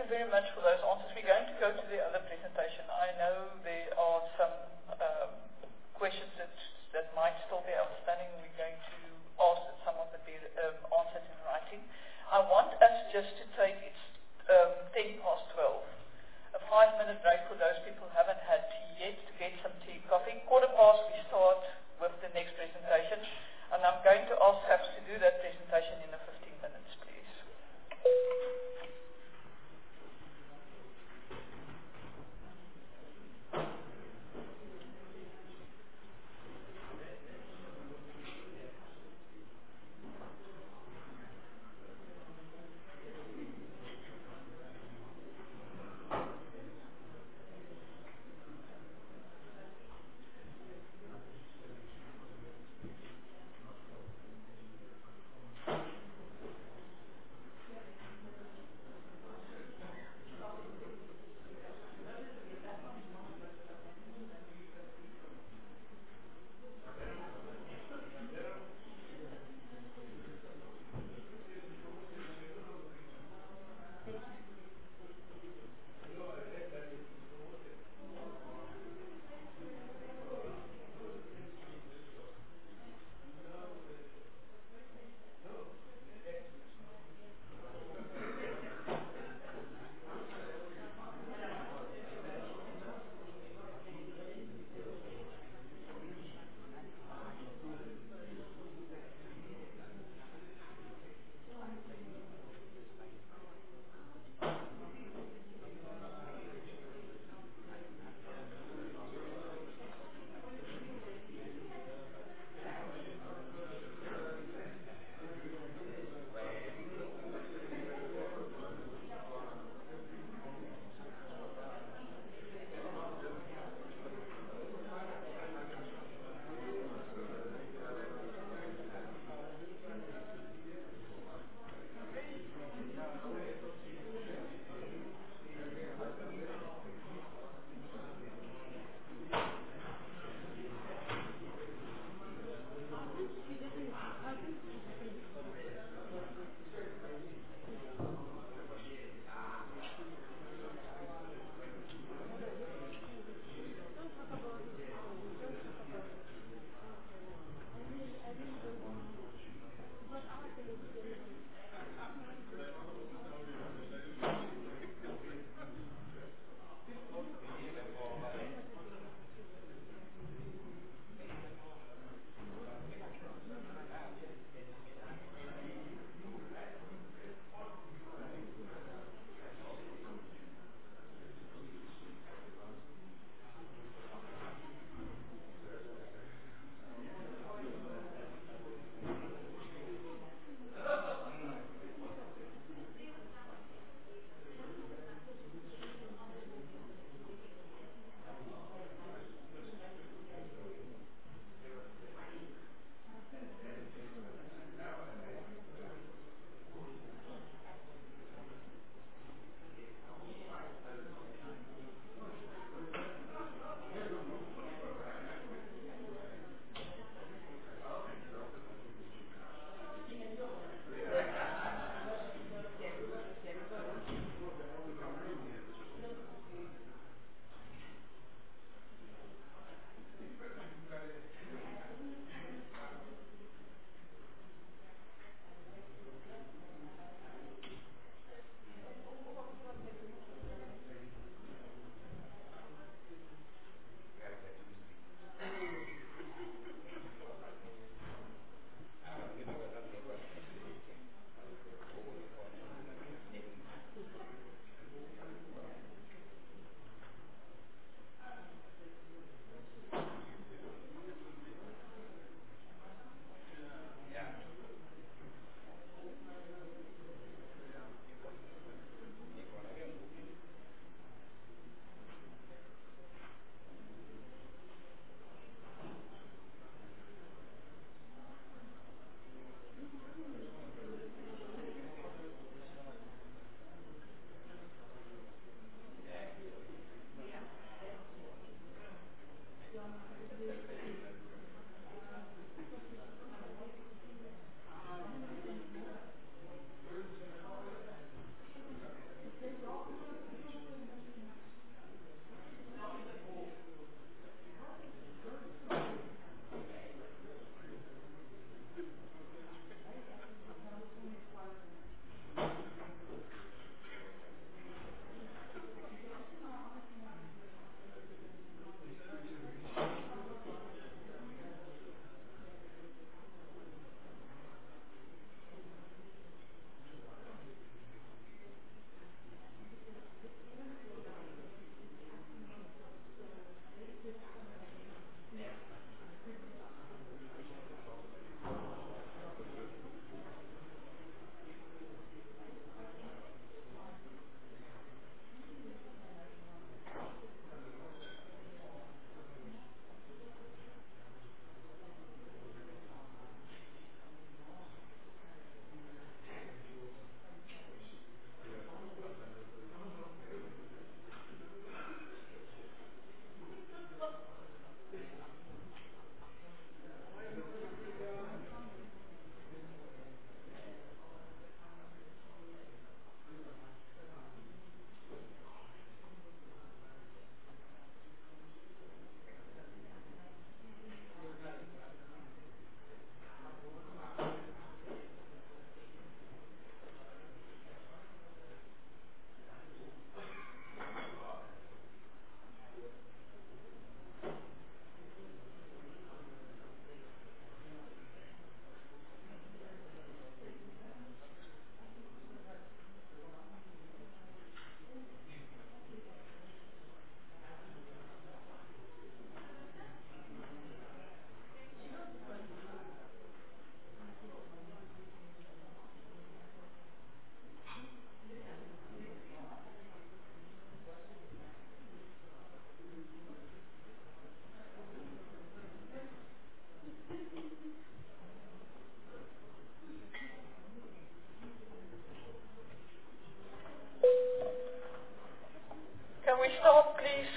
very much for those answers. We're going to go to the other presentation. I know there are some um, questions that, that might still be outstanding. We're going to ask that some of it be um, answered in writing. I want us just to take, it's um, ten past twelve, a five-minute break for those people who haven't had tea yet, to get some tea, coffee. Quarter past, we start with the next presentation, and I'm going to ask SAPS to do that presentation in a fifteen minutes, please.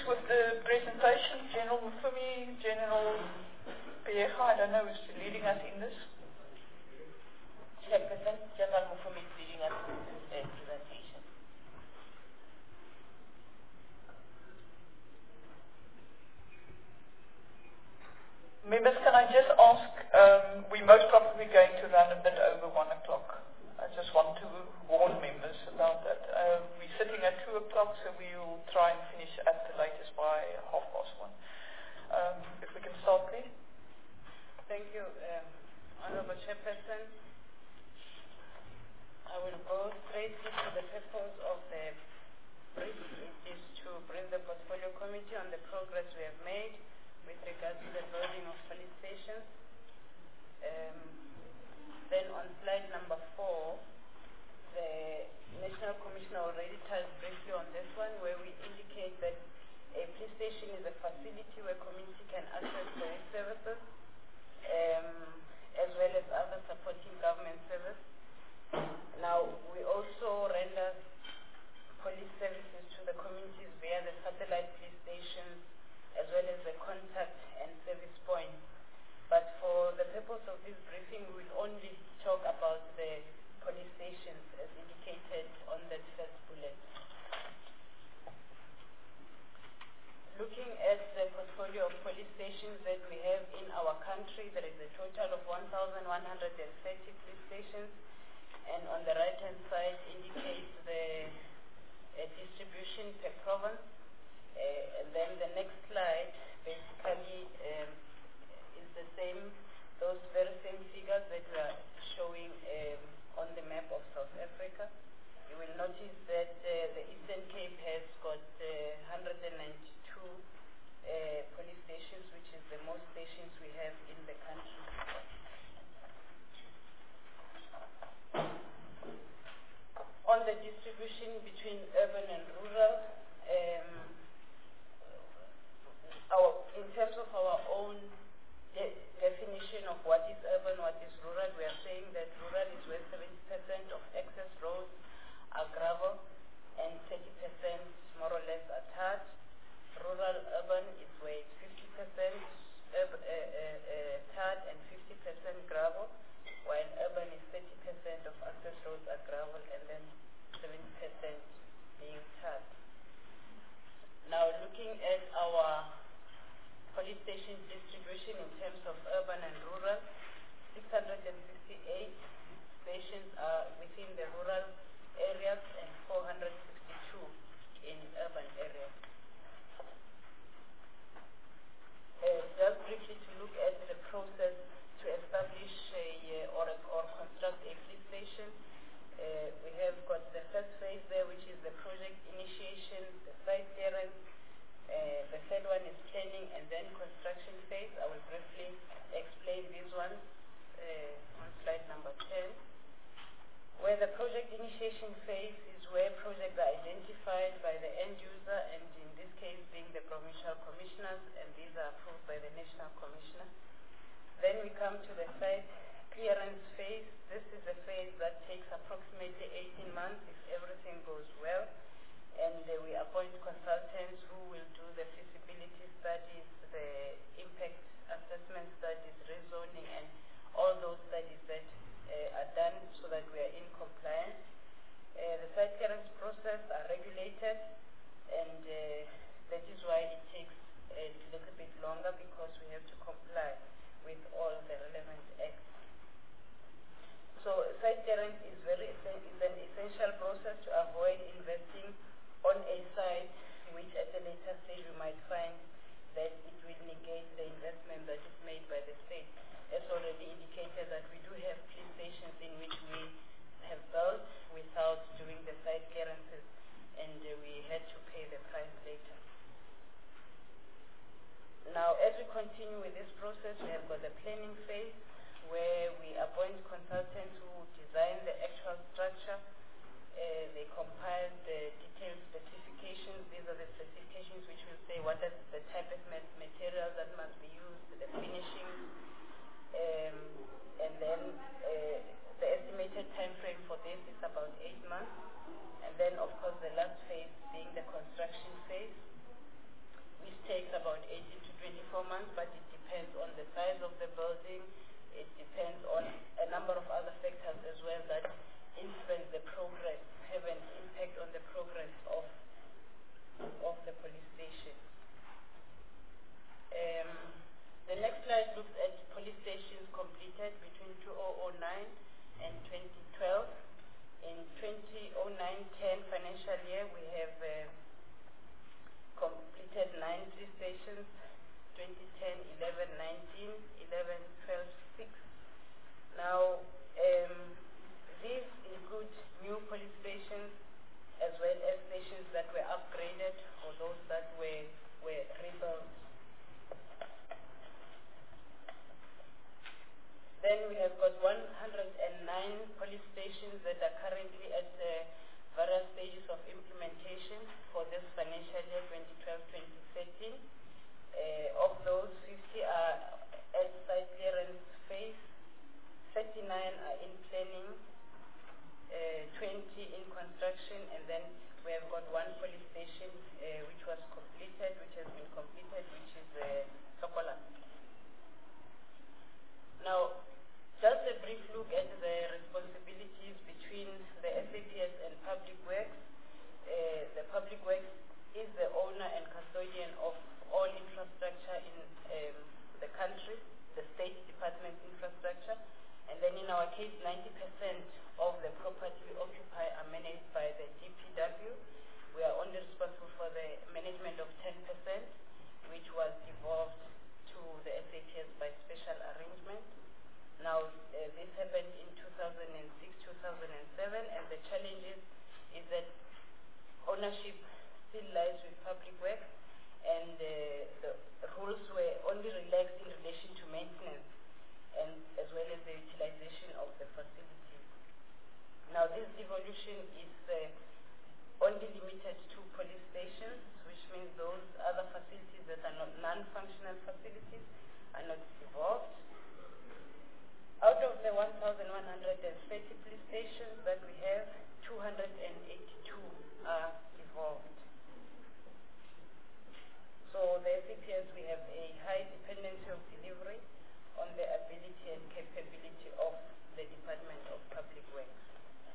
with the presentation? General Mufumi, General Piecha, I don't know who's leading us in this. Chairperson, General Mufumi is leading us in this uh, presentation. Members, can I just ask, um, we're most probably going to run a bit over one o'clock. I just want to warn members about that. Uh, we're sitting at two o'clock, so we will try and finish at the latest by half past one. Um, if we can start, please. Thank you, um, Honorable Chairperson. I will go straight to the purpose of the brief. It is to brief the Portfolio Committee on the progress we have made with regards to the building of police stations. Um, then on slide number four, the National Commissioner already touched briefly on this one, where we indicate that a police station is a facility where community can access police services, um, as well as other supporting government service. Now, we also render police services to the communities via the satellite police stations, as well as the contact and service points. But for the purpose of this briefing, we will only talk about the police stations as indicated on that first bullet. Looking at the portfolio of police stations that we have in our country, there is a total of one thousand one hundred thirty police stations, and on the right-hand side indicates the uh, distribution per province. Uh, and then the next slide basically um, is the same, those very same figures that we are showing um, on the map of South Africa. You will notice that uh, the Eastern Cape has got uh, one hundred ninety-two uh, police stations, which is the most stations we have in the country. On the distribution between urban and rural, um, Our, in terms of our own de definition of what is urban, what is rural, we are saying that rural is where seventy percent of access roads are gravel and thirty percent more or less are tarred. Rural urban is where it's fifty percent uh, uh, uh, tarred and fifty percent gravel, while urban is thirty percent of access roads are gravel and then seventy percent being tarred. Now, looking at our police station distribution in terms of urban and rural, six hundred sixty-eight stations are within the rural areas and four hundred sixty-two in urban areas. Uh, just briefly to look at the process to establish a, uh, or, or construct a police station, uh, we have got the first phase there, which is the project initiation, the site clearance. Uh, the third one is planning and then construction phase. I will briefly explain these ones uh, on slide number ten. Where the project initiation phase is where projects are identified by the end user, and in this case being the provincial commissioners, and these are approved by the national commissioner. Then we come to the site clearance phase. This is a phase that takes approximately eighteen months if everything goes well. And uh, we appoint consultants who will do the feasibility studies, the impact assessment studies, rezoning, and all those studies that uh, are done so that we are in compliance. Uh, the site clearance process are regulated, and uh, that is why it takes a little bit longer, because we have to comply with all the relevant acts. So site clearance is very is an essential process to avoid investing on a site which at a later stage months, but it depends on the size of the building. It depends on a number of other factors as well that influence the progress, have an impact on the progress of, of the police station. Um, the next slide looks at police stations completed between two thousand nine and twenty twelve. In twenty oh nine ten financial year, we have uh, completed nine police stations, twenty ten, eleven, nineteen, eleven, twelve, six. Now, um, these include new police stations as well as stations that were upgraded or those that were, were rebuilt. Then we have got one hundred nine police stations that are currently at uh, various stages of implementation for this financial year twenty twelve twenty thirteen. Uh, of those, fifty are at site clearance phase, thirty-nine are in planning, uh, twenty in construction, and then we have got one police station uh, which was completed, which has been completed, which is uh, Sokola. Now, just a brief look at the responsibilities between the S A P S and Public Works. Uh, the Public Works is the owner and custodian of all infrastructure in um, the country, the State Department infrastructure. And then in our case, ninety percent of the property we occupy are managed by the D P W. We are only responsible for the management of ten percent, which was devolved to the S A P S by special arrangement. Now, uh, this happened in two thousand six, two thousand seven, and the challenges is that ownership still lies with Public Works, and uh, the rules were only relaxed in relation to maintenance and as well as the utilization of the facilities. Now, this devolution is uh, only limited to police stations, which means those other facilities that are not non-functional facilities are not devolved. Out of the one thousand one hundred thirty police stations that we have, two hundred eighty-two are devolved. So the S A P S, we have a high dependency of delivery on the ability and capability of the Department of Public Works.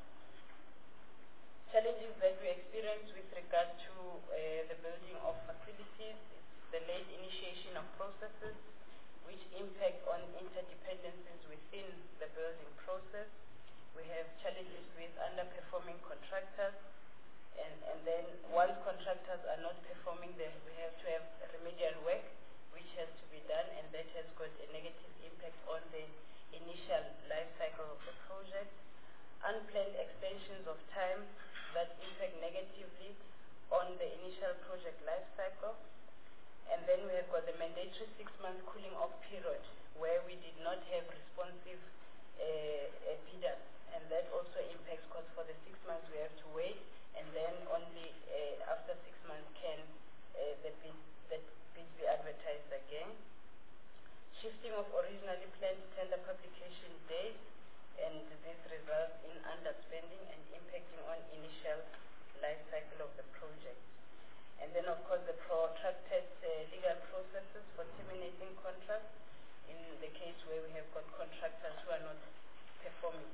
Challenges that we experience with regard to uh, the building of facilities is the late initiation of processes, which impact on interdependencies within the building process. We have challenges with underperforming contractors, and, and then once contractors are not performing, then we have to have remedial work which has to be done, and that has got a negative impact on the initial life cycle of the project. Unplanned extensions of time that impact negatively on the initial project life cycle. And then we have got the mandatory six-month cooling off period where we did not have responsive uh, bidders, and that also impacts because for the six months we have to wait, and then only uh, after six months can uh, the bid, that bids be advertised again. Shifting of originally planned tender publication dates, and this results in underspending and impacting on initial life cycle of the project. And then, of course, the protracted uh, legal processes for terminating contracts in the case where we have got contractors who are not performing.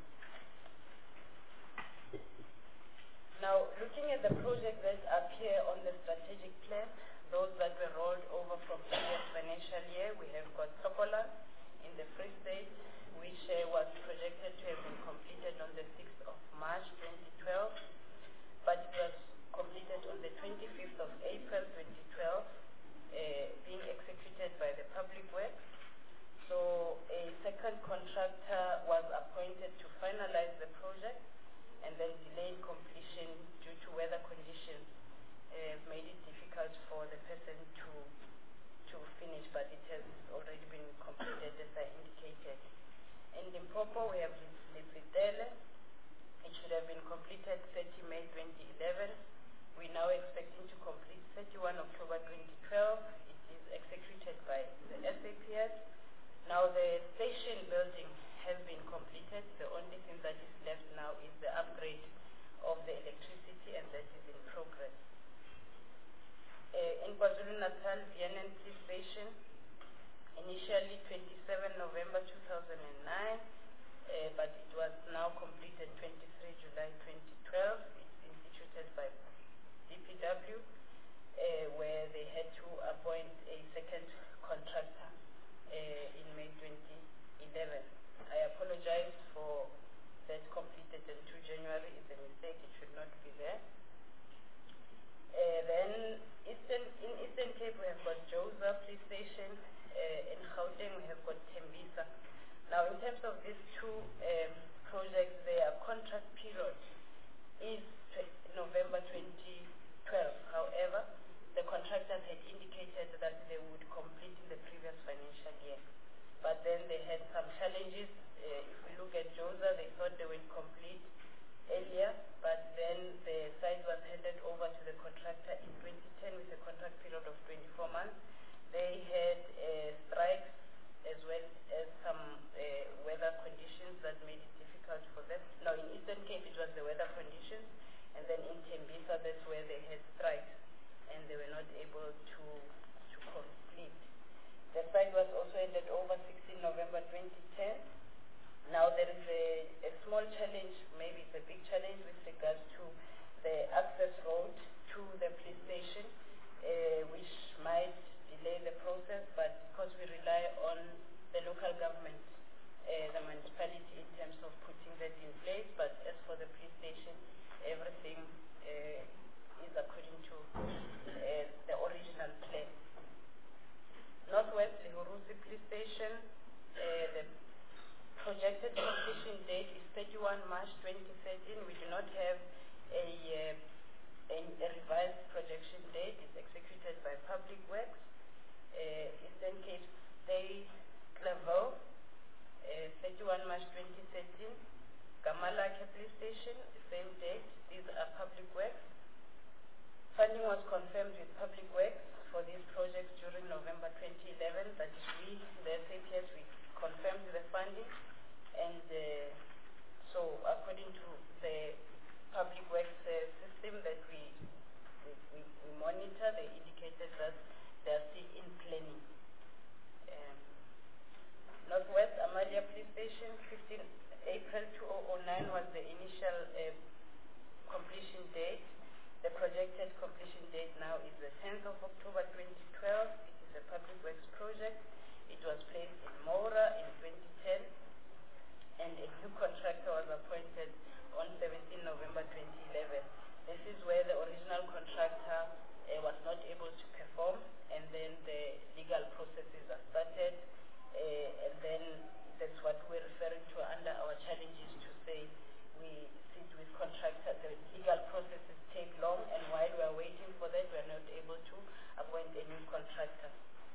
Now, looking at the projects that appear on the strategic plan, those that were rolled over from previous financial year, we have got Sokola in the Free State, which uh, was projected to have been completed on the sixth of March twenty twelve, but it was completed on the twenty-fifth of April twenty twelve, uh, being executed by the Public Works. So a second contractor was appointed to finalize the project, and then delayed completion due to weather conditions uh, made it difficult for the person to to finish, but it has already been completed as I indicated. In Limpopo, we have Lefitele. It should have been completed Now there is a, a small challenge, maybe it's a big challenge with regards to the access road to the police station, uh, which might delay the process, but because we rely on the local government, uh, the municipality in terms of putting that in place, but as for the police station, everything uh, is according to uh, the original plan. Northwest Lihuruzi Police Station, uh, the projected completion date is thirty-first March twenty thirteen. We do not have a, uh, a, a revised projection date. It's executed by Public Works. Uh, Eastern Cape State Clavel, uh, thirty-first March twenty thirteen. Gamalaka Police Station, the same date. These are Public Works. Funding was confirmed with Public Works for these projects during November twenty eleven. That is, we, the S A P S, we confirmed the funding. And uh, so according to the Public Works uh, system that we, we, we, we monitor, they indicated that they are still in planning. Um, Northwest Amalia Police Station, fifteenth April two thousand nine was the initial uh, completion date. The projected completion date now is the tenth of October twenty twelve. It is a Public Works project. It was placed in Mora in twenty ten. And a new contractor was appointed on seventeenth November twenty eleven. This is where the original contractor uh, was not able to perform, and then the legal processes are started, uh, and then that's what we're referring to under our challenges to say we sit with contractors, the legal processes take long, and while we are waiting for that, we are not able to appoint a new contractor.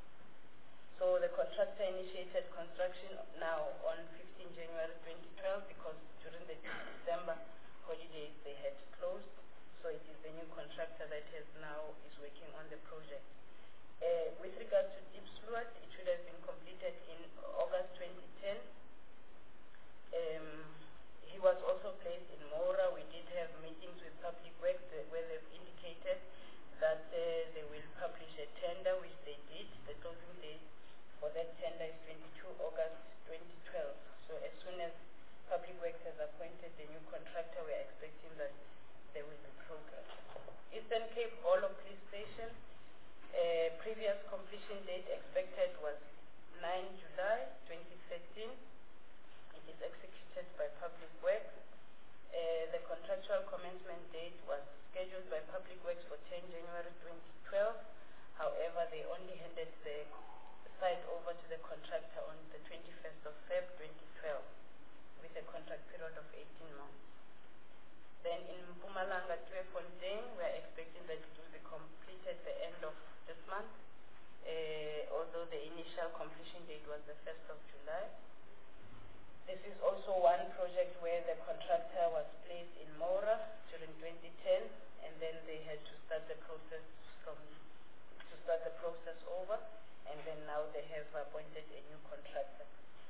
So the contractor initiated construction now on fifteenth January twenty twelve because during the December holidays they had closed. So it is the new contractor that has now is working on the project. Uh, with regards to Deep Sluat, it should have been completed in August twenty ten. Um, he was also placed in Mora. We did have meetings with Public Works where they've indicated that uh, they will publish a tender, which they did. The closing date for that tender is twenty-second August twenty twelve. So as soon as Public Works has appointed the new contractor, we are expecting that there will be progress. Eastern Cape Olo Police Station, uh, previous completion date expected was ninth July twenty thirteen. It is executed by Public Works. Uh, the contractual commencement date was scheduled by Public Works for tenth January twenty twelve. However, they only handed the site over to the contractor on the twenty-first of February twenty twelve with a contract period of eighteen months. Then in Mpumalanga, Tweefontein, we are expecting that it will be completed the end of this month, uh, although the initial completion date was the first of July. This is also one project where the contractor was placed in Mora during twenty ten, and then they had to start the process from to start the process over, and then now they have appointed a new contractor.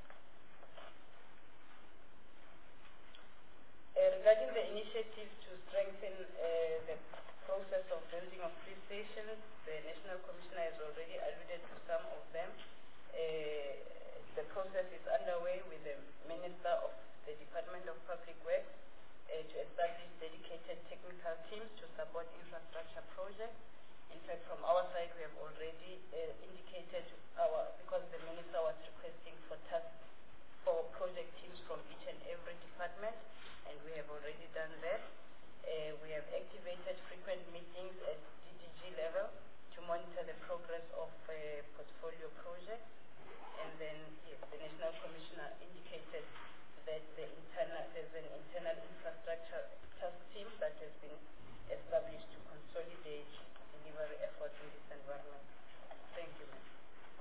Uh, regarding the initiatives to strengthen uh, the process of building of police stations, the National Commissioner has already alluded to some of them. Uh, the process is underway with the Minister of the Department of Public Works uh, to establish dedicated technical teams to support infrastructure projects. In fact, from our side, we have already uh, indicated our, because the Minister was requesting for tasks for project teams from each and every department, and we have already done that. Uh, we have activated frequent meetings at D D G level to monitor the progress of uh, portfolio projects. And then, yes, the National Commissioner indicated that the internal, there's an internal infrastructure task team that has been established to consolidate delivery efforts in this environment. Thank you, ma'am.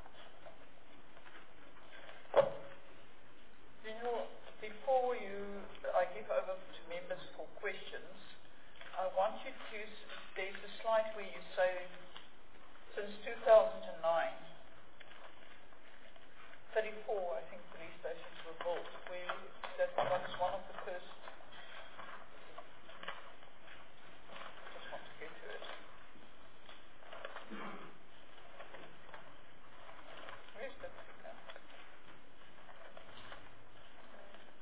You know, before you, I give over to members for questions, I want you to, there's a slide where you say, since two thousand nine, thirty-four, I think, police stations were built, where that was one of the first. Just want to get to it. Where's the figure?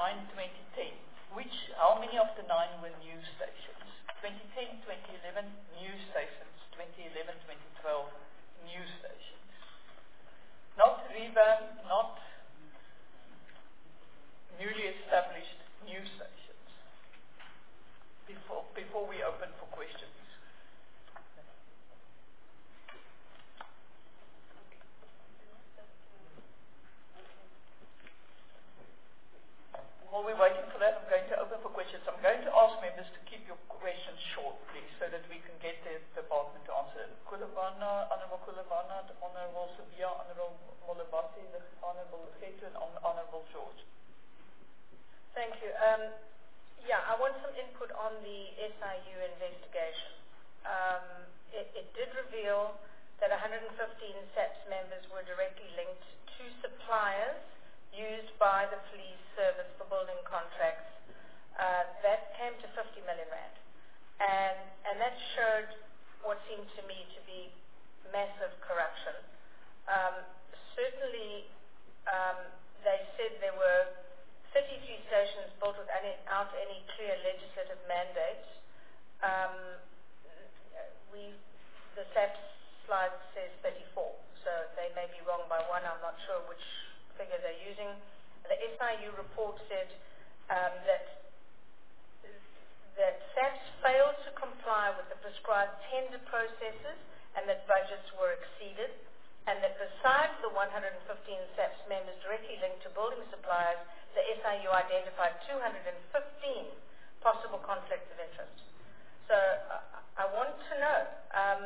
nine, twenty ten. Which, how many of the nine were new stations? twenty ten, twenty eleven, new stations. twenty eleven, twenty twelve, new stations. Not revamped, not newly established, new stations. Before, before we open for questions. While we're waiting for that, I'm going to open for questions. I'm going to ask members to keep your questions short, please, so that we can get the department to answer. Kulabana, Honorable Kulabana, Honorable Sabia, Honorable Molabati, Honorable Getu, and Honorable George. Thank you. Um, yeah, I want some input on the S I U investigation. Um, it, it did reveal that one hundred fifteen SAPS members were directly linked to suppliers used by the police service for building contracts. Uh, that came to fifty million rand. And, and that showed what seemed to me to be massive corruption. Um, certainly, um, they said there were thirty-three stations built without any clear legislative mandate. Um, we, the SAPS slide says thirty-four, so they may be wrong by one. I'm not sure which figure they're using. The S I U report said um, that that SAPS failed to comply with the prescribed tender processes and that budgets were exceeded, and that besides the one hundred fifteen SAPS members directly linked to building suppliers, the S I U identified two hundred fifteen possible conflicts of interest. So uh, I want to know, um,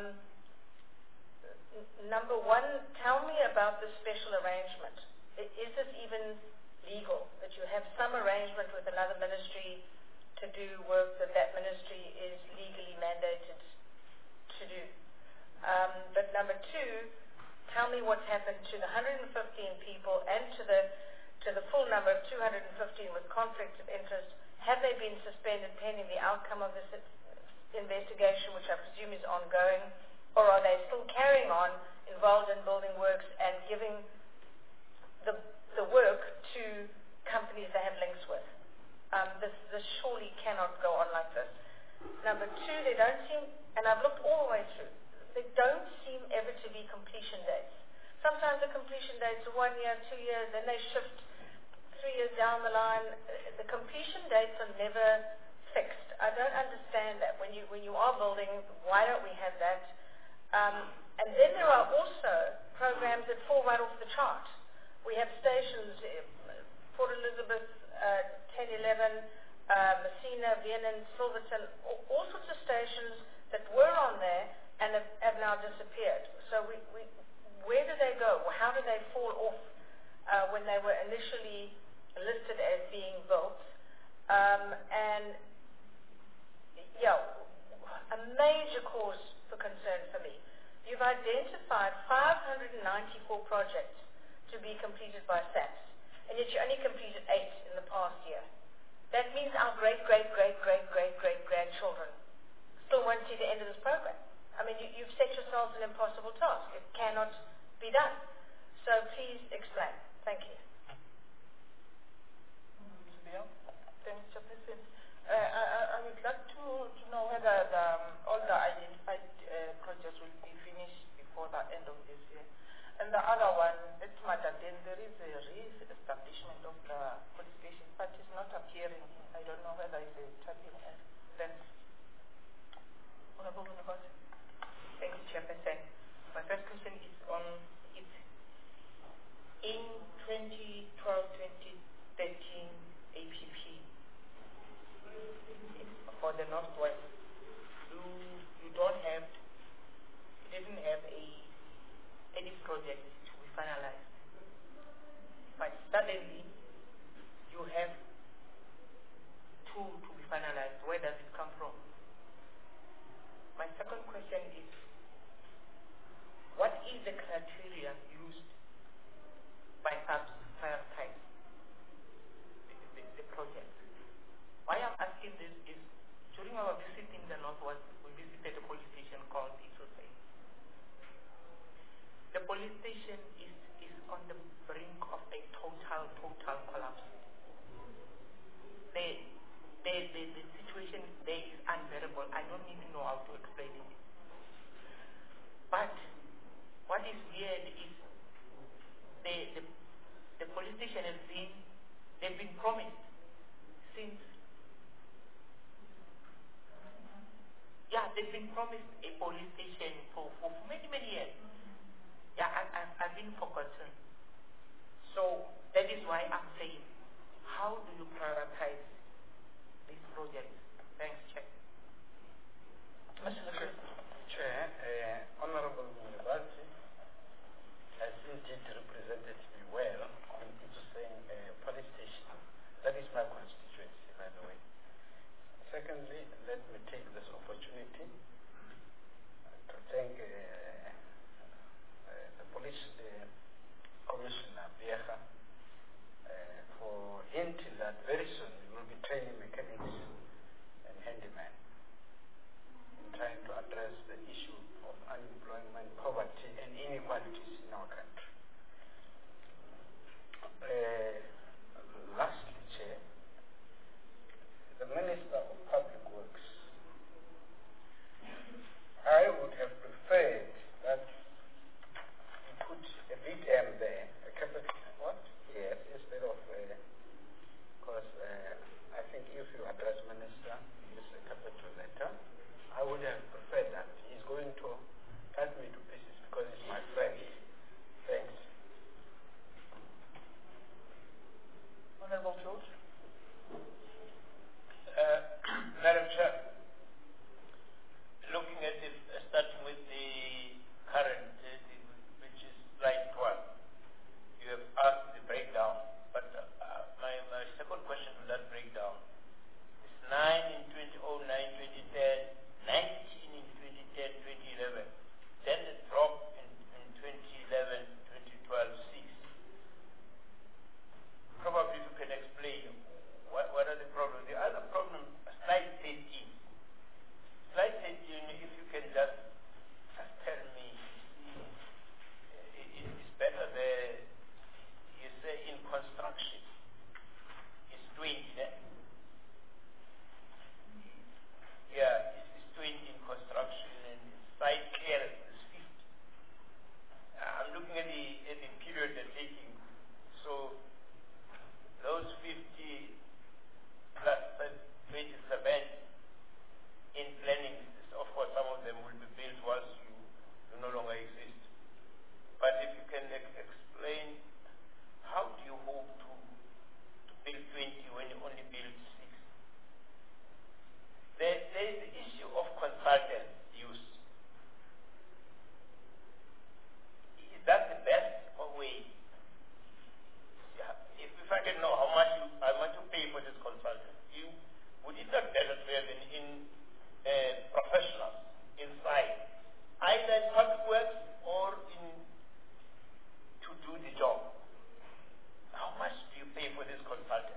n- number one, tell me about the special arrangement. I- is this even legal, that you have some arrangement with another ministry to do work that that ministry is legally mandated to do? Um, but number two, tell me what's happened to the one hundred fifteen people and to the to the full number of two hundred fifteen with conflicts of interest. Have they been suspended pending the outcome of this investigation, which I presume is ongoing, or are they still carrying on involved in building works and giving the the work to companies they have links with? Um, this, this surely cannot go on like this. Number two, they don't seem, and I've looked all the way through, they don't seem ever to be completion dates. Sometimes the completion dates are one year, two years, then they shift three years down the line. The completion dates are never fixed. I don't understand that. When you when you are building, why don't we have that? Um, and then there are also programs that fall right off the chart. We have stations, Port Elizabeth, uh, ten eleven, uh, Messina, Vienna, Silverton, all, all sorts of stations that were on there and have, have now disappeared. So we, we, where do they go? How do they fall off uh, when they were initially listed as being built? Um, and yeah, a major cause for concern for me. You've identified five hundred ninety-four projects to be completed by SAPS, and yet you only completed eight in the past year. That means our great, great, great, great, great, great grandchildren still won't see the end of this program. I mean, you, you've set yourselves an impossible task. It cannot be done. So please explain. Thank you. Thanks, Chairperson. Uh, I, I would like to, to know whether the, um, all the identified uh, projects will be finished before the end of this year. And the other one, at Madaden, there is a re-establishment of the police station, but it's not appearing. I don't know whether it's a typing error. Thanks. Honorable Honorable. Thank you, Chairperson. My first question is on it. In twenty twelve twenty thirteen A P P for the Northwest, you you don't have, you didn't have a any project to be finalized, but suddenly you have two to be finalized. Where does it come from? My second question is, what is the criteria used by SAPS to prioritize the, the, the project? Why I'm asking this is, during our visit in the Northwest, we visited a police station called Itsotse. The police station is, is on the brink of a total, total collapse. the, the, the, the situation there is unbearable. I don't even know how to explain it. But what is weird is the, the, the police station has been, they've been promised since, yeah, they've been promised a police station for, for, for many, many years. Yeah, I, I've, I've been forgotten. So that is why I'm saying, how do you prioritize these projects? Thanks, Chair. Mister Leclerc. Chair, uh, Honorable University has indeed represented me well on into saying uh, police station. That is my constituency, by the way. Secondly, let me take this opportunity to thank uh, uh, the police uh, commissioner, Biecha, uh, for hinting that very soon we will be training mechanics and handymen in trying to address the issue of unemployment, poverty, and inequalities in our country. Uh, lastly, Chair, the Minister of Public Works, I would have preferred that you put a big M there, a capital, what? Yes, instead of, because uh, uh, I think if you address Minister, use a capital letter, I would have preferred that. He's going to cut me to pieces because he's my friend. Thanks. Honorable George. Uh, Madam Chair, looking at it, uh, starting with the current, uh, the, which is slide twelve, you have asked the breakdown, but uh, uh, my, my second question to that breakdown is nine in twenty oh nine, twenty ten, nineteen in twenty ten, twenty eleven, then a drop in, in twenty eleven, twenty twelve, six. Probably you can explain what, what are the problems. The other problem, slide thirteen. Slide thirteen, if you can just, just tell me, it, it's better there, you say in construction, it's twenty, eh? Yeah, it's, it's twenty in construction, and site clearance is fifty. I'm looking at the, at the period they're taking, so those fifty plus twenty-seven in planning, of course some of them will be built once you, you no longer exist. But if you can ex explain, how do you hope to, to build twenty when you only build six? There, there is the issue of consultant use. Is that the best way? Yeah. If, if I can know how much you, how much you pay for this consultant, you would it not better to have in, in uh, professionals inside, either in public works or in to do the job? How much do you pay for this consultant?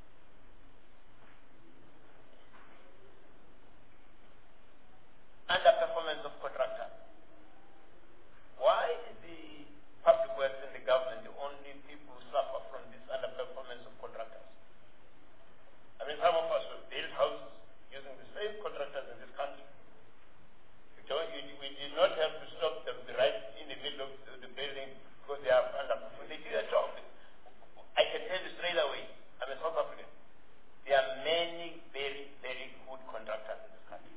Underperformance of contractors. Why is the public works and the government the only people who suffer from this underperformance of contractors? I mean, some of us will build houses using the same contractors in this country. You don't, you, we did not have to stop them right in the middle of the, the building because they are underperforming. They do their job. I can tell you straight away, I'm a South African. There are many very, very good contractors in this country.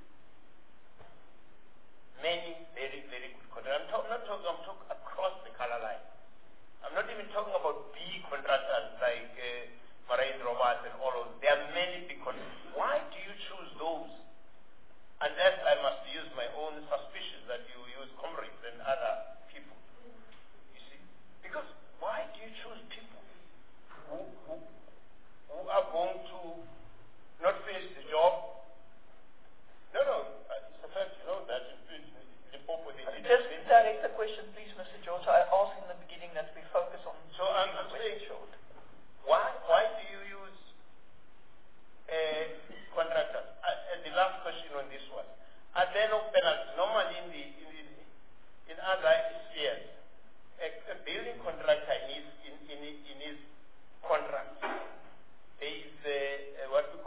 Many very, very good contractors. I'm, talk, not talking, I'm talking across the color line. I'm not even talking about big contractors like uh, Marine Roberts and all of them. There are many big contractors. Why do you choose those? Unless I must use my own suspicions that you use comrades and other people. You see? Because why do you choose people who, who, who are going to not finish the job? No, no, it's a fact, you know that. The Pope with the Just direct the question, please, Mister George. I asked in the beginning that we focus on. So I'm, I'm saying, short. Why, why do you use uh, contractors? Uh, and the last question on this one: are there no penalties? Normally, in the in, the, in other spheres, a, a building contractor in his in, in, in his contract, there is uh, what we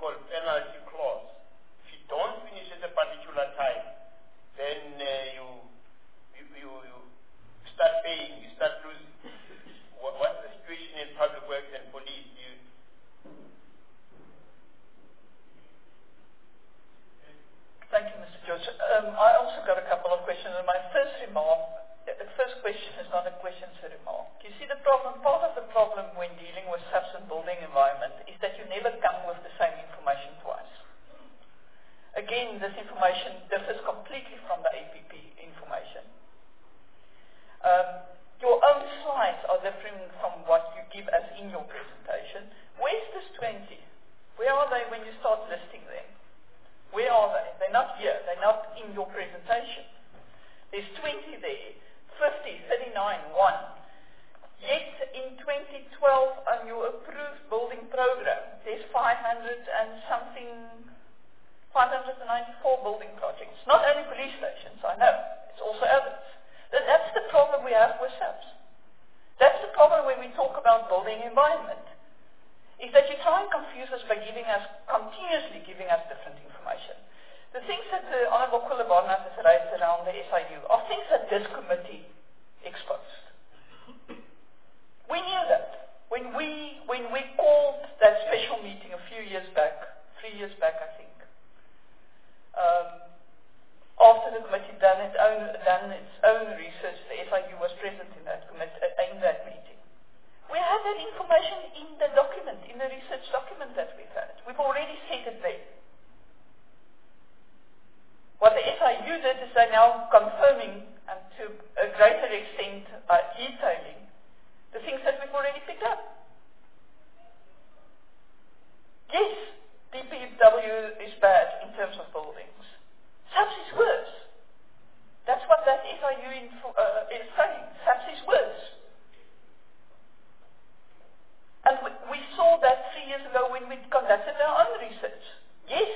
a remark. You see, the problem, part of the problem when dealing with S A Ps and building environment is that you never come with the same information twice. Again, this information differs completely from the A P P information. Um, your own slides are different from what you give as in your presentation. Where's this twenty? Where are they when you start listing them? Where are they? They're not here. They're not in your presentation. There's twenty there, fifty, thirty-nine, one. Yet in twenty twelve on your approved building program, there's five hundred and something, five hundred ninety-four building projects. Not only police stations, I know. It's also others. That, that's the problem we have with S A Ps. That's the problem when we talk about building environment. Is that you try and confuse us by giving us, continuously giving us different information. The things that the Honourable Kulebarnat has raised around the S I U are things that this committee exposed. We knew that. When we, when we called that special meeting a few years back, three years back I think, um, after the committee done its own, done its own research, the S I U was present in that, committee, in that meeting. We had that information in the document, in the research document that we've had. We've already said it there. What the S I U did is they're now confirming and to a greater extent uh, detailing the things that we've already picked up. Yes, D P W is bad in terms of buildings. S A P S is worse. That's what that S I U info, uh, is saying. S A P S is worse. And we, we saw that three years ago when we conducted our own research. Yes.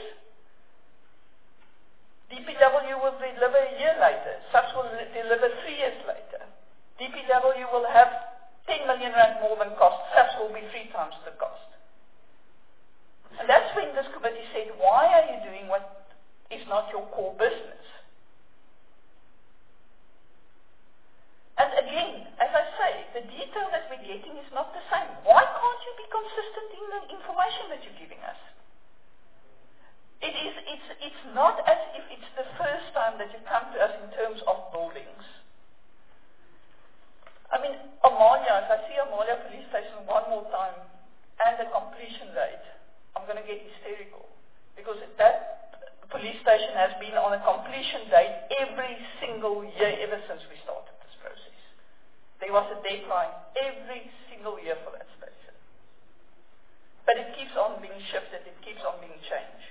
D P W will deliver a year later. S A P S will deliver three years later. D P W will have ten million rand more than cost. S A P S will be three times the cost. And that's when this committee said, why are you doing what is not your core business? And again, as I say, the detail that we're getting is not the same. Why can't you be consistent in the information that you're giving us? It is, it's, it's not as if it's the first time that you come to us in terms of buildings. I mean, Amalia, if I see Amalia Police Station one more time and the completion rate, I'm going to get hysterical. Because that police station has been on a completion date every single year ever since we started this process. There was a deadline every single year for that station. But it keeps on being shifted, it keeps on being changed.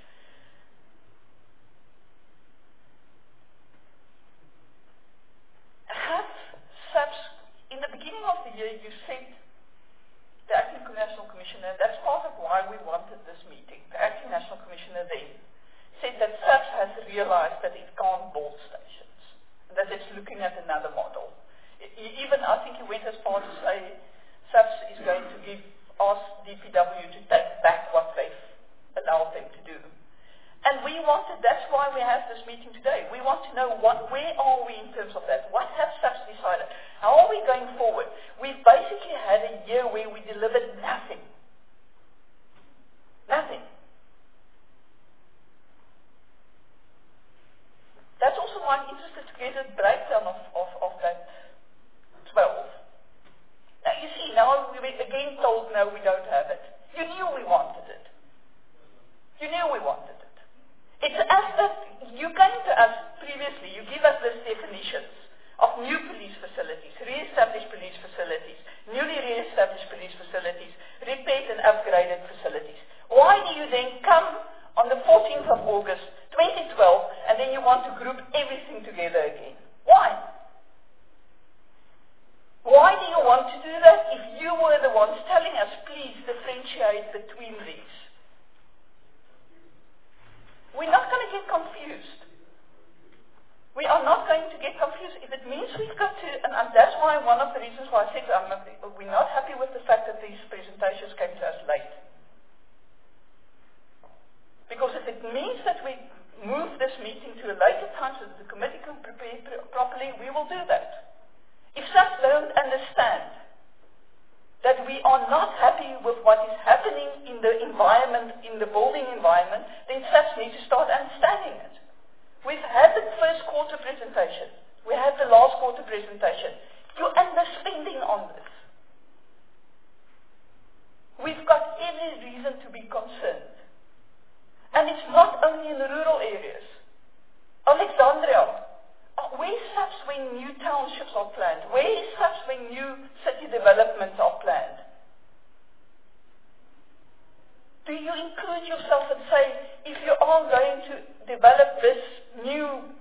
Have S A P S, in the beginning of the year, you said, the Acting National Commissioner, that's part of why we wanted this meeting, the Acting National Commissioner then said that S A P S has realized that it can't build stations, and that it's looking at another model. Even, I think he went as far to say S A P S is going to give, ask D P W to take back what they've allowed them to do. And we wanted, that's why we have this meeting today. We want to know what, where are we in terms of that? What has S A P S decided? How are we going forward? We've basically had a year where we delivered nothing. Nothing. That's also why I'm interested to get a breakdown of, of, of that twelve. Now you see, now we were again told, no, we don't have it. You knew we wanted it. You knew we wanted it. It's as if you came to us previously, you give us these definitions of new police facilities, re-established police facilities, newly re-established police facilities, repaired and upgraded facilities. Why do you then come on the fourteenth of August, twenty twelve, and then you want to group everything together again? Why? Why do you want to do that if you were the ones telling us, please differentiate between these? We're not going to get confused. We are not going to get confused. If it means we've got to, and, and that's why one of the reasons why I said I'm not, we're not happy with the fact that these presentations came to us late. Because if it means that we move this meeting to a later time so that the committee can prepare pr- properly, we will do that. If S A P S don't understand that we are not happy with what is happening in the environment, in the building environment, then S A P S needs to start understanding it. We've had the first quarter presentation. We had the last quarter presentation. You're underspending on this. We've got every reason to be concerned. And it's not only in the rural areas. Alexandria, where is such when new townships are planned? Where is such when new city developments are planned? Do you include yourself and say, if you are going to develop this new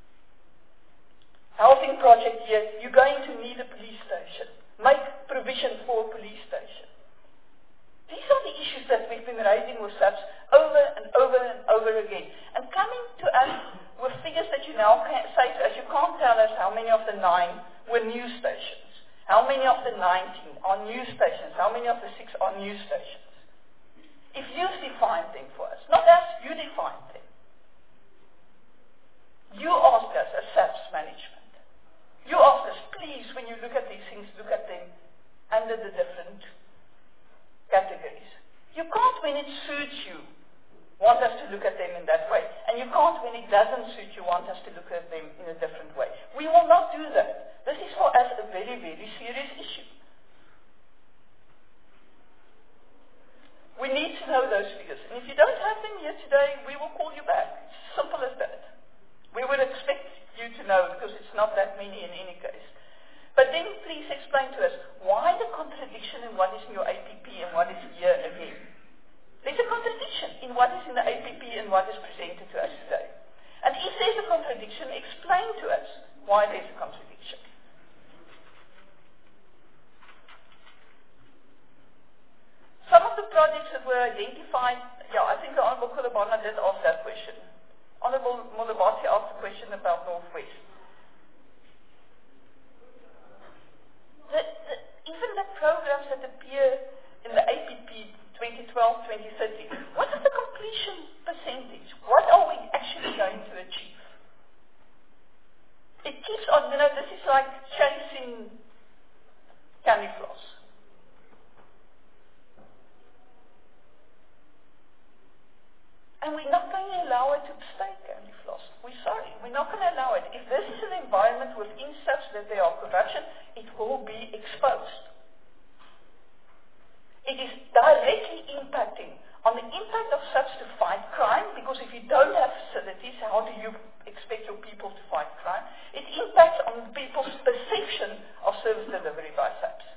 housing project here, you're going to need a police station. Make provision for a police station. These are the issues that we've been raising with SAPS over and over and over again. And coming to us with figures that you now can say to us, you can't tell us how many of the nine were new stations, how many of the nineteen are new stations, how many of the six are new stations. If you define them for us, not us, you define them. You ask us as SAPS management. You ask us, please, when you look at these things, look at them under the different categories. You can't, when it suits you, want us to look at them in that way. And you can't, when it doesn't suit you, want us to look at them in a different way. We will not do that. This is for us a very, very serious issue. We need to know those figures. And if you don't have them here today, we will call you back. It's simple as that. We would expect you to know, because it's not that many in any case. But then please explain to us, why the contradiction in what is in your A P P and what is here again? There's a contradiction in what is in the A P P and what is presented to us today. And if there's a contradiction, explain to us why there's a contradiction. Some of the projects that were identified, yeah, I think the Honourable Kulabana did ask that question. Honourable Mulabasi asked a question about Northwest. The, the, even the programs that appear in the A P P twenty twelve to twenty thirteen, what is the completion percentage? What are we actually going to achieve? It keeps on, you know, this is like chasing candy floss. And we're not going to allow it to stay candy floss. We're sorry, we're not going to allow it. If this is an environment within such that there are corruption, it will be exposed. It is directly impacting on the impact of SAPS to fight crime, because if you don't have facilities, how do you expect your people to fight crime? It impacts on people's perception of service delivery by SAPS.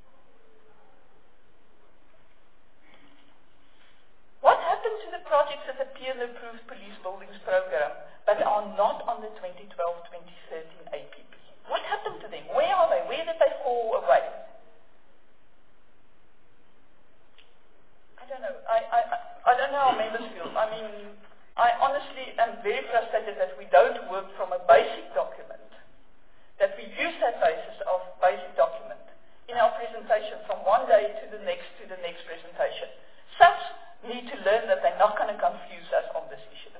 What happened to the projects that appear in the approved police buildings program but are not on the twenty twelve to twenty thirteen A P P? What happened to them? Where are they? Where did they fall away? I don't know. I, I, I don't know how members feel. I mean, I honestly am very frustrated that we don't work from a basic document, that we use that basis of basic document in our presentation from one day to the next to the next presentation. SAPS need to learn that they're not going to confuse us on this issue.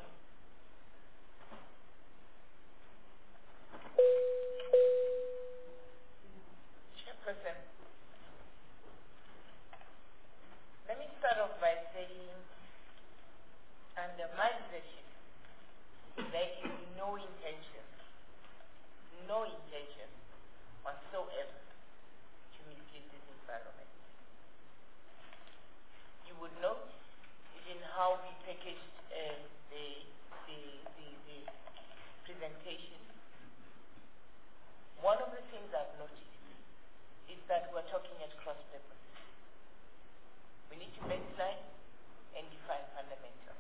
Chairperson, let me start off by saying, under my leadership, there is no intention, no intention whatsoever to mislead this environment. You would note in how we packaged uh, the, the, the, the presentation. One of the things I've noticed is that we're talking at cross purposes. We need to baseline and define fundamentals.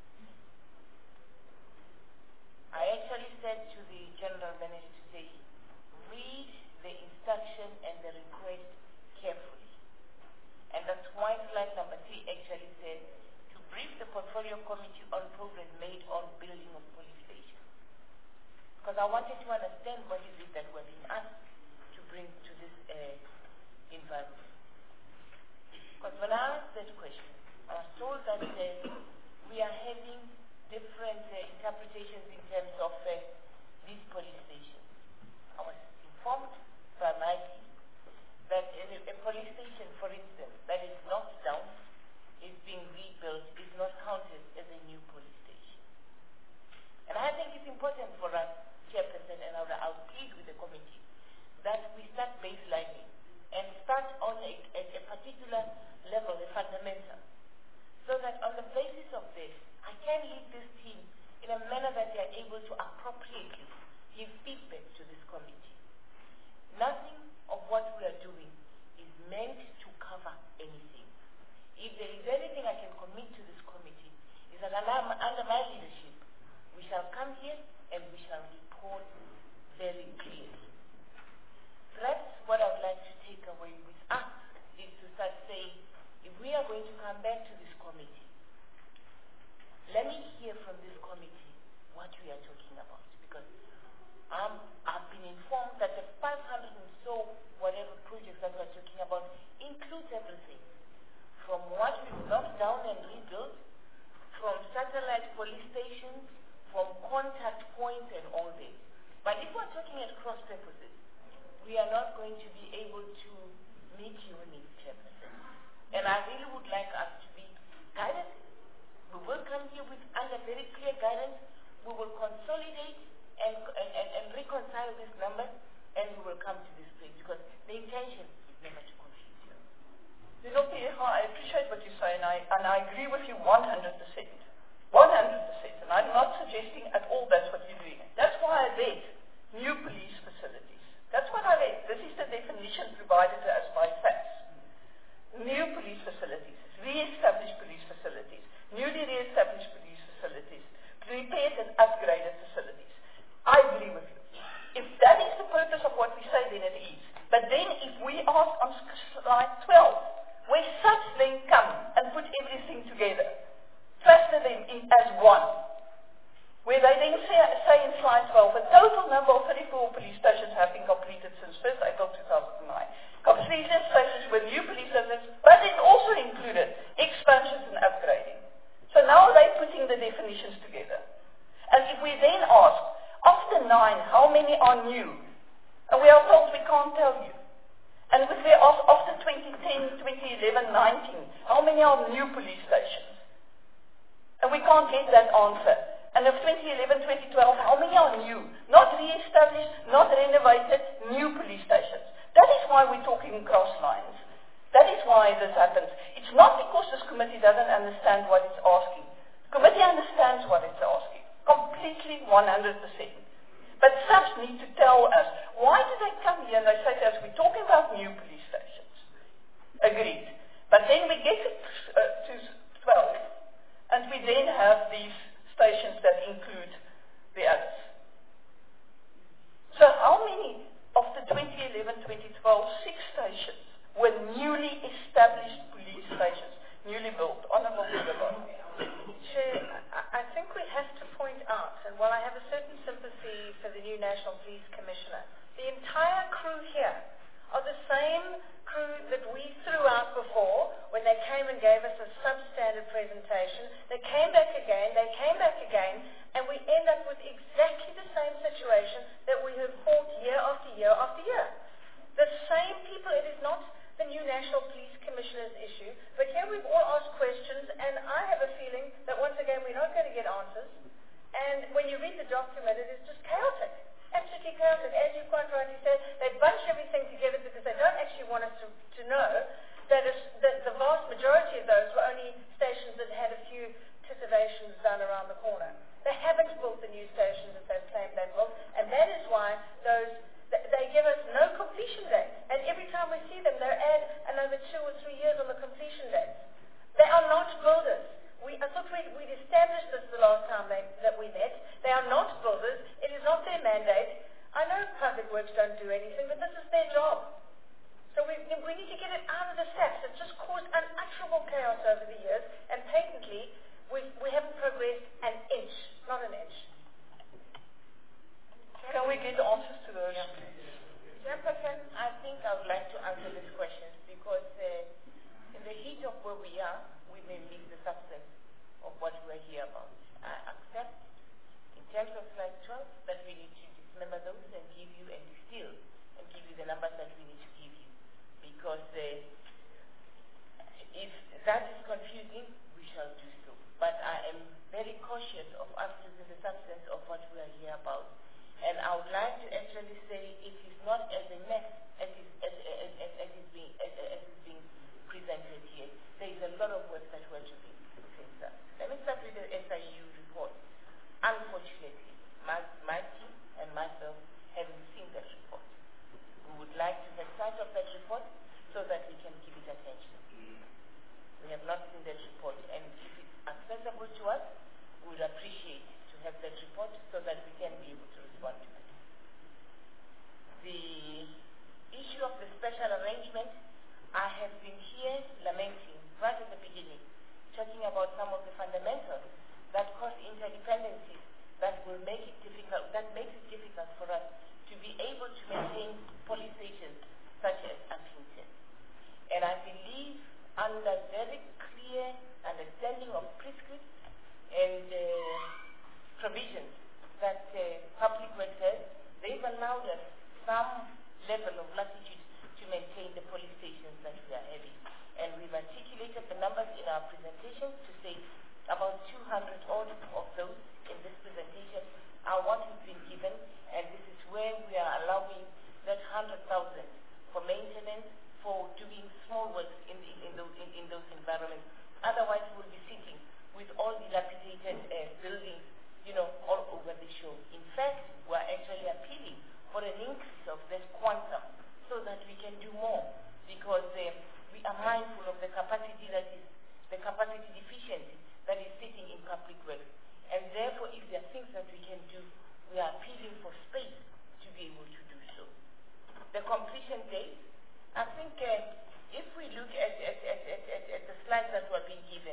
I actually said to the general manager to say, read the instruction and the request carefully. And that's why slide number three actually said, to brief the portfolio committee on progress made on building of police stations. Because I wanted to understand what is it that we're being asked to bring to this uh, environment. Because when I asked that question, I was told that uh, we are having different uh, interpretations in terms of uh, these police stations. I was informed by my team that a, a police station, for instance, that is knocked down, is being rebuilt, is not counted as a new police station. And I think it's important for us, Chairperson, and I'll plead with the committee, that we start come back to this committee. Let me hear from this committee what we are talking about, because um, I've been informed that the five hundred and so whatever projects that we're talking about includes everything, from what we've knocked down and rebuilt, from satellite police stations, from contact points and all this. But if we're talking at cross purposes, we are not going to be able to meet your needs, Chairperson. And I really would like us to be guided. We will come here with under very clear guidance. We will consolidate and, and, and, and reconcile these numbers, and we will come to this place, because the intention is never to confuse you. You know, Pierre, I appreciate what you say, and I, and I agree with you one hundred percent. one hundred percent. And I'm not suggesting at all that's what you're doing. That's why I read new police facilities. That's what I read. This is the definition provided to us by F A S. New police facilities, re-established police facilities, newly re-established police facilities, repaired and upgraded facilities. I agree with you. If that is the purpose of what we say, then it is. But then if we ask on slide twelve, where such then come and put everything together, cluster them in as one, where they then say, say in slide twelve, a total number of thirty-four police stations have been completed since first April two thousand nine. Completed stations with new police stations, but it also included expansions and upgrading. So now they're putting the definitions together. And if we then ask, after nine, how many are new? And we are told we can't tell you. And if we ask after twenty ten, twenty eleven, nineteen, how many are new police stations? And we can't get that answer. And of twenty eleven, twenty twelve, how many are new? Not re-established, not renovated, new police stations. That is why we're talking cross lines. That is why this happens. It's not because this committee doesn't understand what it's asking. The committee understands what it's asking. Completely one hundred percent. But S A P S need to tell us, why do they come here and they say to us, we're talking about new police stations. Agreed. But then we get to, uh, to twelve, and we then have these stations that include the others. So how many of the twenty eleven, twenty twelve six stations were newly established police stations, newly built? Honourable Member. Chair, I, I think we have to point out, and while I have a certain sympathy for the new National Police Commissioner, the entire crew here are the same crew that we threw out before when they came and gave us a substandard presentation. They came back again, they came back again, and we end up with exactly the same situation that we have fought year after year after year. The same people, it is not the new National Police Commissioner's issue, but here we've all asked questions, and I have a feeling that once again we're not going to get answers. And when you read the document, it is just chaotic. Absolutely chaotic. As you quite rightly said, they bunch everything together because they don't actually want us to, to know that, it's, that the vast majority of those were only stations that had a few titivations done around the corner. They haven't built the new stations that they've claimed they built, and that is why those they give us no completion date. And every time we see them, they add another two or three years on the completion dates. They are not builders. We, I thought we'd, we'd established this the last time they, that we met. They are not builders. It is not their mandate. I know public works don't do anything, but this is their job. So we, we need to get it out of the S A P S. It's just caused unutterable chaos over the years, and patently, we've, we haven't progressed an inch, not an inch. Can we get answers to those, yeah. please? Chairperson, I think I would like to answer these questions because uh, in the heat of where we are, we may miss the substance of what we're here about. I accept, in terms of slide twelve, that we need to dismember those and give you and distill and give you the numbers that we need to give you. Because uh, if that is confusing, we shall do so. But I am very cautious of us losing the substance of what we are here about. And I would like to actually say it is not as a mess as is, as, as, as, as is, being, as, as is being presented here. There is a lot of work that we're doing. Let me start with the S I U report. Unfortunately, my, my team and myself haven't seen that report. We would like to have sight of that report so that we can give it attention. We have not seen that report, and if it's accessible to us, we would appreciate to have that report so that we can be able to respond to it. The issue of the special arrangement, I have been here lamenting right at the beginning maintenance, for doing small works in, the, in, those, in, in those environments. Otherwise, we'll be sitting with all dilapidated uh, buildings, you know, all over the show. In fact, we're actually appealing for an increase of this quantum so that we can do more, because uh, we are mindful of the capacity that is, the capacity deficiency that is sitting in public works. And therefore, if there are things that we can do, we are appealing for space to be able to do so. The completion date, I think uh, if we look at, at, at, at, at, at the slides that were being given,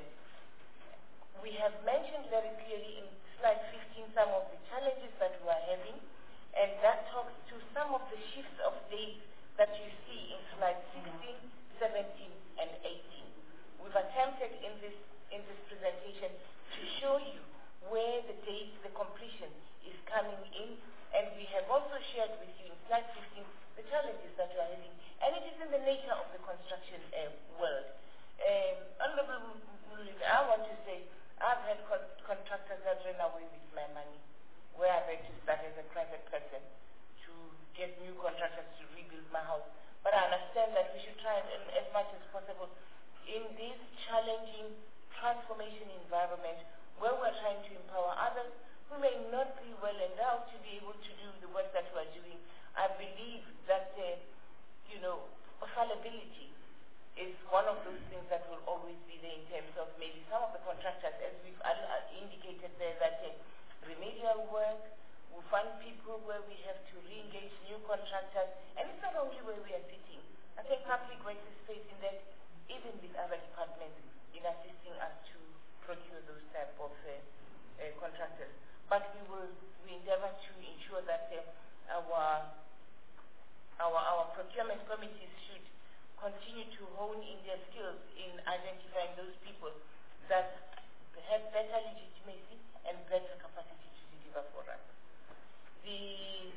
we have mentioned very clearly in slide fifteen some of the challenges that we are having, and that talks to some of the shifts of dates that you see in slide sixteen, seventeen, and eighteen. We've attempted in this, in this presentation to show you where the date, the completion is coming in, and we have also shared with you in slide fifteen the challenges that we are having, and it is in the nature of the construction uh, world. Um, Honorable Mulisa, I want to say, I've had con contractors that ran away with my money, where I've had to start as a private person to get new contractors to rebuild my house. But I understand that we should try and, as much as possible in this challenging transformation environment where we're trying to empower others who may not be well endowed to be able to do the work that we're doing. I believe that, uh, you know, fallibility is one of those things that will always be there in terms of maybe some of the contractors, as we've indicated there, that uh, remedial work, we find people where we have to re-engage new contractors, and it's not only where we are sitting. I think public works is facing that even with other departments in assisting us to procure those type of uh, uh, contractors. But we will we endeavor to ensure that uh, our, our, our procurement committees should continue to hone in their skills in identifying those people that have better legitimacy and better capacity to deliver for us. The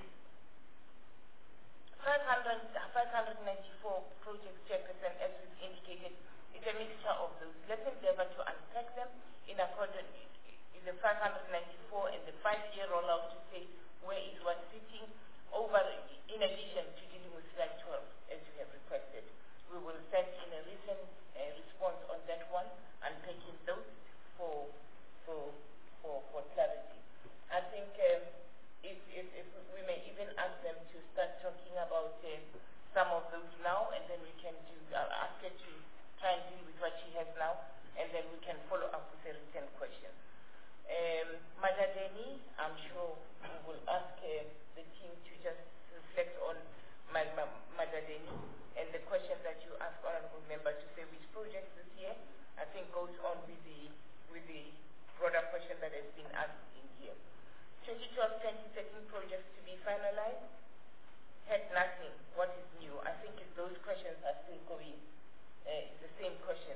five hundred ninety-four project chairperson, as we've indicated, is a mixture of those. Let's endeavor to unpack them in accordance with the five hundred ninety-four and the five-year rollout to say where it was sitting over, in addition to dealing with slide twelve, as you have requested. We will send in a written uh, response on that one, unpacking those for, for, for, for clarity. I think um, if, if, if we may even ask them to start talking about uh, some of those now, and then we can do, I'll ask her to try and deal with what she has now, and then we can follow up with a written question. Um, Madadeni, I'm sure we will ask uh, the team to just reflect on Madadeni, and the question that you asked, Honorable Member, to say which projects this year, I think goes on with the, with the broader question that has been asked in here. twenty twelve to twenty thirteen projects to be finalized, had nothing. What is new? I think if those questions are still going, uh, it's the same question.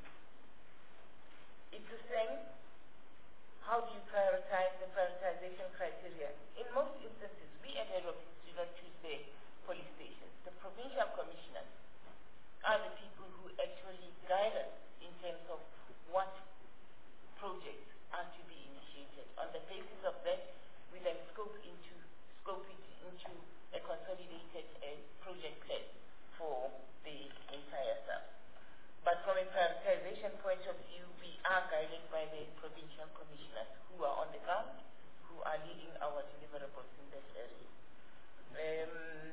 It's the same. How do you prioritize the prioritization criteria? In most instances, we at head office do not choose the police stations. The provincial commissioners are the people who actually guide us in terms of what projects are to be initiated. On the basis of that, we then scope into scope it into a consolidated uh, project plan for the entire South. But from a prioritization point of view, we are guided by the provincial commissioners who are on the ground, who are leading our deliverables in this area. Um,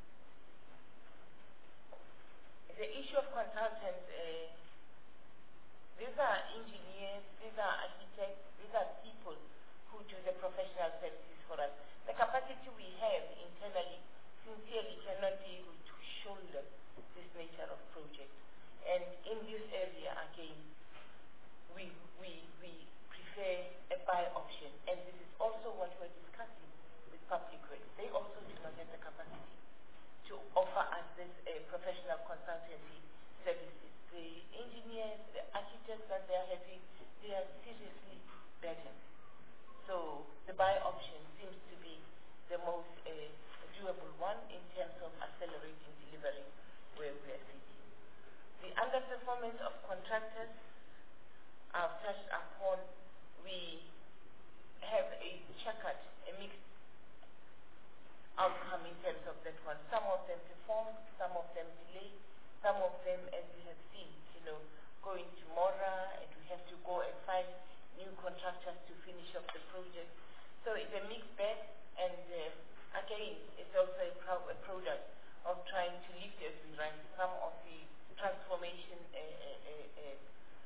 the issue of consultants, uh, these are engineers, these are architects, these are people who do the professional services for us. The capacity we have internally sincerely cannot be able to shoulder this nature of project. And in this area, again, we, we, we prefer a buy option. And this is also what we're discussing with public works. They also do not have the capacity to offer us this uh, professional consultancy services. The engineers, the architects that they are having, they are seriously burdened. So the buy option seems to be the most uh, doable one in terms of accelerating delivery where we are sitting. The underperformance of contractors I've touched upon. We have a checkered, a mixed outcome in terms of that one. Some of them performed, some of them delayed. consolidate. Some of them, as we have seen, you know, going to Mora, and we have to go and find new contractors to finish off the project. So it's a mixed bag, and uh, again, it's also a, pro a product of trying to lift as we run some of the transformation uh, uh, uh,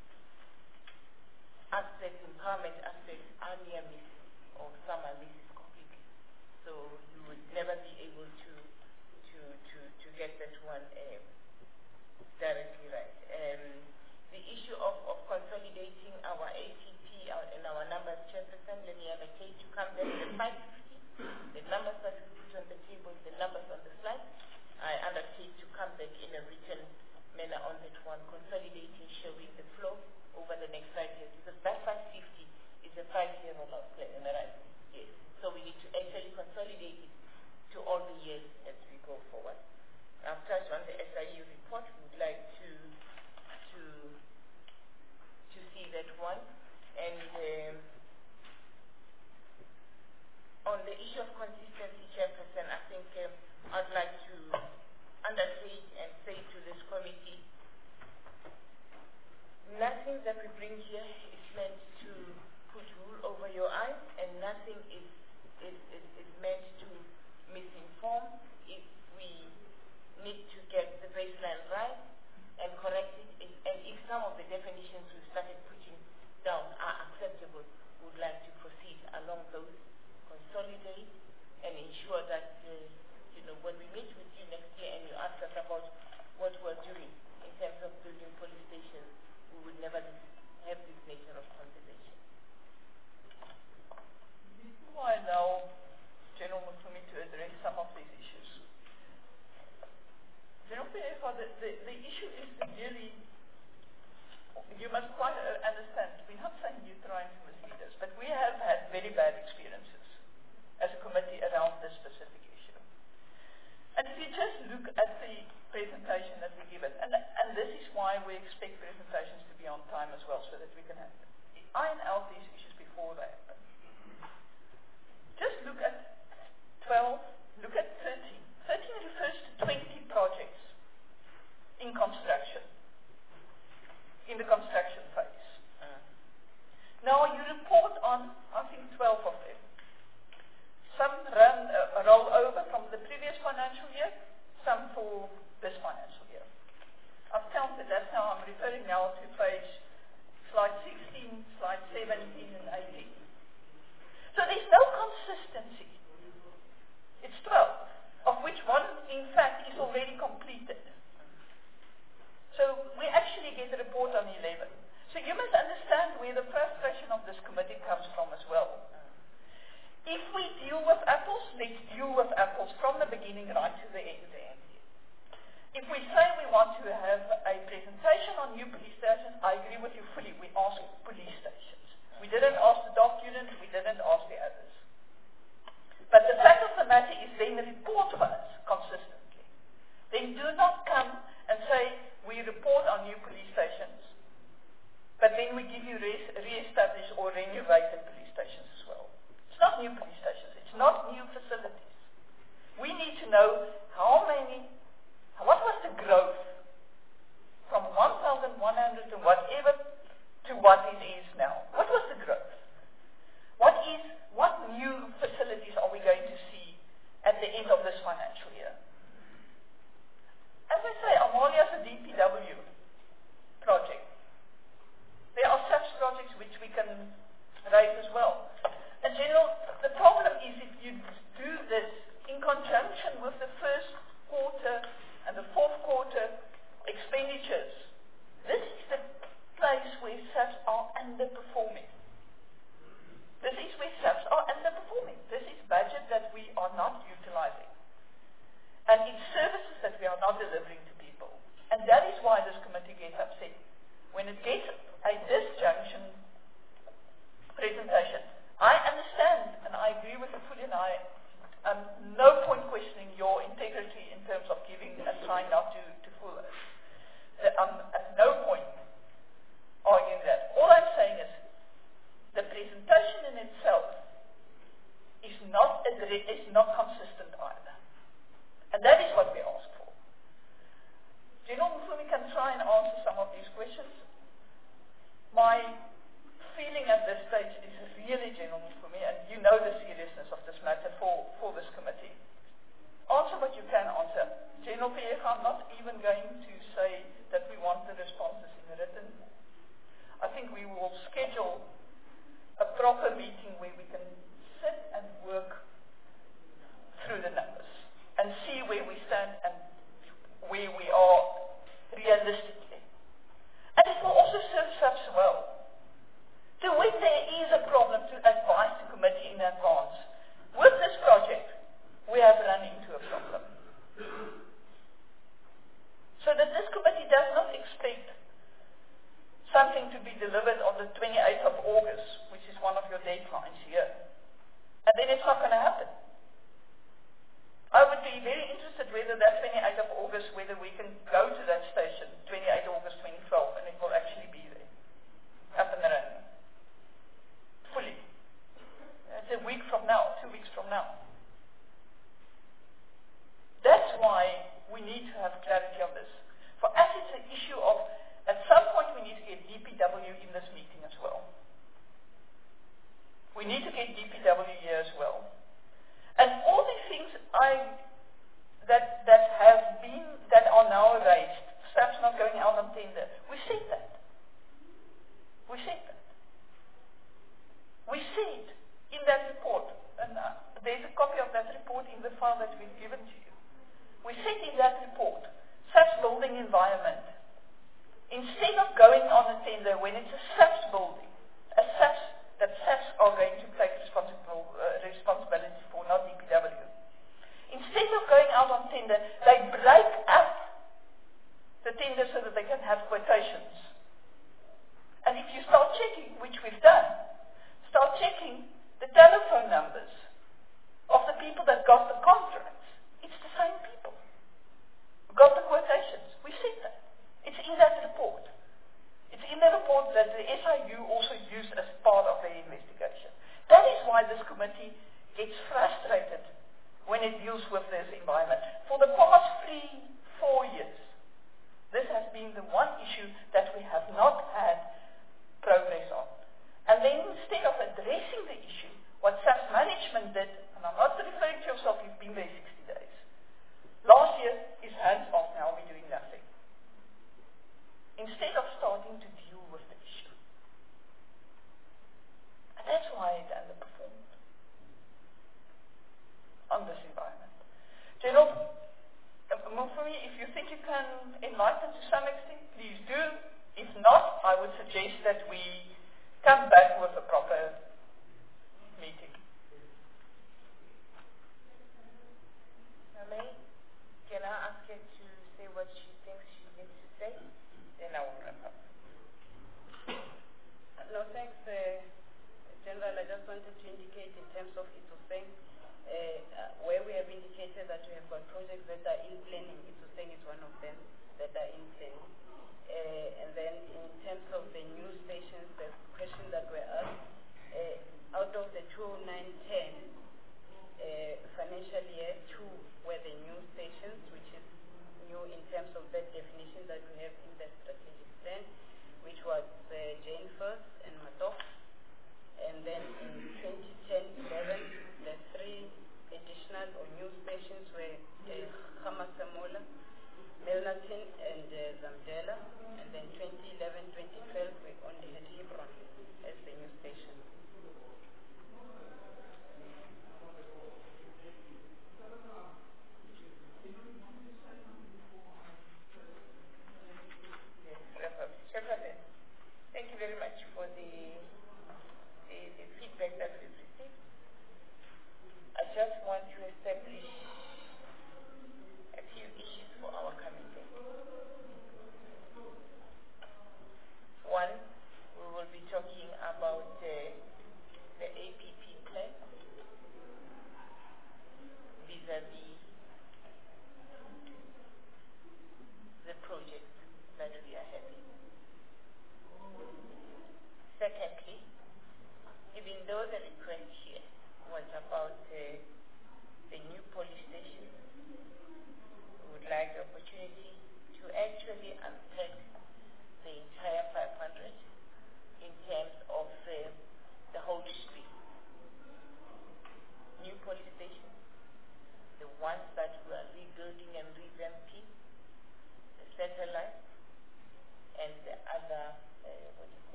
aspects, empowerment aspects are near misses, or some are misses completely. So you would never be able to to to, to get that one uh, directly right. Um, the issue of, of consolidating our A T P our, and our numbers, Chairperson, let me have a case to come there. The five fifty, the numbers that we put on the table, the numbers on the slide, I undertake to come back in a written manner on that one, consolidating, showing the flow over the next five years. Because that five fifty is a five-year rollout plan, am I right? Yes. So we need to actually consolidate it to all the years as we go forward. I've touched on the S I U report. We would like to to to see that one. And um, on the issue of consistency, Chairperson, I think um, I'd like to undertake and say to this committee, nothing that we bring here is meant to put wool over your eyes, and nothing is, is, is, is meant to misinform. If we need to get the baseline right and correct it, if, and if some of the definitions we started putting down are acceptable, we would like to proceed along those, consolidate, and ensure that uh, you know, when we meet with you next year and you ask us about what we're doing in terms of building police stations, we would never have this nature of conversation. Before I allow General Mufumi to address some of these issues, General Pereira, the, the, the issue is really, you must quite uh, understand, we're not saying you're trying to mislead us, but we have had very bad experiences as a committee around this specific issue. And if you just look at the presentation that we give it, and, and this is why we expect presentations to be on time as well, so that we can have, iron out these issues before they happen. Just look at twelve, look at thirteen. thirteen refers to twenty projects in construction, in the construction phase. Uh. Now you report on, I think, twelve of them. Some run, uh, roll over from the previous financial year, some for this financial year. I've counted that now. I'm referring now to page slide sixteen, slide seventeen, and eighteen. So there's no consistency. It's twelve, of which one, in fact, is already completed. So we actually get a report on eleven. So you must understand where the frustration of this committee comes from as well. If we deal with apples, let's deal with apples from the beginning right to the end. If we say we want to have a presentation on new police stations, I agree with you fully. We ask police stations. We didn't ask the dock units, we didn't ask the others. But the fact of the matter is then report for us consistently. Then do not come and say we report on new police stations, but then we give you re- re-established or renovated police stations as well. It's not new police stations. It's not new facilities. We need to know how many, what was the growth from one thousand one hundred and whatever to what it is now. What was the growth? What is, what new facilities are we going to see at the end of this financial year? As I say, Amalia is a D P W project. There are such projects which we can raise as well. And General, the problem is if you do this in conjunction with the first quarter and the fourth quarter expenditures, this is the place where S A Fs are underperforming. This is where S A Fs are underperforming. This is budget that we are not utilizing. And it's services that we are not delivering to people. And that is why this committee gets upset. When it gets a disjunction presentation, I understand, and I agree with you fully, and I am no point questioning your integrity in terms of giving and trying not to, to fool us. I'm at no point arguing that. All I'm saying is the presentation in itself is not, is not consistent either. And that is what we ask for. can try and answer some of these questions. My feeling at this stage is really general for me, and you know the seriousness of this matter for, for this committee. Answer what you can answer. General P F, I'm not even going to say that we want the responses in written. I think we will schedule a proper meeting where we can sit and work through the numbers and see where we stand and where we are realistically. And it will also serve SAPS well. So when there is a problem, to advise the committee in advance. With this project, we have run into a problem. So that this committee does not expect something to be delivered on the twenty-eighth of August, which is one of your deadlines here. And then it's not going to happen. I would be very interested whether that twenty-eighth of August, whether we can go to that station, twenty-eighth of August twenty twelve, and it will actually be there, up and running, fully. It's a week from now, two weeks from now. That's why we need to have clarity on this. For us, it's an issue of, at some point we need to get D P W in this meeting as well. We need to get D P W here as well. And all these things I, that, that have been, that are now raised, SAPS not going out on tender, we said that. We said that. We said in that report, and uh, there's a copy of that report in the file that we've given to you. We said in that report, SAPS building environment, instead of going on a tender when it's a SAPS building, a SAPS, that SAPS are going to take responsible, uh, responsibility for, not D P W. Instead of going out on tender, they break up the tender so that they can have quotations. And if you start checking, which we've done, start checking the telephone numbers of the people that got the contracts. It's the same people who got the quotations. We said that. It's in that report. It's in the report that the S I U also used as part of their investigation. That is why this committee gets frustrated when it deals with this environment. For the past three, four years, this has been the one issue that we have not had progress on. And then instead of addressing the issue, what SAPS management did, and I'm not referring to yourself, you've been there sixty days. Last year is hands off, now we're doing nothing. Instead of starting to deal with the issue. And that's why it underperformed on this environment. General, for me, if you think you can enlighten to some extent, please do. If not, I would suggest that we come back with a proper meeting. May, can I ask her to say what she thinks she needs to say? Then I will wrap up. No, thanks, uh, General. I just wanted to indicate in terms of Itsoseng, uh, uh, where we have indicated that we have got projects that are in planning. Itsoseng is one of them that are in planning. Uh, and then in terms of the new stations, the question that were asked, uh, out of the two oh nine ten uh, financial year, two were the new stations, which is new in terms of that definition that we have in the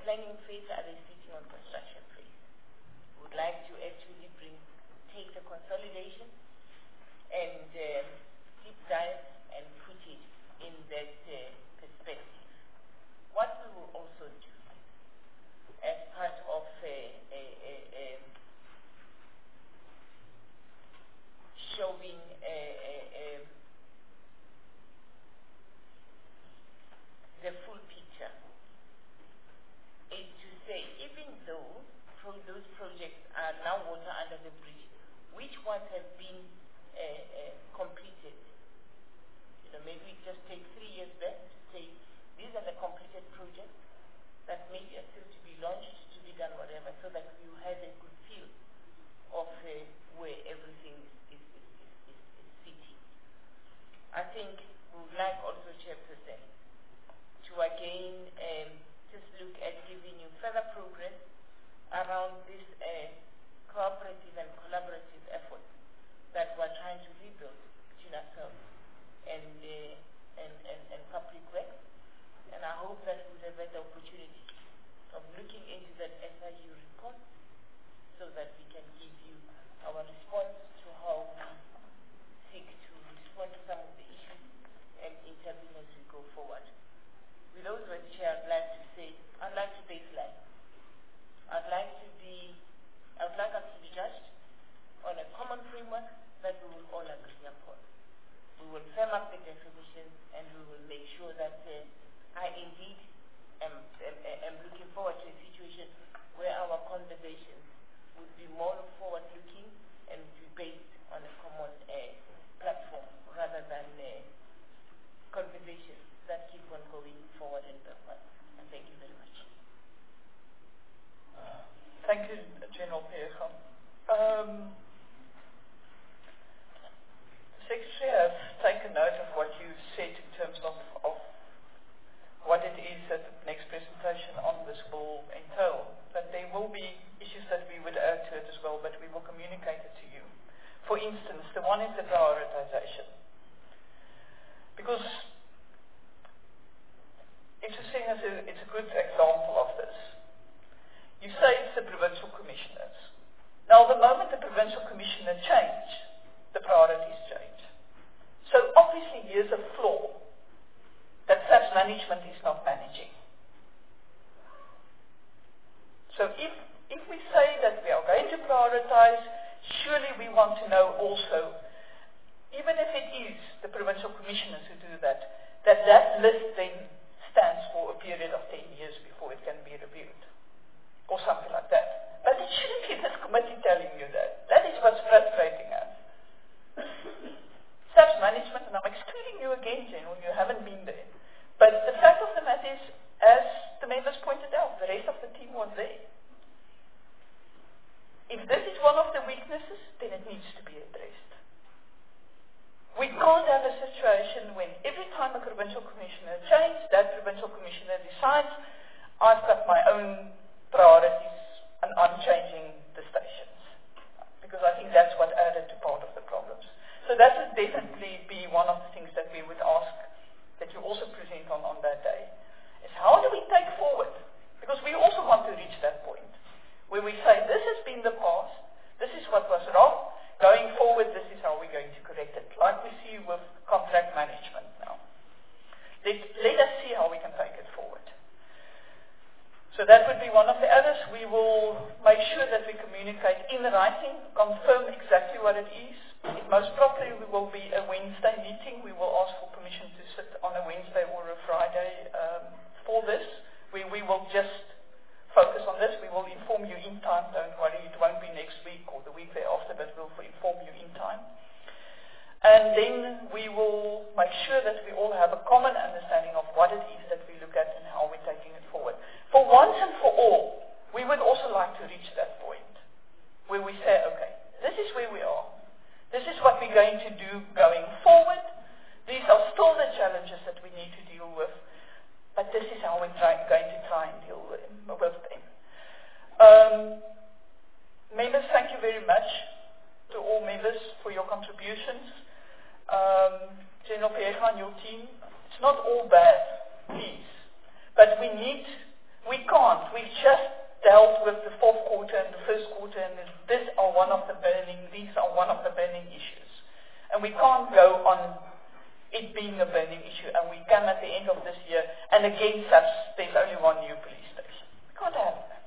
planning phase, are they sitting on construction phase? We would like to actually bring, take the consolidation and uh, deep dive and put it in that uh, perspective. What we will also do as part of a, a, a, a showing a, a, a the full picture is to say, even though pro those projects are now water under the bridge, which ones have been uh, uh, completed? You know, maybe we just take three years back to say, these are the completed projects that maybe are still to be launched, to be done, whatever, so that you have a good feel of uh, where everything is, is, is, is, is, is sitting. I think we would like also, Chairperson, to again um, just look at giving you further progress around this uh, cooperative and collaborative effort that we're trying to rebuild between ourselves and, uh, and, and, and public works. And I hope that we'll have the opportunity of looking into that S I U report so that we can give you our response to how we seek to respond to some of the issues and intervene as we go forward. With those words, Chair, I'd like to say, I'd like to baseline. I'd like to be, I would like us to be judged on a common framework that we will all agree upon. We will firm up the definitions and we will make sure that uh, I indeed am, am, am looking forward to a situation where our conversations would be more forward-looking and would be based on a common uh, platform rather than uh, conversations that keep on going forward and backward. And thank you very much. Thank you, General Peergan. Um, Secretary, I've taken note of what you said in terms of, of what it is that the next presentation on this will entail. That there will be issues that we would add to it as well, but we will communicate it to you. For instance, the one is the prioritization. Because interesting as a, it's a good example of this. You say it's the provincial commissioners. Now, the moment the provincial commissioner change, the priorities change. So obviously here's a flaw that SAPS management is not managing. So if, if we say that we are going to prioritize, surely we want to know also, even if it is the provincial commissioners who do that, that that list then stands for a period of ten years before it can be reviewed, or something like that. But it shouldn't be this committee telling you that. That is what's frustrating us. SAPS management, and I'm excluding you again, General, you haven't been there. But the fact of the matter is, as the members pointed out, the rest of the team was there. If this is one of the weaknesses, then it needs to be addressed. We can't have a situation when every time a provincial commissioner changes, that provincial commissioner decides, I've got my own priorities and I'm changing the stations. Because I think that's what added to part of the problems. So that would definitely be one of the things that we would ask that you also present on, on that day, is how do we take forward? Because we also want to reach that point where we say, this has been the past, this is what was wrong, going forward, this is how we're going to correct it, like we see with contract management now. Let, let us see how we can take it forward. So that would be one of the others. We will make sure that we communicate in writing, confirm exactly what it is. It most probably will be a Wednesday meeting. We will ask for permission to sit on a Wednesday or a Friday um, for this. We, we will just focus on this. We will inform you in time. Don't worry, it won't be next week or the week thereafter, but we'll inform you in time. And then we will make sure that we all have a common understanding of what it is that we look at and how we're taking it forward. For once and for all, we would also like to reach that point where we say, okay, this is where we are. This is what we're going to do going forward. These are still the challenges that we need to deal with, but this is how we're try, going to try and deal with them. With them. Um, members, thank you very much to all members for your contributions. Um, General Peergan and your team, it's not all bad, please. But we need, we can't can't. We've just dealt with the fourth quarter and the first quarter, and this are one of the burning, these are one of the burning issues. And we can't go on it being a burning issue, and we come at the end of this year, and again, SAPS, there's only one new police station. We can't have that.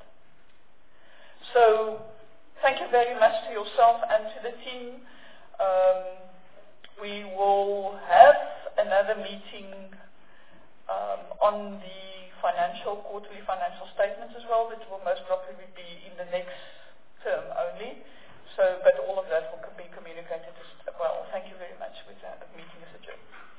So, thank you very much to yourself and to the team. Um, we will have another meeting um, on the financial, quarterly financial statements as well, which will most probably be in the next term only. So, but all of that will be communicated as well. Thank you very much. With that, the meeting is adjourned.